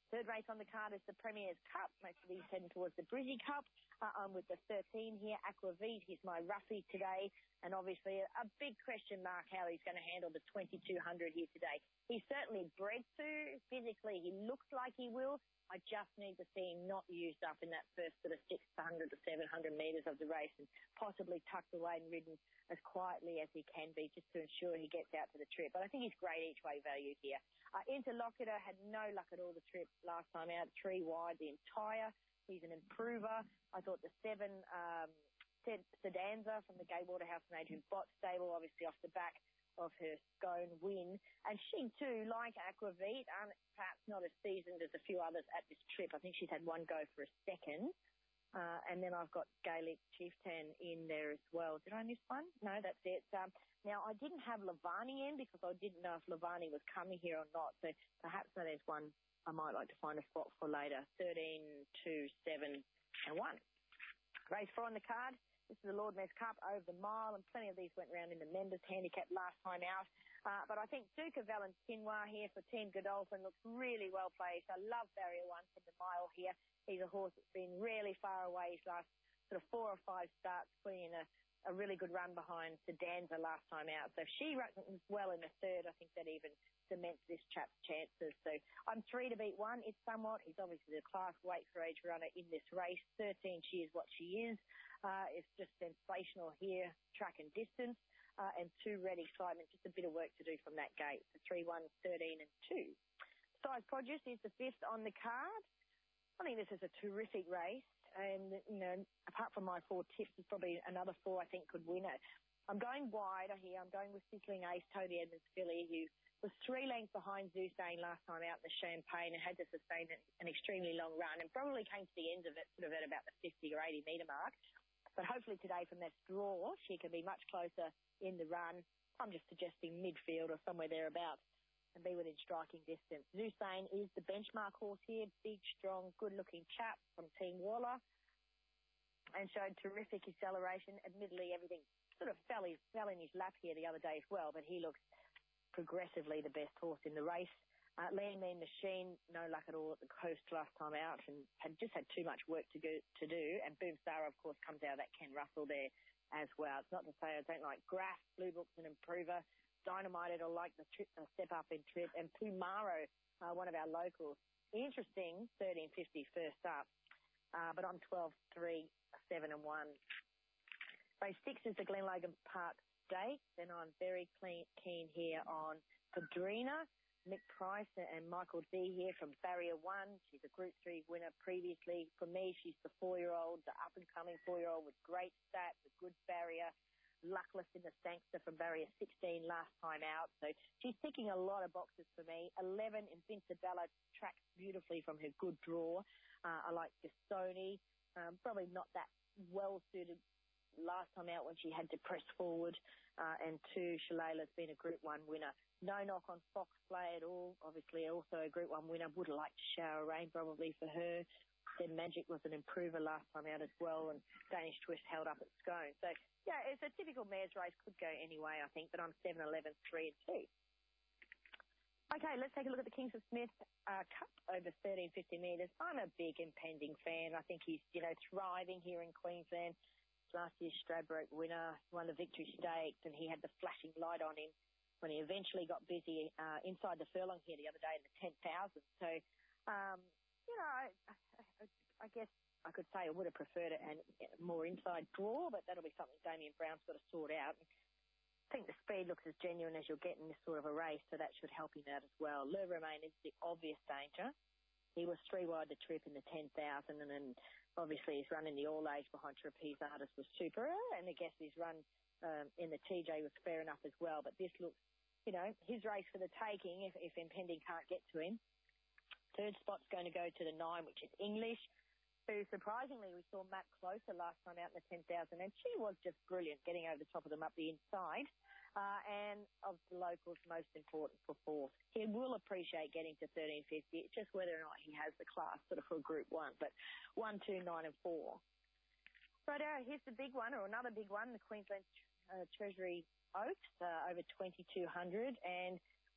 Third race on the card is the Premier's Cup. Most of these heading towards the Brizzy Cup. Uh, I'm with the thirteen here, Aquavit. He's my roughie today. And obviously a, a big question mark how he's going to handle the twenty-two hundred here today. He's certainly bred to. Physically, he looks like he will. I just need to see him not used up in that first sort of six hundred to seven hundred metres of the race and possibly tucked away and ridden as quietly as he can be just to ensure he gets out to the trip. But I think he's great each way value here. Uh, Interlocutor had no luck at all the trip last time out, three wide the entire. He's an improver. I thought the seven um, Sedanza from the Gay Waterhouse and Adrian Bott stable, obviously off the back of her Scone win. And she too, like Aquavit, um, perhaps not as seasoned as a few others at this trip. I think she's had one go for a second. Uh, and then I've got Gaelic Chieftain in there as well. Did I miss one? No, that's it. Um, now, I didn't have Lavani in because I didn't know if Lavani was coming here or not. So perhaps that is one I might like to find a spot for later. thirteen, two, seven, and one. Race four on the card. This is the Lord Mayor's Cup over the mile, and plenty of these went round in the members' handicap last time out. Uh, but I think Duca Valentinwa here for Team Godolphin looks really well placed. I love Barrier One from the mile here. He's a horse that's been really far away his last sort of four or five starts, putting in a, a really good run behind Sedanza last time out. So if she runs well in the third, I think that even cements this chap's chances. So I'm three to beat one. It's somewhat. He's obviously the class weight for age runner in this race. thirteen, she is what she is. Uh, it's just sensational here, track and distance, uh, and two red excitement. Just a bit of work to do from that gate. So three, one, thirteen, and two. Size Produce is the fifth on the card. I think this is a terrific race, and, you know, apart from my four tips, there's probably another four I think could win it. I'm going wider here. I'm going with Sizzling Ace, Toby Edmonds filly, who was three lengths behind Zustane last time out in the Champagne and had to sustain an extremely long run and probably came to the end of it sort of at about the fifty or eighty metre mark. But hopefully today from that draw, she can be much closer in the run. I'm just suggesting midfield or somewhere thereabouts and be within striking distance. Zustane is the benchmark horse here. Big, strong, good-looking chap from Team Waller and showed terrific acceleration. Admittedly, everything sort of fell, his, fell in his lap here the other day as well, but he looks progressively the best horse in the race. Uh, Lean Mean Machine, no luck at all at the coast last time out and had just had too much work to, go, to do. And Boom Star, of course, comes out of that Ken Russell there as well. It's not to say I don't like Graff, Blue Book's an improver. Dynamite, I like the trip, uh, step up in trip. And Pumaro, uh, one of our locals. Interesting, thirteen fifty first up. Uh, but I'm twelve, three, seven, and one. Race six is the Glenlogan Park Stakes. Then I'm very clean, keen here on Padrina. Mick Price and Michael D here from Barrier One. She's a Group Three winner previously. For me, she's the four-year-old, the up-and-coming four-year-old with great stats, a good barrier. Luckless in the Sangster from Barrier sixteen last time out. So she's ticking a lot of boxes for me. eleven, Invincibella tracks beautifully from her good draw. Uh, I like Gastoni. Um, probably not that well-suited last time out when she had to press forward. Uh, and two, Shalala's been a Group One winner. No knock on Fox Play at all. Obviously also a Group One winner. Would like to shower rain probably for her. Then Magic was an improver last time out as well, and Danish Twist held up at Scone. So, yeah, it's a typical mares race. Could go any way, I think, but I'm seven, eleven, three, and two. Okay, let's take a look at the Kingsford Smith uh, Cup over thirteen fifty metres. I'm a big impending fan. I think he's, you know, thriving here in Queensland. Last year's Stradbroke winner, won the Victory Stakes, and he had the flashing light on him when he eventually got busy uh, inside the furlong here the other day in the ten thousand. So, um, you know, I, I, I guess I could say I would have preferred it and more inside draw, but that'll be something Damien Brown's got to sort out. I think the speed looks as genuine as you'll get in this sort of a race, so that should help him out as well. Le Romain is the obvious danger. He was three wide the trip in the ten thousand, and then obviously his run in the all-age behind Trapeze Artist was super, and I guess his run um, in the T J was fair enough as well. But this looks, you know, his race for the taking if, if Impending can't get to him. Third spot's going to go to the nine, which is English, who surprisingly we saw Matt Closer last time out in the ten thousand, and she was just brilliant, getting over the top of them up the inside. Uh, and of the locals, most important for fourth. He will appreciate getting to thirteen fifty. It's just whether or not he has the class sort of for Group One. But one, two, nine, and four. Right, uh, here's the big one, or another big one, the Queensland uh, Treasury Oaks uh, over twenty-two hundred. And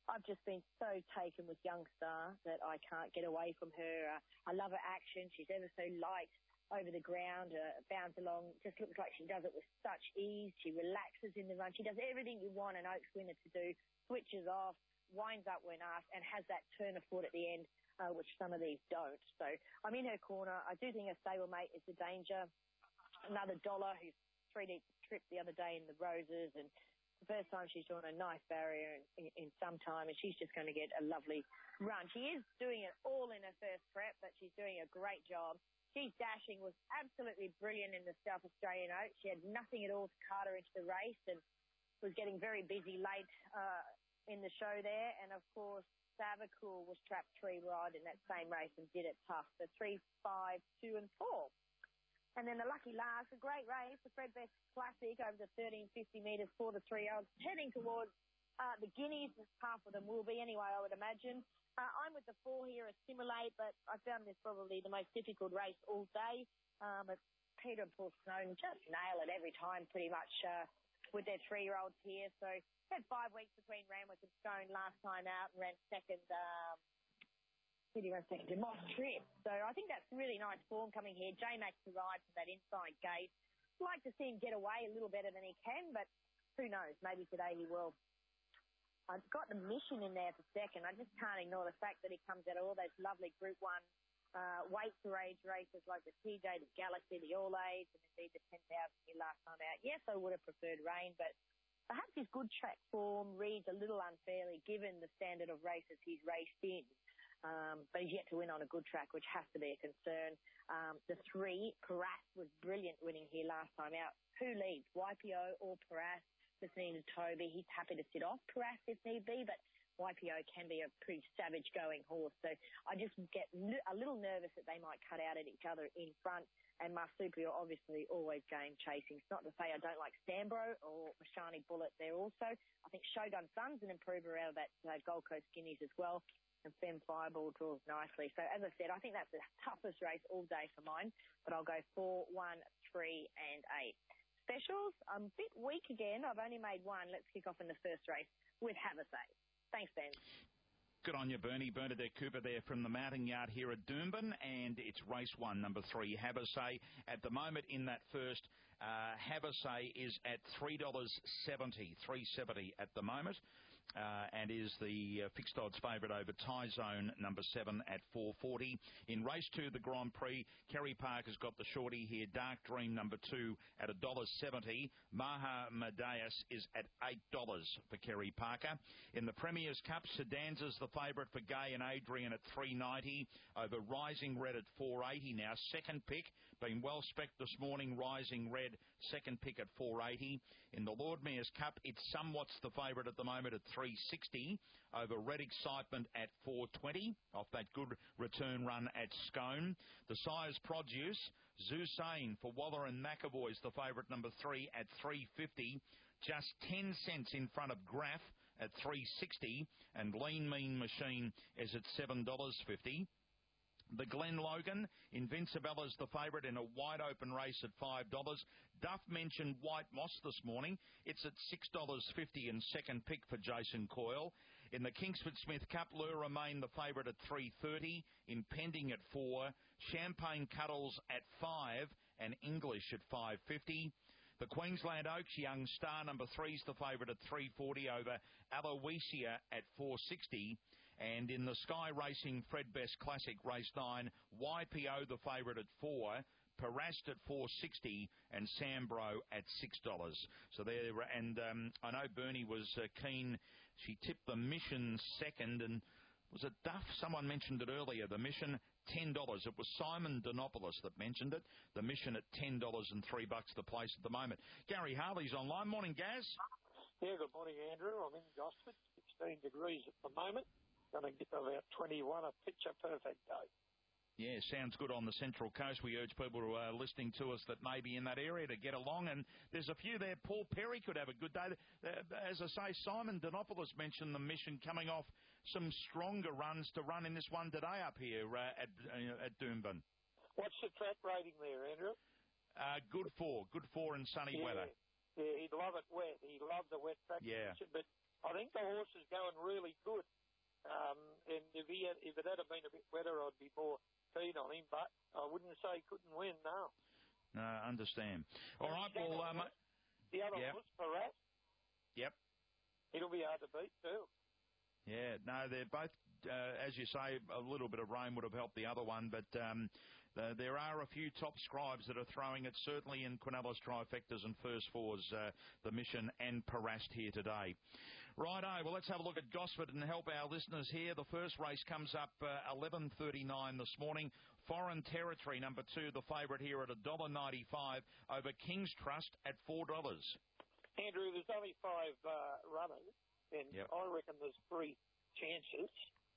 I've just been so taken with Youngstar that I can't get away from her. Uh, I love her action. She's ever so light over the ground, uh, bounds along. Just looks like she does it with such ease. She relaxes in the run. She does everything you want an Oaks winner to do, switches off, winds up when asked, and has that turn of foot at the end, uh, which some of these don't. So I'm in her corner. I do think her stablemate is the danger. Another Dollar, who's three-deep trip the other day in the Roses, and the first time she's drawn a nice barrier in, in, in some time, and she's just going to get a lovely run. She is doing it all in her first prep, but she's doing a great job. She's dashing, was absolutely brilliant in the South Australian Oaks. She had nothing at all to cart her into the race and was getting very busy late uh, in the show there. And, of course, Savakul was trapped three wide in that same race and did it tough. So three, five, two, and four. And then the lucky last, a great race, the Fred Best Classic over the thirteen fifty metres for the three-year-olds, heading towards uh, the Guineas. Half of them will be anyway, I would imagine. Uh, I'm with the four here, Assimilate, but I found this probably the most difficult race all day. Um, but Peter and Paul Snowden just nail it every time pretty much uh, with their three-year-olds here. So had five weeks between Randwick and Stone last time out and ran second. Um, He ran second to Moss Trip. So I think that's really nice form coming here. J-Max to ride from that inside gate. I'd like to see him get away a little better than he can, but who knows? Maybe today he will. I've got the Mission in there for second. I just can't ignore the fact that he comes out of all those lovely Group one uh, weight to age races like the T J, the Galaxy, the All Aids, and indeed the ten thousand here last time out. Yes, I would have preferred Rain, but perhaps his good track form reads a little unfairly given the standard of races he's raced in. Um, but he's yet to win on a good track, which has to be a concern. Um, the three, Paras was brilliant winning here last time out. Who leads, Y P O or Paras? Listening to Toby, he's happy to sit off Paras if need be, but Y P O can be a pretty savage going horse. So I just get a little nervous that they might cut out at each other in front. And Marsupio obviously always game chasing. It's not to say I don't like Stambro or Mashani Bullet there also. I think Shogun Sun's an improver out of that uh, Gold Coast Guineas as well. And Fem Fireball draws nicely. So, as I said, I think that's the toughest race all day for mine. But I'll go four, one, three, and eight. Specials, I'm a bit weak again. I've only made one. Let's kick off in the first race with Have a Say. Thanks, Ben. Good on you, Bernie. Bernadette Cooper there from the Mounting Yard here at Doomben, and it's race one, number three, Have a Say. At the moment in that first, uh, Have a Say is at three dollars seventy, three seventy at the moment. Uh, and is the uh, fixed odds favourite over Tie Zone number seven at four forty. In race two, the Grand Prix, Kerry Parker's got the shorty here. Dark Dream number two at one dollar seventy. Maha Madeus is at eight dollars for Kerry Parker. In the Premier's Cup, Sedanza's the favourite for Gay and Adrian at three ninety. Over Rising Red at four eighty now. Second pick, been well spec'd this morning, Rising Red, second pick at four eighty. In the Lord Mayor's Cup, it's somewhat's the favourite at the moment at three sixty over Red Excitement at four twenty off that good return run at Scone. The Sire's Produce, Zusane for Waller and McAvoy's the favourite number three at three fifty, just ten cents in front of Graff at three sixty, and Lean Mean Machine is at seven dollars fifty. The Glen Logan, Invincibella's the favourite in a wide-open race at five dollars. Duff mentioned White Moss this morning. It's at six dollars fifty and second pick for Jason Coyle. In the Kingsford Smith Cup, Lure Remain the favourite at three thirty, Impending at four, Champagne Cuddles at five, and English at five fifty. The Queensland Oaks, Young Star number three is the favourite at three forty over Aloysia at four sixty. And in the Sky Racing Fred Best Classic Race nine, Y P O the favourite at four, Parast at four sixty, and Sambro at six dollars. So there, and um, I know Bernie was uh, keen. She tipped the Mission second, and was it Duff? Someone mentioned it earlier. The Mission, ten dollars. It was Simon Donopoulos that mentioned it. The Mission at ten dollars and three bucks the place at the moment. Gary Harley's online. Morning, Gaz. Yeah, good morning, Andrew. I'm in Gosford, sixteen degrees at the moment. Going to get to about twenty-one, a picture-perfect day. Yeah, sounds good on the Central Coast. We urge people who are listening to us that may be in that area to get along. And there's a few there. Paul Perry could have a good day. As I say, Simon Donopoulos mentioned the Mission coming off some stronger runs to run in this one today up here uh, at, uh, at Doomben. What's the track rating there, Andrew? Uh, good four. Good four in sunny yeah, weather. Yeah, he'd love it wet. He loved the wet track yeah. condition, but I think the horse is going really good. Um, and if, he had, if it had been a bit wetter, I'd be more keen on him. But I wouldn't say he couldn't win, no. No, understand. All right, well... Um, the other yep. horse, Parat. Yep. It'll be hard to beat, too. Yeah, no, they're both, uh, as you say, a little bit of rain would have helped the other one, but um, the, there are a few top scribes that are throwing it, certainly in Quinellas trifectas and first fours, uh, the Mission and Parast here today. Righto, well, let's have a look at Gosford and help our listeners here. The first race comes up uh, eleven thirty-nine this morning. Foreign Territory, number two, the favourite here at one dollar ninety-five over King's Trust at four dollars. Andrew, there's only five uh, runners, and yep. I reckon there's three chances.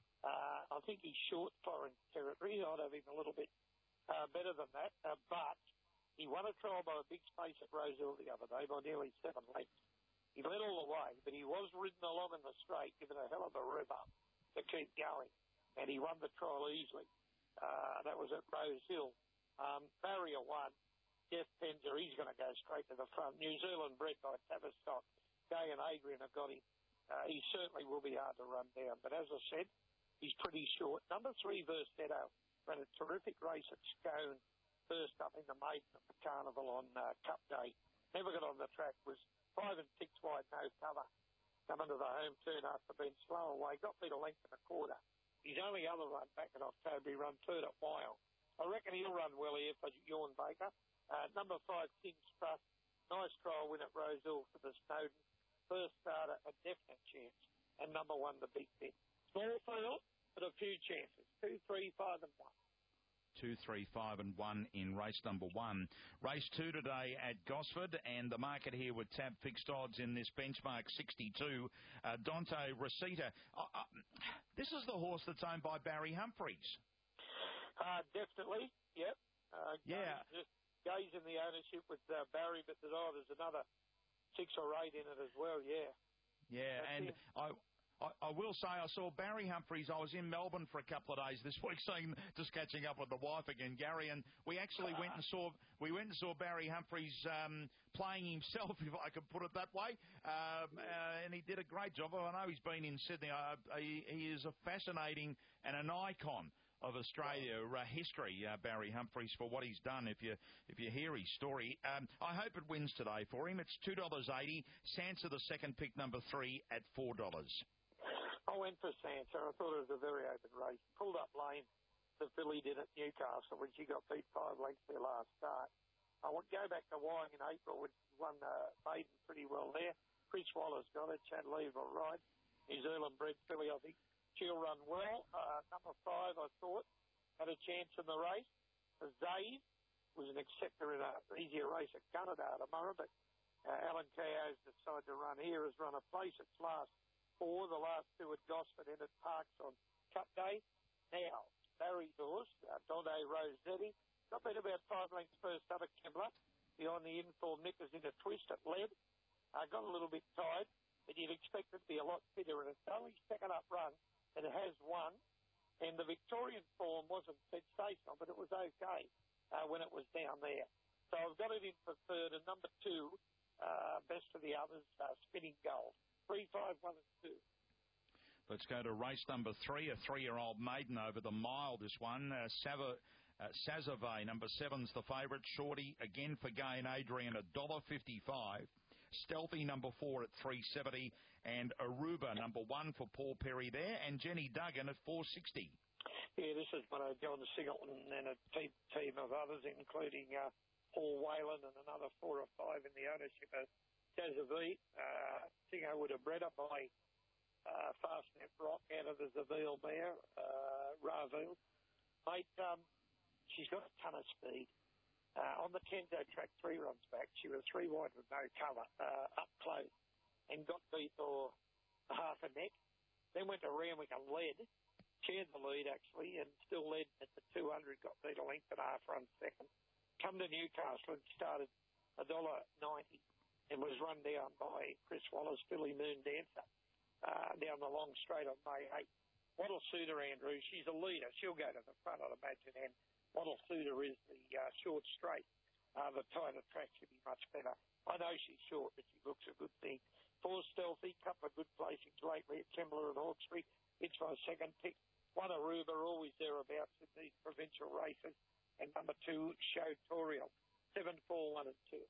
Uh, I think he's short Foreign Territory. I'd have him a little bit uh, better than that, uh, but he won a trial by a big space at Rosehill the other day by nearly seven lengths. He led all the way, but he was ridden along in the straight, given a hell of a rev up to keep going, and he won the trial easily. Uh, that was at Rosehill. Um, Barrier won. Jeff Penzer, he's going to go straight to the front. New Zealand bred by Tavistock. Gay and Adrian have got him. Uh, he certainly will be hard to run down, but as I said, he's pretty short. Number three, Versetto, ran a terrific race at Scone, first up in the maiden at the Carnival on uh, Cup Day. Never got on the track, was five and six wide, no cover. Coming to the home turn after being slow away, got beat a length and a quarter. His only other run back in October, he run third at Wyong. I reckon he'll run well here for Ewan Baker. Uh, number five, King's Trust, nice trial win at Rosehill for the Snowden. First starter, a definite chance. And number one, the Big Bet. Small field, but a few chances. Two, three, five, and one. Two, three, five, and one in race number one. Race two today at Gosford, and the market here with tab fixed odds in this benchmark sixty-two. Uh, Dante Rosita. Uh, uh, this is the horse that's owned by Barry Humphries. Uh, definitely, yep. Uh, yeah. Just Gay's in the ownership with uh, Barry, but there's, oh, there's another six or eight in it as well, yeah. Yeah, That's and it. I... I, I will say I saw Barry Humphries. I was in Melbourne for a couple of days this week, seeing, just catching up with the wife again, Gary, and we actually uh, went and saw we went and saw Barry Humphries um, playing himself, if I could put it that way, um, uh, and he did a great job. I know he's been in Sydney. Uh, he, he is a fascinating and an icon of Australia uh, history, uh, Barry Humphries, for what he's done. If you if you hear his story, um, I hope it wins today for him. It's two dollars eighty. Sansa, the second pick, number three, at four dollars. I went for Sansa. I thought it was a very open race. Pulled up lane, the filly did at Newcastle when she got beat five lengths their last start. I would go back to Wyong in April, which won uh, maiden pretty well there. Chris Wallace got it. Chad Lever right. New Zealand bred filly, I think she'll run well. Uh, number five, I thought, had a chance in the race. Zaid was an acceptor in an easier race at Canada tomorrow, but uh, Alan Keogh's decided to run here, has run a place its last four, the last two at Gosford and at Parks on Cup Day. Now, Barry's horse, uh, Dode Rossetti, got beat about five lengths first up at Kembla. Behind the informed Nickers in a twist at lead. Uh, got a little bit tired, but you'd expect it to be a lot fitter, and it's only second up run that it has won. And the Victorian form wasn't sensational, but it was okay uh, when it was down there. So I've got it in for third, and number two, uh, best of the others, uh, Spinning Gold. Three, five, one, and two. Let's go to race number three, a three-year-old maiden over the mile, this one. Uh, Sava, uh, Sazave, number seven's the favourite. Shorty, again for Gay and Adrian, one dollar fifty-five. Stealthy, number four, at three seventy. And Aruba, number one for Paul Perry there. And Jenny Duggan at four sixty. Yeah, this is one of John Singleton and a team, team of others, including uh, Paul Whalen and another four or five in the ownership of Jazavie. Uh, Singo would have bred up by uh, Fastnet Rock out of the Zaville mare, uh, Raville. Mate, um, she's got a ton of speed. Uh, on the Kenzo track, three runs back, she was three wide with no cover, uh, up close, and got beat for half a neck. Then went to Randwick and led, chaired the lead actually, and still led at the two hundred, got beat a length and a half run second. Come to Newcastle and started one dollar ninety. And was run down by Chris Wallace, Billy Moon Dancer, uh, down the long straight on May eighth. What'll suit her, Andrew? She's a leader. She'll go to the front, I'd imagine, and what'll suit her is the uh, short straight. Uh, the tighter track should be much better. I know she's short, but she looks a good thing. Four Stealthy. see a couple of good placings lately at Kembla and Hawkesbury. It's my second pick. One Aruba, always thereabouts in these provincial races. And number two, Showtorial. Seven, four, one, and two.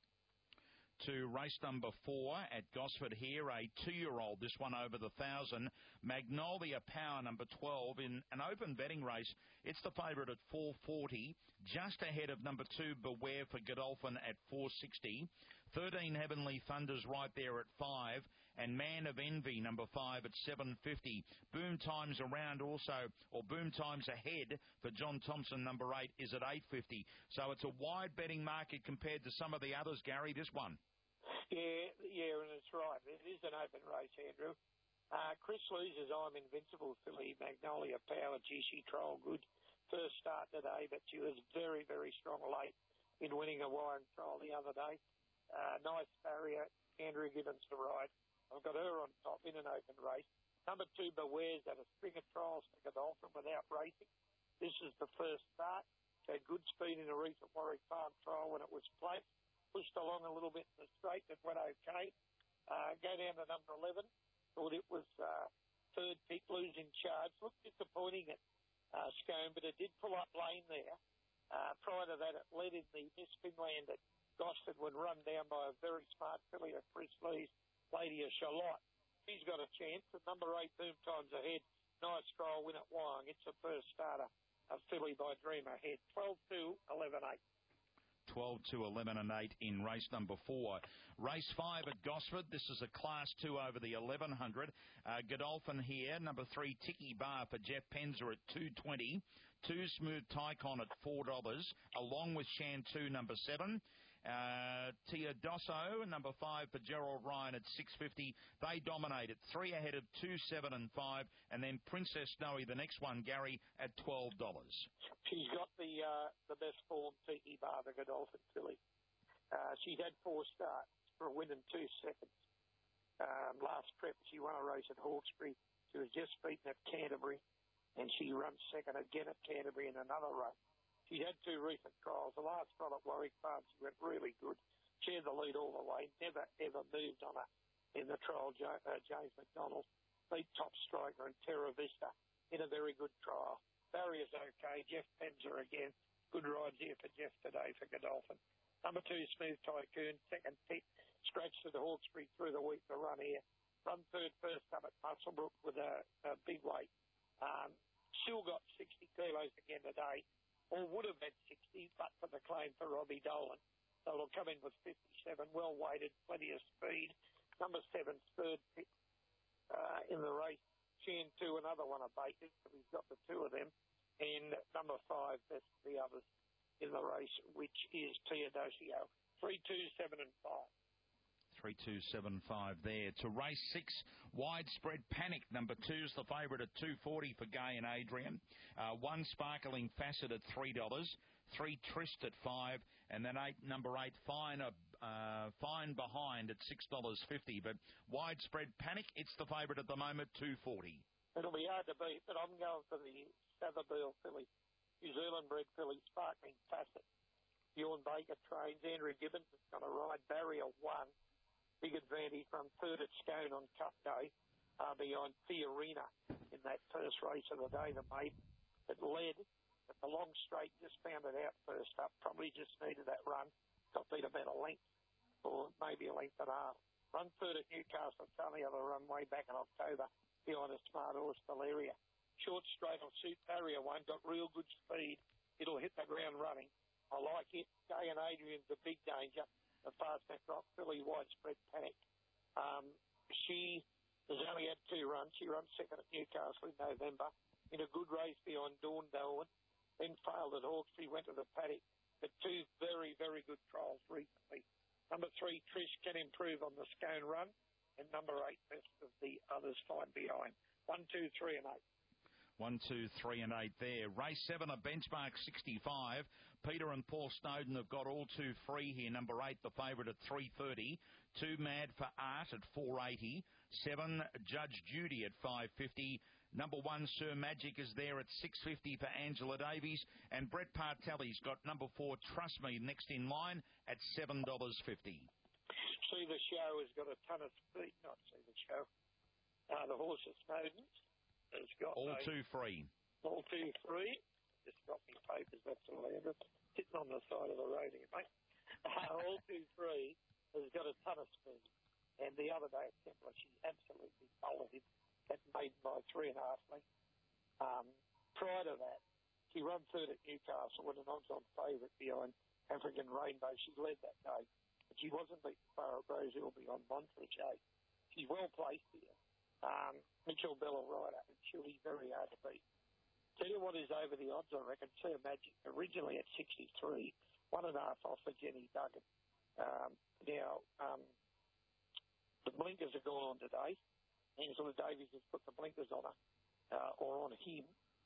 To race number four at Gosford here, a two-year-old, this one over the thousand. Magnolia Power, number twelve, in an open betting race. It's the favourite at four forty, just ahead of number two, Beware for Godolphin at four sixty. thirteen Heavenly Thunders right there at five, and Man of Envy, number five, at seven fifty. Boom Times around also, or Boom Times ahead for John Thompson, number eight, is at eight fifty. So it's a wide betting market compared to some of the others, Gary, this one. Yeah, yeah, and it's right. It is an open race, Andrew. Uh, Chris Lee's I'm Invincible filly, Magnolia Power. Gee, she trialled good first start today, but she was very, very strong late in winning a wire trial the other day. Uh, nice barrier, Andrew Gibbons to ride. I've got her on top in an open race. Number two, Beware's at a string of trials to Godolphin without racing. This is the first start. She had good speed in a recent Warwick Farm trial when it was placed. Pushed along a little bit in the straight. It went okay. Uh, go down to number eleven. Thought it was uh, third pick, losing charge. Looked disappointing at uh, Scone, but it did pull up lane there. Uh, prior to that, it led in the Miss Finland at Gosford when run down by a very smart filly of Chris Lee's, Lady of Charlotte. She's got a chance. At number eight, Boom Times ahead. Nice trial win at Wyong. It's a first starter. A filly by Dream ahead. twelve two, eleven eight. twelve to eleven and eight in race number four. Race five at Gosford. This is a class two over the eleven hundred. Uh, Godolphin here. Number three, Tiki Bar for Jeff Penzer at two twenty. Two Smooth Tycon at four dollars, along with Shantou, number seven. Uh, Teodoso, number five for Gerald Ryan at six fifty. They dominated. Three ahead of two, seven, and five. And then Princess Snowy, the next one, Gary, at twelve dollars. She's got the uh, the best form, Tiki Bar, the Godolphin filly. Uh, she's had four starts for a win in two seconds. Um, last prep, she won a race at Hawkesbury. She was just beaten at Canterbury, and she runs second again at Canterbury in another race. She had two recent trials. The last one at Warwick Farm, she went really good. She had the lead all the way, never, ever moved on her in the trial. Jo- uh, James McDonald beat Top Striker and Terra Vista in a very good trial. Barrier's okay. Jeff Penzer again. Good rides here for Jeff today for Godolphin. Number two, Smooth Tycoon. Second pick, scratch to the Hawkesbury through the week to run here. Run third first up at Muswellbrook with a, a big weight. Um, still got sixty kilos again today. Or would have had sixty, but for the claim for Robbie Dolan. So it'll come in with fifty-seven, well weighted, plenty of speed. Number seven, third pick uh, in the race. Shantou, another one of Baker's, so he's got the two of them. And number five, best of the others in the race, which is Teodosio. Three, two, seven, and five. Three, two, seven, five there. To race six, Widespread Panic. Number two's the favourite at two forty for Gay and Adrian. Uh, one Sparkling Facet at three dollars. Three Trist at five, and then eight, number eight, Fine, uh, Fine Behind at six dollars fifty. But Widespread Panic, it's the favourite at the moment, two forty. It'll be hard to beat, but I'm going for the Satherbill filly, New Zealand bred filly, Sparkling Facet. Bjorn Baker trains. Andrew Gibbons is going to ride. Barrier one. Big advantage from third at Scone on Cup Day uh, behind Fiorina in that first race of the day that made it led. But the long straight just found it out first up. Probably just needed that run. Got beat about a length or maybe a length and a half. Run third at Newcastle Sunny on the runway back in October behind a smart horse, Valeria. Short straight will suit Barrier one. Got real good speed. It'll hit the ground running. I like it. Gay and Adrian's a big danger. The Fastback Rock filly, Widespread Panic. Um, she has only had two runs. She runs second at Newcastle in November in a good race behind Dawn Darwin. Then failed at Hawkesbury, went to the paddock. But two very, very good trials recently. Number three, Trish can improve on the Scone run. And number eight, best of the others fine behind. One, two, three, and eight. One, two, three, and eight there. Race seven, a benchmark sixty-five. Peter and Paul Snowden have got all two free here. Number eight, the favourite at three thirty. Two, Mad for Art at four eighty. Seven, Judge Judy at five fifty. Number one, Sir Magic is there at six fifty for Angela Davies. And Brett Partelli's got number four, Trust Me, next in line at seven dollars fifty. See the Show has got a ton of speed. Not See the Show. Uh, the horse of Snowden's has got all a, two free. All two free. Just got me papers. That's all I ever. Sitting on the side of the road here, mate. Uh, all two free has got a ton of speed. And the other day at Templar, she absolutely bowled him. That made by three and a half lengths. Um, prior to that, she run third at Newcastle with an odds-on favourite behind African Rainbow. She led that day. But she wasn't beaten far at Rose Hill beyond Montfridge. She's well placed here. Um, Mitchell Bell will ride up, and she'll be very hard to beat. Tell you what is over the odds, I reckon. Sir Magic, originally at sixty-three, one and a half off for Jenny Duggan. Um, now, um, the blinkers are gone on today. Angela Davies has put the blinkers on her, uh, or on him.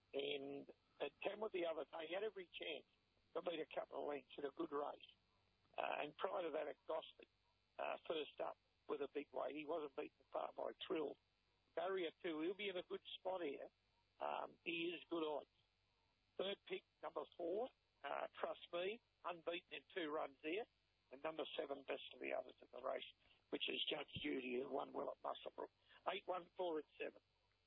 And at Tamworth the other day, he had every chance to beat a couple of lengths in a good race. Uh, and prior to that at Gosford, uh, first up with a big weight, he wasn't beaten far by Trill. Barrier two, he'll be in a good spot here. Um, he is good odds. Third pick, number four, uh, Trust Me, unbeaten in two runs there. And number seven, Best of the Others in the race, which is Judge Judy, who won well at Musselbrook. Eight, one, four, and seven.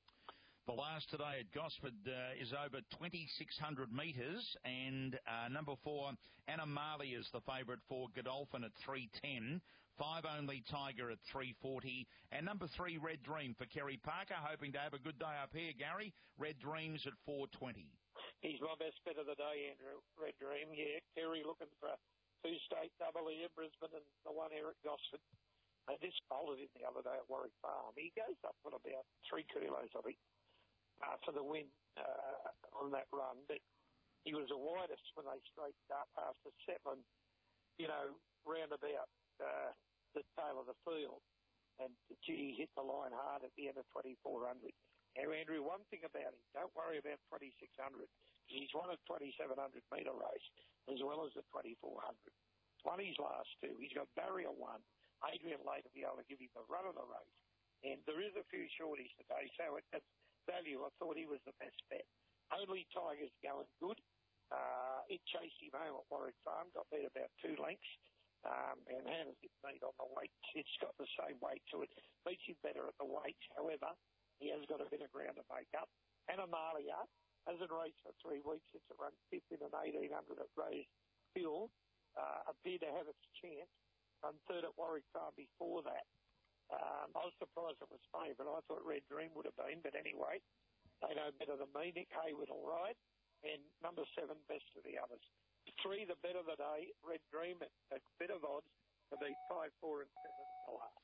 The last today at Gosford uh, is over twenty-six hundred metres, and uh, number four, Anna Marley is the favourite for Godolphin at three ten. Five Only Tiger at three forty, and number three, Red Dream for Kerry Parker, hoping to have a good day up here, Gary. Red Dream's at four twenty. He's my best bet of the day, Andrew. Red Dream, yeah. Kerry looking for a two-state double here, Brisbane, and the one here at Gosford. They just folded him the other day at Warwick Farm. He goes up with about three kilos, I think, uh, for the win uh, on that run. But he was the widest when they straightened up after settling, you know, round about uh, the tail of the field. And gee, he hit the line hard at the end of twenty-four hundred. Now, Andrew, one thing about him, don't worry about twenty-six hundred. He's won a twenty-seven hundred metre race as well as the twenty-four hundred. Won his last two. He's got barrier one. Adrian Lay to be able to give him the run of the race. And there is a few shorties today, so at that value, I thought he was the best bet. Only Tiger's going good. Uh, it chased him home at Warwick Farm, got beat about two lengths. Um, and Hannah's get beat on the weight. It's got the same weight to it. Beats him better at the weights. However, he has got a bit of ground to make up. Anna Malia hasn't raced for three weeks since it ran fifth in an eighteen hundred at Rose Hill. Uh, appeared to have its chance. Run third at Warwick Farm before that. Um, I was surprised it was favourite. I thought Red Dream would have been, but anyway, they know better than me. Nick Hayward will ride. And number seven, Best of the Others. Three, the bet of the day, Red Dream at a bit of odds to beat five, four, and seven at the last.